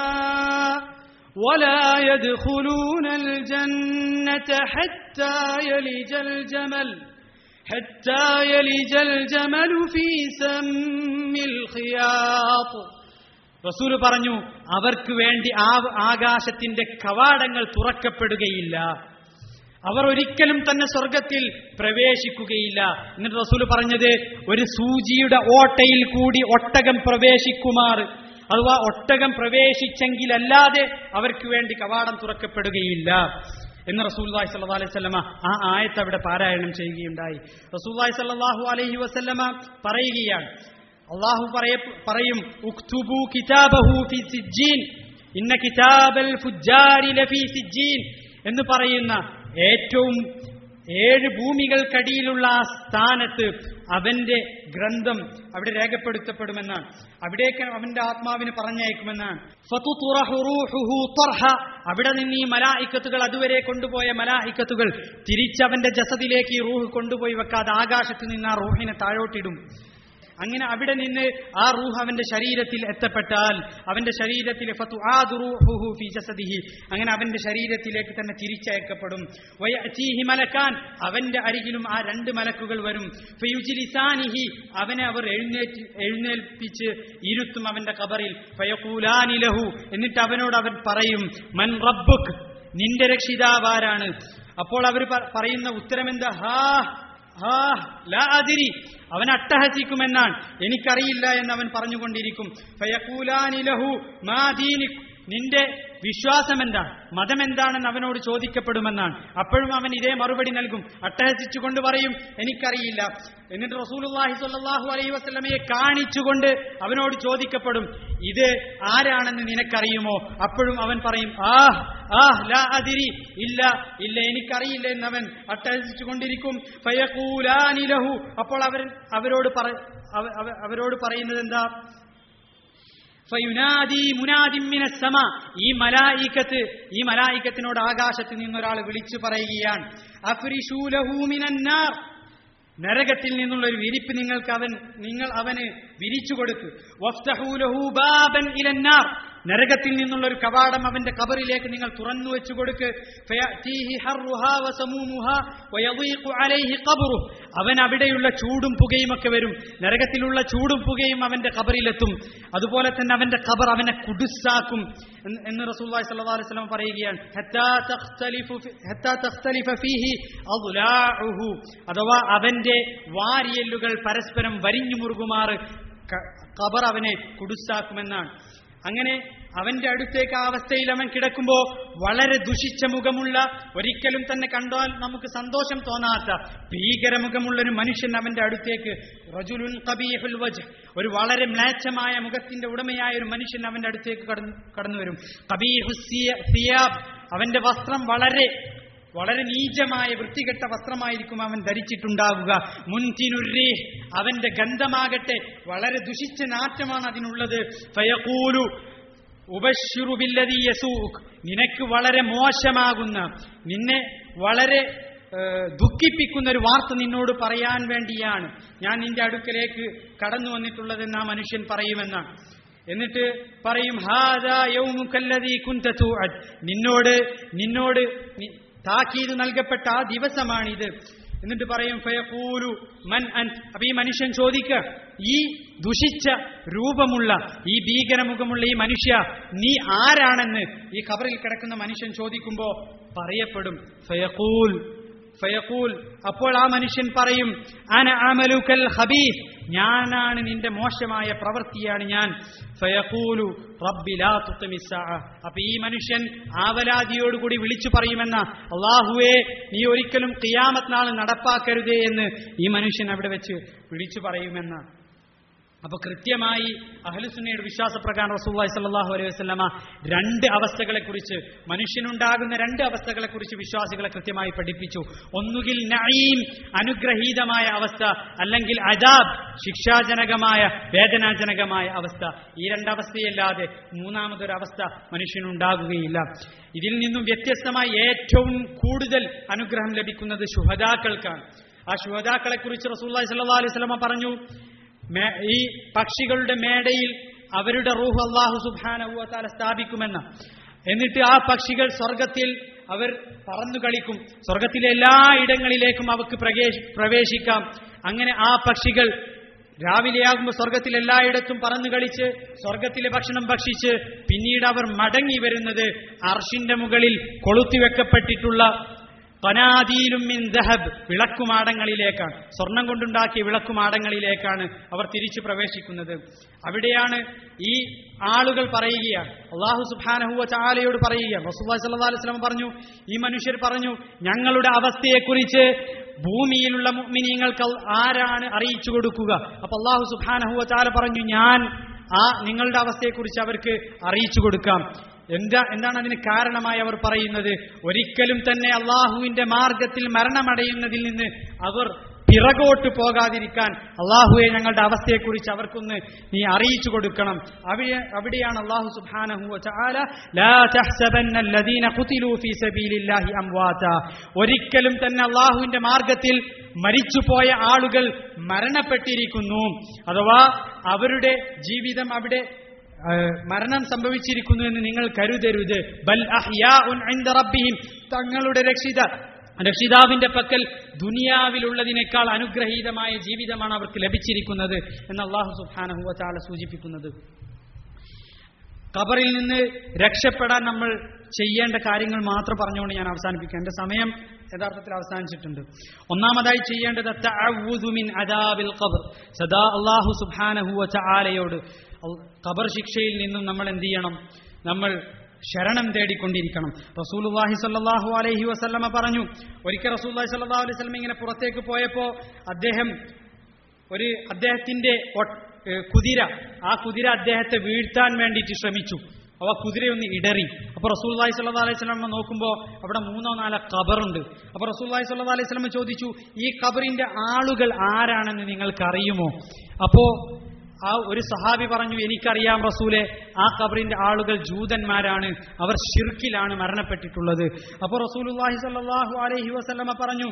S1: വലാ യദ്ഖുലൂനൽ ജന്നത ഹത്താ യലിജൽ ജമൽ ഹത്താ യലിജൽ ജമലു ഫീ സമ്മിൽ ഖിയാത്ത്. റസൂല് പറഞ്ഞു, അവർക്ക് വേണ്ടി ആ ആകാശത്തിന്റെ കവാടങ്ങൾ തുറക്കപ്പെടുകയില്ല, അവർ ഒരിക്കലും തന്നെ സ്വർഗത്തിൽ പ്രവേശിക്കുകയില്ല. എന്നിട്ട് റസൂല് പറഞ്ഞത്, ഒരു സൂചിയുടെ ഓട്ടയിൽ കൂടി ഒട്ടകം പ്രവേശിക്കുമാർ, അഥവാ ഒട്ടകം പ്രവേശിച്ചെങ്കിലല്ലാതെ അവർക്ക് വേണ്ടി കവാടം തുറക്കപ്പെടുകയില്ല എന്ന് റസൂലുള്ളാഹി സ്വല്ലല്ലാഹു അലൈഹി വസല്ലമ ആ ആയത്ത് അവിടെ പാരായണം ചെയ്യുകയുണ്ടായി. റസൂലുള്ളാഹി സ്വല്ലല്ലാഹു അലൈഹി വസല്ലമ പറയുകയാണ്, അല്ലാഹു പറയും, ഉക്തുബു കിതാബഹു ഫീ സിജ്ജീൻ ഇന്ന കിതാബൽ ഫുജ്ജാരി ലഫീ സിജ്ജീൻ എന്ന് പറയുന്ന ഏറ്റവും ഏഴ് ഭൂമികൾക്കടിയിലുള്ള ആ സ്ഥാനത്ത് അവന്റെ ഗ്രന്ഥം അവിടെ രേഖപ്പെടുത്തപ്പെടുമെന്നാണ്. അവിടേക്ക് അവന്റെ ആത്മാവിന് പറഞ്ഞയക്കുമെന്നാണ്. ഫതുതുറഹു റൂഹുഹു തർഹ, അവിടെ നിന്ന് ഈ മലായിക്കത്തുകൾ, അതുവരെ കൊണ്ടുപോയ മലായിക്കത്തുകൾ തിരിച്ചവന്റെ ജസദിലേക്ക് ഈ റൂഹ് കൊണ്ടുപോയി വെക്കാതെ ആകാശത്ത് നിന്ന് ആ റൂഹിനെ താഴോട്ടിടും. അങ്ങനെ അവിടെ നിന്ന് ആ റൂഹ് അവന്റെ ശരീരത്തിൽ എത്തപ്പെട്ടാൽ അവന്റെ ശരീരത്തിൽ ഫതുആദു റൂഹുഹു ഫീ ജസദിഹി, അങ്ങനെ അവന്റെ ശരീരത്തിലേക്ക് തന്നെ തിരിച്ചയക്കപ്പെടും. വയഅതീഹി മലക്കാൻ, അവന്റെ അരികിലും ആ രണ്ട് മലക്കുകൾ വരും. ഫയുജ്ലിസാനിഹി, അവനെ അവർ എഴുന്നേറ്റ് എഴുന്നേൽപ്പിച്ച് ഇരുത്തും അവന്റെ ഖബറിൽ. ഫയഖൂലാനി ലഹു, എന്നിട്ട് അവനോട് അവൻ പറയും, മൻ റബ്ബുക്, നിന്റെ രക്ഷിതാവാരാണ്? അപ്പോൾ അവർ പറയുന്ന ഉത്തരം എന്താ? ഹാ ഹാ ലാ അദ്രി, അവൻ അട്ടഹസിക്കുമെന്നാണ്, എനിക്കറിയില്ല എന്ന് അവൻ പറഞ്ഞുകൊണ്ടിരിക്കും. ഫയഖൂലാനി ലഹു മാ ദീനുക്, നിന്റെ വിശ്വാസം എന്താണ്, മതം എന്താണെന്ന് അവനോട് ചോദിക്കപ്പെടുമെന്നാണ്. അപ്പോഴും അവൻ ഇതേ മറുപടി നൽകും, അട്ടഹസിച്ചുകൊണ്ട് പറയും, എനിക്കറിയില്ല. എന്നിട്ട് റസൂലുള്ളാഹി സ്വല്ലല്ലാഹു അലൈഹി വസല്ലമയെ കാണിച്ചുകൊണ്ട് അവനോട് ചോദിക്കപ്പെടും, ഇത് ആരാണെന്ന് നിനക്കറിയുമോ? അപ്പോഴും അവൻ പറയും, ആഹ് ആഹ് ലാ അദ്രി, ഇല്ല ഇല്ല എനിക്കറിയില്ല എന്നവൻ അട്ടഹസിച്ചുകൊണ്ടിരിക്കും. ഫയഖൂലാനി ലഹു, അപ്പോൾ അവർ അവരോട് അവരോട് പറയുന്നത് എന്താ? ഫയുനാദി മുനാദിൻ മിനസ് സമാ, ഈ മലായികത്ത് ഈ മലായികത്തിനോട് ആകാശത്ത് നിന്നൊരാൾ വിളിച്ചു പറയുകയാണ്, അഫ്രിഷൂ ലഹു മിനൻ നാർ, നരകത്തിൽ നിന്നുള്ള ഒരു വിരിപ്പ് നിങ്ങൾക്ക് അവൻ നിങ്ങൾ അവന് വിരിച്ചു കൊടുത്തു. വഫ്തഹൂ ലഹു ബാബൻ ഇലൻ നാർ, നരകത്തിൽ നിന്നുള്ള ഒരു കവാടം അവന്റെ ഖബറിലേക്ക് നിങ്ങൾ തുറന്നു വെച്ചു കൊടുക്ക്. ഫയഅതീഹി ഹർറുഹാ വസമൂമുഹാ വയദീഖു അലൈഹി ഖബ്റുഹു, അവൻ അവിടെയുള്ള ചൂടും പുകയും ഒക്കെ വരും. നരകത്തിലുള്ള ചൂടും പുകയും അവന്റെ ഖബറിലെത്തും. അതുപോലെ തന്നെ അവന്റെ ഖബർ അവനെ കുടുസാക്കും എന്ന് റസൂലുള്ളാഹി സ്വല്ലല്ലാഹു അലൈഹി വസല്ലം പറയുകയാണ്. ഹത്താ തഖ്തലിഫു ഹത്താ തഖ്തലിഫ ഫീഹി അദ്ലാഉഹു, അഥവാ അവന്റെ വാരിയെല്ലുകൾ പരസ്പരം വരിഞ്ഞു മുറുകുമാറ് ഖബർ അവനെ കുടുസാക്കുമെന്നാണ്. അങ്ങനെ അവന്റെ അടുത്തേക്ക് ആ അവസ്ഥയിൽ അവൻ കിടക്കുമ്പോൾ വളരെ ദുഷിച്ച മുഖമുള്ള, ഒരിക്കലും തന്നെ കണ്ടാൽ നമുക്ക് സന്തോഷം തോന്നാത്ത ഭീകരമുഖമുള്ളൊരു മനുഷ്യൻ അവന്റെ അടുത്തേക്ക്, റജുലുൻ ഖബീഹുൽ വജ്ഹ്, ഒരു വളരെ മ്ലേച്ഛമായ മുഖത്തിന്റെ ഉടമയായ ഒരു മനുഷ്യൻ അവന്റെ അടുത്തേക്ക് കടന്നു വരും. ഖബീഹുസ് സിയാബ്, അവന്റെ വസ്ത്രം വളരെ വളരെ നീചമായ വൃത്തികെട്ട വസ്ത്രമായിരിക്കും അവൻ ധരിച്ചിട്ടുണ്ടാവുക. മുൻതിനുരീഹ്, അവന്റെ ഗന്ധമാകട്ടെ വളരെ ദുഷിച്ച നാറ്റമാണ് അതിനുള്ളത്. ഫയഖൂലു ഉബശ്ശിറു ബില്ലദീ യസൂഖ്, നിനക്ക് വളരെ മോശമാകുന്ന, നിന്നെ വളരെ ദുഃഖിപ്പിക്കുന്ന ഒരു വാർത്ത നിന്നോട് പറയാൻ വേണ്ടിയാണ് ഞാൻ നിന്റെ അടുക്കലേക്ക് കടന്നു വന്നിട്ടുള്ളതെന്ന് ആ മനുഷ്യൻ പറയുമെന്നാണ്. എന്നിട്ട് പറയും, ഹാദാ യൗമുകല്ലദീ കുൻത തുഅദ്, നിന്നോട് നിന്നോട് താക്കീത് നൽകപ്പെട്ട ആ ദിവസമാണിത്. എന്നിട്ട് പറയും, ഫയഖൂലു മൻ അൻത്, അപ്പൊ ഈ മനുഷ്യൻ ചോദിക്കുക, ഈ ദുഷിച്ച രൂപമുള്ള, ഈ ഭീകരമുഖമുള്ള ഈ മനുഷ്യ, നീ ആരാണെന്ന് ഈ ഖബറിൽ കിടക്കുന്ന മനുഷ്യൻ ചോദിക്കുമ്പോ പറയപ്പെടും. ഫയഖൂൽ ഫയഖൂൽ അപ്പോൾ ആ മനുഷ്യൻ പറയും, അന അമലുകൽ ഖബീസ്, ഞാനാണ് നിന്റെ മോശമായ പ്രവൃത്തിയാണ് ഞാൻ. ഫയഖൂലു റബ്ബി ലാ തുഖ്മിസ് സഅ, അപ്പോൾ ഈ മനുഷ്യൻ ആവലാദിയോടുകൂടി വിളിച്ചു പറയുമെന്ന, അല്ലാഹുവേ നീ ഒരിക്കലും ഖിയാമത്ത് നാൾ നടപ്പാക്കരുതേ എന്ന് ഈ മനുഷ്യൻ അവിടെ വെച്ച് വിളിച്ചു പറയുമെന്ന. അപ്പൊ കൃത്യമായി അഹ്ലുസുന്നയുടെ വിശ്വാസപ്രകാരം റസൂലുള്ളാഹി സ്വല്ലല്ലാഹു അലൈഹി വസല്ലമ രണ്ട് അവസ്ഥകളെക്കുറിച്ച്, മനുഷ്യനുണ്ടാകുന്ന രണ്ട് അവസ്ഥകളെക്കുറിച്ച് വിശ്വാസികളെ കൃത്യമായി പഠിപ്പിച്ചു. ഒന്നുകിൽ നഈം, അനുഗ്രഹീതമായ അവസ്ഥ, അല്ലെങ്കിൽ അദാബ്, ശിക്ഷാജനകമായ വേദനാജനകമായ അവസ്ഥ. ഈ രണ്ടവസ്ഥയല്ലാതെ മൂന്നാമതൊരവസ്ഥ മനുഷ്യനുണ്ടാകുകയില്ല. ഇതിൽ നിന്നും വ്യത്യസ്തമായി ഏറ്റവും കൂടുതൽ അനുഗ്രഹം ലഭിക്കുന്നത് ശുഹദാക്കൾക്കാണ്. ആ ശുഹദാക്കളെ കുറിച്ച് റസൂലുള്ളാഹി സ്വല്ലല്ലാഹു അലൈഹി വസല്ലമ പറഞ്ഞു, ഈ പക്ഷികളുടെ മേടയിൽ അവരുടെ റൂഹ് അല്ലാഹു സുബ്ഹാനഹു വ തആല സ്ഥാപിക്കുമെന്ന്. എന്നിട്ട് ആ പക്ഷികൾ സ്വർഗത്തിൽ അവർ പറന്നു കളിക്കും. സ്വർഗത്തിലെ എല്ലാ ഇടങ്ങളിലേക്കും അവർക്ക് പ്രവേശിക്കാം. അങ്ങനെ ആ പക്ഷികൾ രാവിലെയാകുമ്പോൾ സ്വർഗത്തിൽ എല്ലായിടത്തും പറന്നു കളിച്ച് സ്വർഗത്തിലെ ഭക്ഷണം ഭക്ഷിച്ച് പിന്നീട് അവർ മടങ്ങി വരുന്നത് അർശിന്റെ മുകളിൽ കൊളുത്തിവെക്കപ്പെട്ടിട്ടുള്ള ഖനാദീലും മിൻ ദഹബ്, വിളക്കുമാടങ്ങളിലേക്കാണ്. സ്വർണം കൊണ്ടുണ്ടാക്കിയ വിളക്കുമാടങ്ങളിലേക്കാണ് അവർ തിരിച്ചു പ്രവേശിക്കുന്നത്. അവിടെയാണ് ഈ ആളുകൾ പറയുകയാണ്, അല്ലാഹു സുബ്ഹാനഹു വ തആലയോട് പറയുകയാണ്. റസൂലുള്ളാഹി സ്വല്ലല്ലാഹു അലൈഹി വസല്ലം പറഞ്ഞു, ഈ മനുഷ്യർ പറഞ്ഞു, ഞങ്ങളുടെ അവസ്ഥയെക്കുറിച്ച് ഭൂമിയിലുള്ള മുഅ്മിനീങ്ങൾക്ക് ആരാണ് അറിയിച്ചു കൊടുക്കുക? അപ്പൊ അല്ലാഹു സുബ്ഹാനഹു വ തആല പറഞ്ഞു, ഞാൻ ആ നിങ്ങളുടെ അവസ്ഥയെക്കുറിച്ച് അവർക്ക് അറിയിച്ചു കൊടുക്കാം. എന്താ എന്താണ് അതിന് കാരണമായി അവർ പറയുന്നത്? ഒരിക്കലും തന്നെ അള്ളാഹുവിന്റെ മാർഗത്തിൽ മരണമടയുന്നതിൽ നിന്ന് അവർ പിറകോട്ട് പോകാതിരിക്കാൻ അള്ളാഹുവെ ഞങ്ങളുടെ അവസ്ഥയെക്കുറിച്ച് അവർക്കൊന്ന് നീ അറിയിച്ചു കൊടുക്കണം. അവിടെ അവിടെയാണ് അള്ളാഹു സുബ്ഹാനഹു വ തആല ലാ തഹ്സബന്ന അല്ലദീന ഖുതിലൂ ഫീ സബീലില്ലാഹി അംവാതാ, ഒരിക്കലും തന്നെ അള്ളാഹുവിന്റെ മാർഗത്തിൽ മരിച്ചുപോയ ആളുകൾ മരണപ്പെട്ടിരിക്കുന്നു, അഥവാ അവരുടെ ജീവിതം അവിടെ മരണം സംഭവിച്ചിരിക്കുന്നു എന്ന് നിങ്ങൾ കരുതരുത്. ബൽ അഹ്യാഉൻ ഇൻദ റബ്ബിഹിം, തങ്ങളുടെ രക്ഷിത രക്ഷിതാവിന്റെ പക്കൽ ദുനിയാവിലുള്ളതിനേക്കാൾ അനുഗ്രഹീതമായ ജീവിതമാണ് അവർക്ക് ലഭിച്ചിരിക്കുന്നത് എന്ന് അല്ലാഹു സുബ്ഹാനഹു വ തആല സൂചിപ്പിക്കുന്നത്. ഖബറിൽ നിന്ന് രക്ഷപ്പെടാൻ നമ്മൾ ചെയ്യേണ്ട കാര്യങ്ങൾ മാത്രം പറഞ്ഞുകൊണ്ട് ഞാൻ അവസാനിപ്പിക്കാം. എന്റെ സമയം യഥാർത്ഥത്തിൽ അവസാനിച്ചിട്ടുണ്ട്. ഒന്നാമതായി ചെയ്യേണ്ടത് തഅവ്വുദു മിൻ അദാബിൽ ഖബർ, സദാ അല്ലാഹു സുബ്ഹാനഹു വ തആലയോട് ഖബർ ശിക്ഷയിൽ നിന്നും നമ്മൾ എന്ത് ചെയ്യണം? നമ്മൾ ശരണം തേടിക്കൊണ്ടിരിക്കണം. റസൂലുള്ളാഹി സ്വല്ലല്ലാഹു അലൈഹി വസല്ലമ പറഞ്ഞു, ഒരിക്കൽ റസൂലുള്ളാഹി സ്വല്ലല്ലാഹു അലൈഹി വസല്ലം ഇങ്ങനെ പുറത്തേക്ക് പോയപ്പോൾ അദ്ദേഹം ഒരു അദ്ദേഹത്തിന്റെ കുതിര ആ കുതിര അദ്ദേഹത്തെ വീഴ്ത്താൻ വേണ്ടിയിട്ട് ശ്രമിച്ചു. അവ കുതിരയൊന്ന് ഇടറി. അപ്പൊ റസൂലുള്ളാഹി സ്വല്ലല്ലാഹു അലൈഹി വസല്ലം നോക്കുമ്പോൾ അവിടെ മൂന്നോ നാലോ ഖബറുണ്ട്. അപ്പൊ റസൂലുള്ളാഹി സ്വല്ലല്ലാഹു അലൈഹി വസല്ലം ചോദിച്ചു, ഈ ഖബറിന്റെ ആളുകൾ ആരാണെന്ന് നിങ്ങൾക്കറിയുമോ? അപ്പോ ആ ഒരു സഹാബി പറഞ്ഞു, എനിക്കറിയാം റസൂലെ, ആ ഖബറിന്റെ ആളുകൾ ജൂതന്മാരാണ്, അവർ ശിർക്കിലാണ് മരണപ്പെട്ടിട്ടുള്ളത്. അപ്പോൾ റസൂലുള്ളാഹി സ്വല്ലല്ലാഹു അലൈഹി വസല്ലമ പറഞ്ഞു,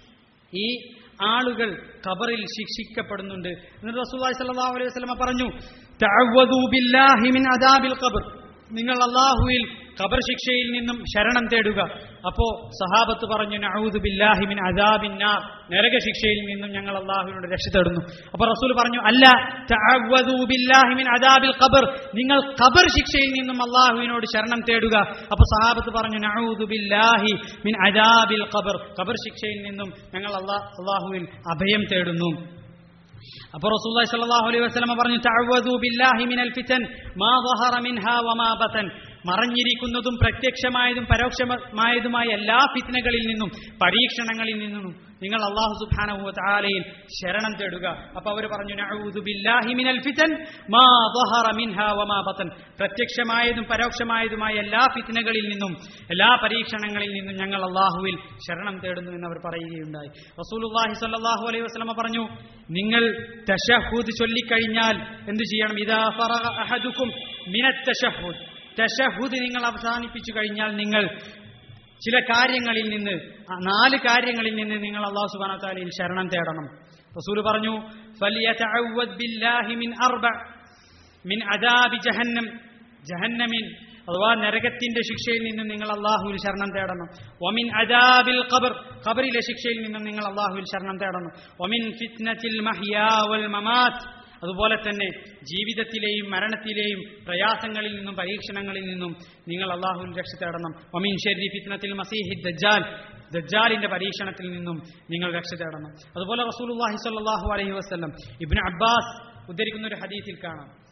S1: ഈ ആളുകൾ ഖബറിൽ ശിക്ഷിക്കപ്പെടുന്നുണ്ട്. എന്നിട്ട് റസൂലുള്ളാഹി സ്വല്ലല്ലാഹു അലൈഹി വസല്ലമ പറഞ്ഞു, തഅവ്വദൂ ബില്ലാഹി മിൻ അദാബിൽ ഖബർ, നിങ്ങൾ അല്ലാഹുവിൽ ഖബർ ശിക്ഷയിൽ നിന്നും ശരണം തേടുക. അപ്പോ സഹാബത്ത് പറഞ്ഞു, നഊദു ബില്ലാഹി മിൻ അദാബിൻ നാർ, നരക ശിക്ഷയിൽ നിന്നും ഞങ്ങൾ അല്ലാഹുവിനോട് രക്ഷ തേടുന്നു. അപ്പൊ റസൂൽ പറഞ്ഞു, അല്ല, തഅവ്വദൂ ബില്ലാഹി മിൻ അദാബിൽ ഖബർ, നിങ്ങൾ ഖബർ ശിക്ഷയിൽ നിന്നും അല്ലാഹുവിനോട് ശരണം തേടുക. അപ്പൊ സഹാബത്ത് പറഞ്ഞു, നഊദു ബില്ലാഹി മിൻ അദാബിൽ ഖബർ, ഖബർ ശിക്ഷയിൽ നിന്നും ഞങ്ങൾ അല്ലാഹുവിൽ അഭയം തേടുന്നു. അപ്പോൾ റസൂലുള്ളാഹി സ്വല്ലല്ലാഹു അലൈഹി വസല്ലം പറഞ്ഞു, തഅവ്വദൂ ബില്ലാഹി മിനൽ ഫിതൻ മാ ദഹറ മിൻഹാ വമാ ബതൻ, മറഞ്ഞിരിക്കുന്നതും പ്രത്യക്ഷമായതും പരോക്ഷമായതുമായ എല്ലാ ഫിത്നകളിൽ നിന്നും പരീക്ഷണങ്ങളിൽ നിന്നും നിങ്ങൾ അല്ലാഹു സുബ്ഹാനഹു വ തആലയിൽ ശരണം തേടുക. അപ്പോൾ അവർ പറഞ്ഞു, നഊദു ബില്ലാഹി മിനൽ ഫിതൻ മാ ദഹറ മിൻഹാ വമാ ബതൻ, പ്രത്യക്ഷമായതും പരോക്ഷമായതുമായ എല്ലാ ഫിത്നകളിൽ നിന്നും എല്ലാ പരീക്ഷണങ്ങളിൽ നിന്നും ഞങ്ങൾ അല്ലാഹുവിൽ ശരണം തേടുന്നു എന്ന് അവർ പറയുകയുണ്ടായി. റസൂലുള്ളാഹി സ്വല്ലല്ലാഹു അലൈഹി വസല്ലം പറഞ്ഞു, നിങ്ങൾ തശഹ്ഹുദ് ചൊല്ലിക്കഴിഞ്ഞാൽ എന്തു ചെയ്യണം? ഇദാ ഫറഗ അഹദുക്കും മിനത് തശഹ്ഹുദ്, തശഹ്ഹുദ് നിങ്ങൾ അവസാനിപ്പിച്ചു കഴിഞ്ഞാൽ നിങ്ങൾ ചില കാര്യങ്ങളിൽ നിന്ന്, നാല് കാര്യങ്ങളിൽ നിന്ന് നിങ്ങൾ അല്ലാഹു സുബ്ഹാനഹു വ തആലയിൽ ശരണം തേടണം. റസൂൽ പറഞ്ഞു, ഫലിയതഅവ്വദ് ബില്ലാഹി മിൻ അർബഅ, മിൻ അദാബി ജഹന്നം, ജഹന്നമിൻ അഥവാ നരകത്തിന്റെ ശിക്ഷയിൽ നിന്നും നിങ്ങൾ അല്ലാഹുവിൽ ശരണം തേടണം. വമിൻ അദാബിൽ ഖബർ, ഖബറിലെ ശിക്ഷയിൽ നിന്നും നിങ്ങൾ അല്ലാഹുവിൽ ശരണം തേടണം. വമിൻ ഫിത്നത്തിൽ മഹ്യാ വൽ മമാത്ത്, അതുപോലെ തന്നെ ജീവിതത്തിലെയും മരണത്തിലെയും പ്രയാസങ്ങളിൽ നിന്നും പരീക്ഷണങ്ങളിൽ നിന്നും നിങ്ങൾ അല്ലാഹുവിൽ രക്ഷ തേടണം. വമിൻ ശർരി ഫിത്നത്തിൽ മസീഹി ദജ്ജാൽ, ദജ്ജാലിന്റെ പരീക്ഷണത്തിൽ നിന്നും നിങ്ങൾ രക്ഷ തേടണം. അതുപോലെ റസൂലുള്ളാഹി സ്വല്ലല്ലാഹു അലൈഹി വസല്ലം ഇബ്നു അബ്ബാസ് ഉദ്ധരിക്കുന്ന ഒരു ഹദീസിൽ കാണാം,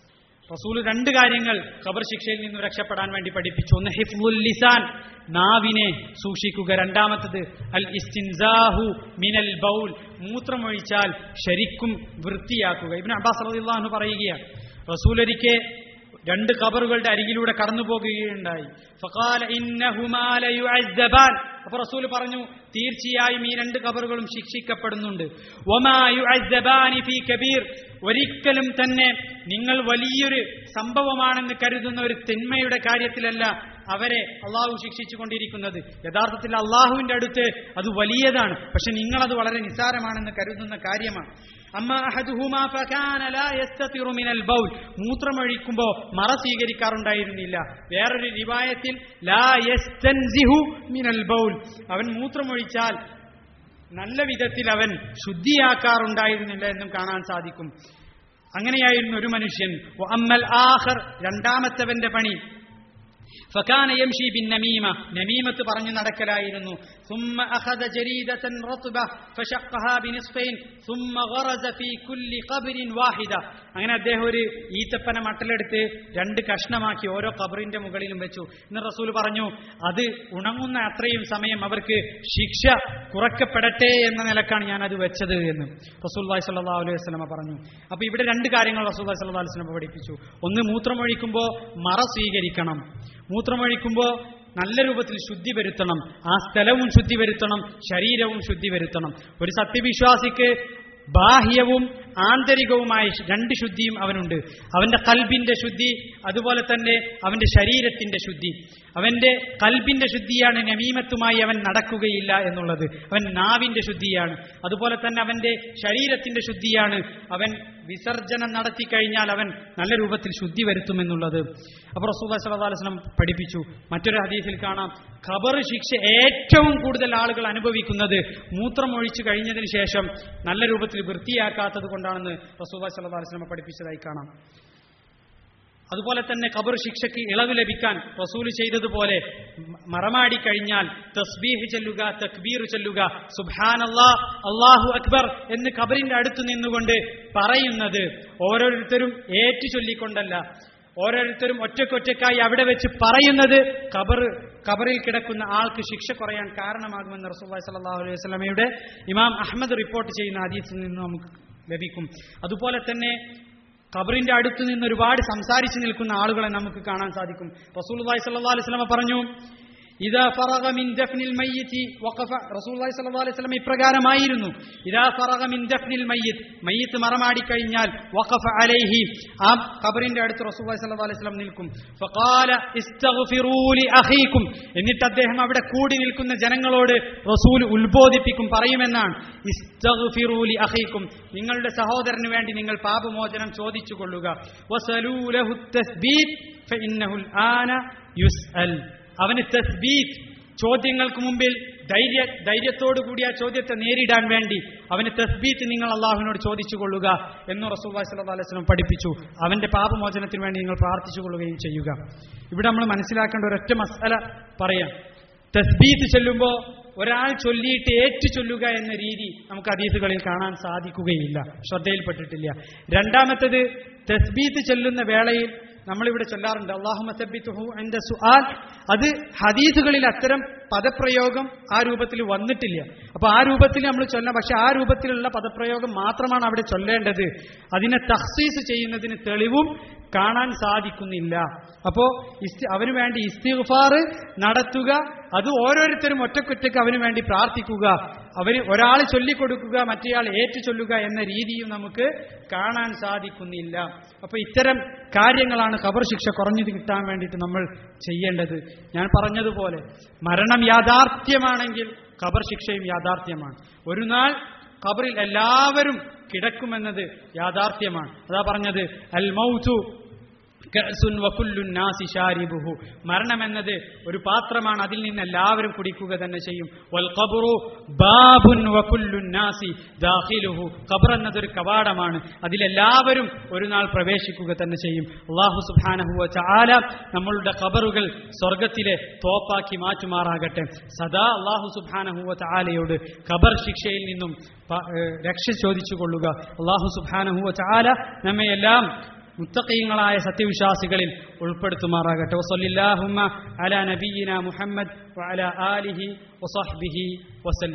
S1: റസൂൽ രണ്ട് കാര്യങ്ങൾ ഖബർ ശിക്ഷയിൽ നിന്ന് രക്ഷപ്പെടാൻ വേണ്ടി പഠിപ്പിച്ചു. ഒന്ന് ഹിഫ്ളുൽ ലിസാൻ, നാവിനെ സൂക്ഷിക്കുക. രണ്ടാമത്തത് അൽ ഇസ്തിൻസാഹു മിനൽ ബൗൽ, മൂത്രമൊഴിച്ചാൽ ശരിക്കും വൃത്തിയാക്കുക. ഇബ്നു അബ്ബാസ് റളിയല്ലാഹു അൻഹു പറയുകയാണ്, റസൂൽ ഒരിക്കെ രണ്ട് ഖബറുകളുടെ അരികിലൂടെ കടന്നു പോകുകയുണ്ടായി. ഫഖാല ഇന്നഹുമാ ലയുഅസ്സബാൻ, അപ്പോൾ റസൂൽ പറഞ്ഞു, തീർച്ചയായും ഈ രണ്ട് ഖബറുകളും ശിക്ഷിക്കപ്പെടുന്നുണ്ട്. വമാ യുഅസ്സബാനി ഫീ കബീർ, ഒരിക്കലും തന്നെ നിങ്ങൾ വലിയൊരു സംഭവമാണെന്ന് കരുതുന്ന ഒരു തിന്മയുടെ കാര്യത്തിലല്ല അവരെ അള്ളാഹു ശിക്ഷിച്ചു കൊണ്ടിരിക്കുന്നത്. യഥാർത്ഥത്തിൽ അള്ളാഹുവിന്റെ അടുത്ത് അത് വലിയതാണ്, പക്ഷെ നിങ്ങളത് വളരെ നിസ്സാരമാണെന്ന് കരുതുന്ന കാര്യമാണ്. അമ്മാ അഹദുഹുമാ ഫകാന ലാ യസ്തതിറു മിനൽ ബൗൽ, മൂത്രമൊഴിക്കുമ്പോൾ മറ സ്വീകരിക്കാറുണ്ടായിരുന്നില്ല. വേറൊരു റിവായത്തിൽ ലാ യസ്തൻസിഹു മിനൽ ബൗൽ, അവൻ മൂത്രമൊഴിച്ചാൽ നല്ല വിധത്തിൽ അവൻ ശുദ്ധിയാക്കാറുണ്ടായിരുന്നില്ല എന്നും കാണാൻ സാധിക്കും. അങ്ങനെയായിരുന്നു ഒരു മനുഷ്യൻ. വഅമ്മൽ ആഖർ, രണ്ടാമത്തവന്റെ പണി ഫകാന യംശി ബിൻ നമീമ, നമീമത്ത് പറഞ്ഞു നടക്കലായിരുന്നു. ثم اخذ جريدة رطبة فشقها بنصفين ثم غرز في كل قبر واحدة, അങ്ങനെ അദ്ദേഹം ഒരു ഈത്തപ്പന മട്ടലെടുത്ത് രണ്ട് കഷ്ണമാക്കി ഓരോ ഖബറിന്റെ മുകളിലും വെച്ചു. ഇന്ന് റസൂൽ പറഞ്ഞു, അത് ഉണങ്ങുന്ന അത്രയും സമയം അവർക്ക് ശിക്ഷ കുറക്കപ്പെടട്ടെ എന്ന നിലക്കാണ് ഞാൻ അത് വെച്ചത് എന്ന് റസൂലുള്ളാഹി സ്വല്ലല്ലാഹു അലൈഹി വസല്ലം പറഞ്ഞു. അപ്പൊ ഇവിടെ രണ്ട് കാര്യങ്ങൾ റസൂലുള്ളാഹി സ്വല്ലല്ലാഹു അലൈഹി വസല്ലം പഠിപ്പിച്ചു. ഒന്ന്, മൂത്രമൊഴിക്കുമ്പോൾ മറ സ്വീകരിക്കണം. മൂത്രമൊഴിക്കുമ്പോൾ നല്ല രൂപത്തിൽ ശുദ്ധി വരുത്തണം. ആ സ്ഥലവും ശുദ്ധി വരുത്തണം, ശരീരവും ശുദ്ധി വരുത്തണം. ഒരു സത്യവിശ്വാസിക്ക് ബാഹ്യവും ആന്തരികവുമായ രണ്ട് ശുദ്ധിയും അവനുണ്ട്. അവന്റെ ഖൽബിന്റെ ശുദ്ധി, അതുപോലെ തന്നെ അവന്റെ ശരീരത്തിന്റെ ശുദ്ധി. അവന്റെ ഖൽബിന്റെ ശുദ്ധിയാണ് നമീമത്തുമായി അവൻ നടക്കുകയില്ല എന്നുള്ളത്, അവൻ നാവിന്റെ ശുദ്ധിയാണ്. അതുപോലെ തന്നെ അവന്റെ ശരീരത്തിന്റെ ശുദ്ധിയാണ്, അവൻ വിസർജനം നടത്തി കഴിഞ്ഞാൽ അവൻ നല്ല രൂപത്തിൽ ശുദ്ധി വരുത്തുമെന്നുള്ളത്. അപ്പോൾ റസൂലുള്ളാഹി സ്വല്ലല്ലാഹു അലൈഹി വസല്ലം പഠിപ്പിച്ചു. മറ്റൊരു ഹദീസിൽ കാണാം, ഖബർ ശിക്ഷ ഏറ്റവും കൂടുതൽ ആളുകൾ അനുഭവിക്കുന്നത് മൂത്രമൊഴിച്ചു കഴിഞ്ഞതിന് ശേഷം നല്ല രൂപത്തിൽ വൃത്തിയാക്കാത്തത് കൊണ്ടാണെന്ന് റസൂലുള്ളാഹി സ്വല്ലല്ലാഹു അലൈഹി വസല്ലം പഠിപ്പിച്ചതായി കാണാം. അതുപോലെ തന്നെ ഖബർ ശിക്ഷയ്ക്ക് ഇളവ് ലഭിക്കാൻ റസൂൽ ചെയ്തതുപോലെ മറമാടി കഴിഞ്ഞാൽ തസ്ബീഹ് ചൊല്ലുക, തക്ബീർ ചൊല്ലുക, സുബ്ഹാനല്ലാഹ്, അല്ലാഹു അക്ബർ എന്ന് ഖബറിന്റെ അടുത്ത് നിന്നുകൊണ്ട് പറയുന്നത് ഓരോരുത്തരും ഏറ്റു ചൊല്ലിക്കൊണ്ടല്ല, ഓരോരുത്തരും ഒറ്റക്കൊറ്റക്കായി അവിടെ വെച്ച് പറയുന്നത് ഖബർ ഖബറിൽ കിടക്കുന്ന ആൾക്ക് ശിക്ഷ കുറയാൻ കാരണമാകുമെന്ന് റസൂലുള്ളാഹി സ്വല്ലല്ലാഹു അലൈഹി വസല്ലമയുടെ ഇമാം അഹ്മദ് റിപ്പോർട്ട് ചെയ്യുന്ന ഹദീസിൽ നിന്ന് നമുക്ക് ലഭിക്കും. അതുപോലെ തന്നെ ഖബറിന്റെ അടുത്ത് നിന്ന് ഒരുപാട് സംസാരിച്ചു നിൽക്കുന്ന ആളുകളെ നമുക്ക് കാണാൻ സാധിക്കും. റസൂലുള്ളാഹി സ്വല്ലല്ലാഹു അലൈഹി വസല്ലം പറഞ്ഞു, ഇദാ ഫറഗ മിൻ ദഫ്നിൽ മയ്യിതി വഖഫ, റസൂലുള്ളാഹി സ്വല്ലല്ലാഹു അലൈഹി വസല്ലം ഇപ്രകാരമായിരുന്നു, ഇദാ ഫറഗ മിൻ ദഫ്നിൽ മയ്യിത്, മയ്യിത്ത് മറമാടി കഴിഞ്ഞാൽ വഖഫ അലൈഹി, ആ ഖബറിന്റെ അടുത്ത് റസൂലുള്ളാഹി സ്വല്ലല്ലാഹു അലൈഹി വസല്ലം നിൽക്കും. ഫഖാല ഇസ്തഗ്ഫിറൂ ലി അഖീകും, എന്നിട്ട് അദ്ദേഹം അവിടെ കൂടി നിൽക്കുന്ന ജനങ്ങളോട് റസൂൽ ഉത്ബോധിപ്പിക്കും, പറയുമെന്നാണ്, ഇസ്തഗ്ഫിറൂ ലി അഖീകും, നിങ്ങളുടെ സഹോദരന് വേണ്ടി നിങ്ങൾ പാപമോചനം ചോദിച്ചു കൊള്ളുക. വസലൂ ലഹു തസ്ബീത് ഫഇന്നഹുൽ ആന യുസ്അൽ, അവന് തസ്ബീത്ത്, ചോദ്യങ്ങൾക്ക് മുമ്പിൽ ധൈര്യ ധൈര്യത്തോടു കൂടി ആ ചോദ്യത്തെ നേരിടാൻ വേണ്ടി അവന് തസ്ബീത്ത് നിങ്ങൾ അള്ളാഹുവിനോട് ചോദിച്ചു കൊള്ളുക എന്ന് റസൂലുള്ളാഹി സ്വല്ലല്ലാഹു അലൈഹി വസല്ലം പഠിപ്പിച്ചു. അവന്റെ പാപമോചനത്തിന് വേണ്ടി നിങ്ങൾ പ്രാർത്ഥിച്ചു കൊള്ളുകയും ചെയ്യുക. ഇവിടെ നമ്മൾ മനസ്സിലാക്കേണ്ട ഒരൊറ്റ മസ്അല പറയാം. തസ്ബീത്ത് ചൊല്ലുമ്പോൾ ഒരാൾ ചൊല്ലിയിട്ട് ഏറ്റു ചൊല്ലുക എന്ന രീതി നമുക്ക് ഹദീസുകളിൽ കാണാൻ സാധിക്കുകയില്ല, ശ്രദ്ധയിൽപ്പെട്ടിട്ടില്ല. രണ്ടാമത്തേത്, തസ്ബീത്ത് ചൊല്ലുന്ന വേളയിൽ നമ്മളിവിടെ ചൊല്ലാറുണ്ട് അല്ലാഹുമ്മ സബ്ബിത്ഹു ഇൻദ സുആൽ, അത് ഹദീസുകളിൽ അത്തരം പദപ്രയോഗം ആ രൂപത്തിൽ വന്നിട്ടില്ല. അപ്പൊ ആ രൂപത്തിൽ നമ്മൾ ചൊല്ലാം, പക്ഷെ ആ രൂപത്തിലുള്ള പദപ്രയോഗം മാത്രമാണ് അവിടെ ചൊല്ലേണ്ടത്. അതിനെ തഖ്സീസ് ചെയ്യുന്നതിന് തെളിവും കാണാൻ സാധിക്കുന്നില്ല. അപ്പോ അവന് വേണ്ടി ഇസ്തിഗ്ഫാർ നടത്തുക, അത് ഓരോരുത്തരും ഒറ്റക്കൊറ്റക്ക് അവന് വേണ്ടി പ്രാർത്ഥിക്കുക, അവന് ഒരാൾ ചൊല്ലിക്കൊടുക്കുക, മറ്റേയാൾ ഏറ്റു ചൊല്ലുക എന്ന രീതിയും നമുക്ക് കാണാൻ സാധിക്കുന്നില്ല. അപ്പൊ ഇത്തരം കാര്യങ്ങളാണ് ഖബർ ശിക്ഷ കുറഞ്ഞു കിട്ടാൻ വേണ്ടിയിട്ട് നമ്മൾ ചെയ്യേണ്ടത്. ഞാൻ പറഞ്ഞതുപോലെ മരണം യാഥാർത്ഥ്യമാണെങ്കിൽ ഖബർ ശിക്ഷയും യാഥാർത്ഥ്യമാണ്. ഒരു നാൾ ഖബറിൽ എല്ലാവരും കിടക്കുമെന്നത് യാഥാർത്ഥ്യമാണ്. അതാ പറഞ്ഞത്, അൽ മൗതു കഅസുൻ വകുല്ലുൻ നാസി ശാരിബുഹു, മരണമെന്നത് ഒരു പാത്രമാണ്, അതിൽ നിന്ന് എല്ലാവരും കുടിക്കുക തന്നെ ചെയ്യും. വൽ ഖബ്റു ബാബുൻ വകുല്ലുൻ നാസി ദാഖിലുഹു, ഖബർ എന്നതൊരു കവാടമാണ്, അതിലെല്ലാവരും ഒരു നാൾ പ്രവേശിക്കുക തന്നെ ചെയ്യും. അല്ലാഹു സുബ്ഹാനഹു വ തആല നമ്മളുടെ ഖബറുകൾ സ്വർഗ്ഗത്തിലെ തോപ്പാക്കി മാറ്റുമാറാകട്ടെ. സദാ അല്ലാഹു സുബ്ഹാനഹു വ തആലയോട് ഖബർ ശിക്ഷയിൽ നിന്നും രക്ഷ ചോദിച്ചു കൊള്ളുക. അല്ലാഹു സുബ്ഹാനഹു വ തആല നമ്മയെല്ലാം മുത്തഖീങ്ങളായ സത്യവിശ്വാസികളിൽ ഉൾപ്പെടുത്തുമാറാകട്ടെ. വസല്ലല്ലാഹുമ്മ അലാ നബിയിന മുഹമ്മദ് വഅലാ ആലിഹി വസഹ്ബിഹി വസല്ലം.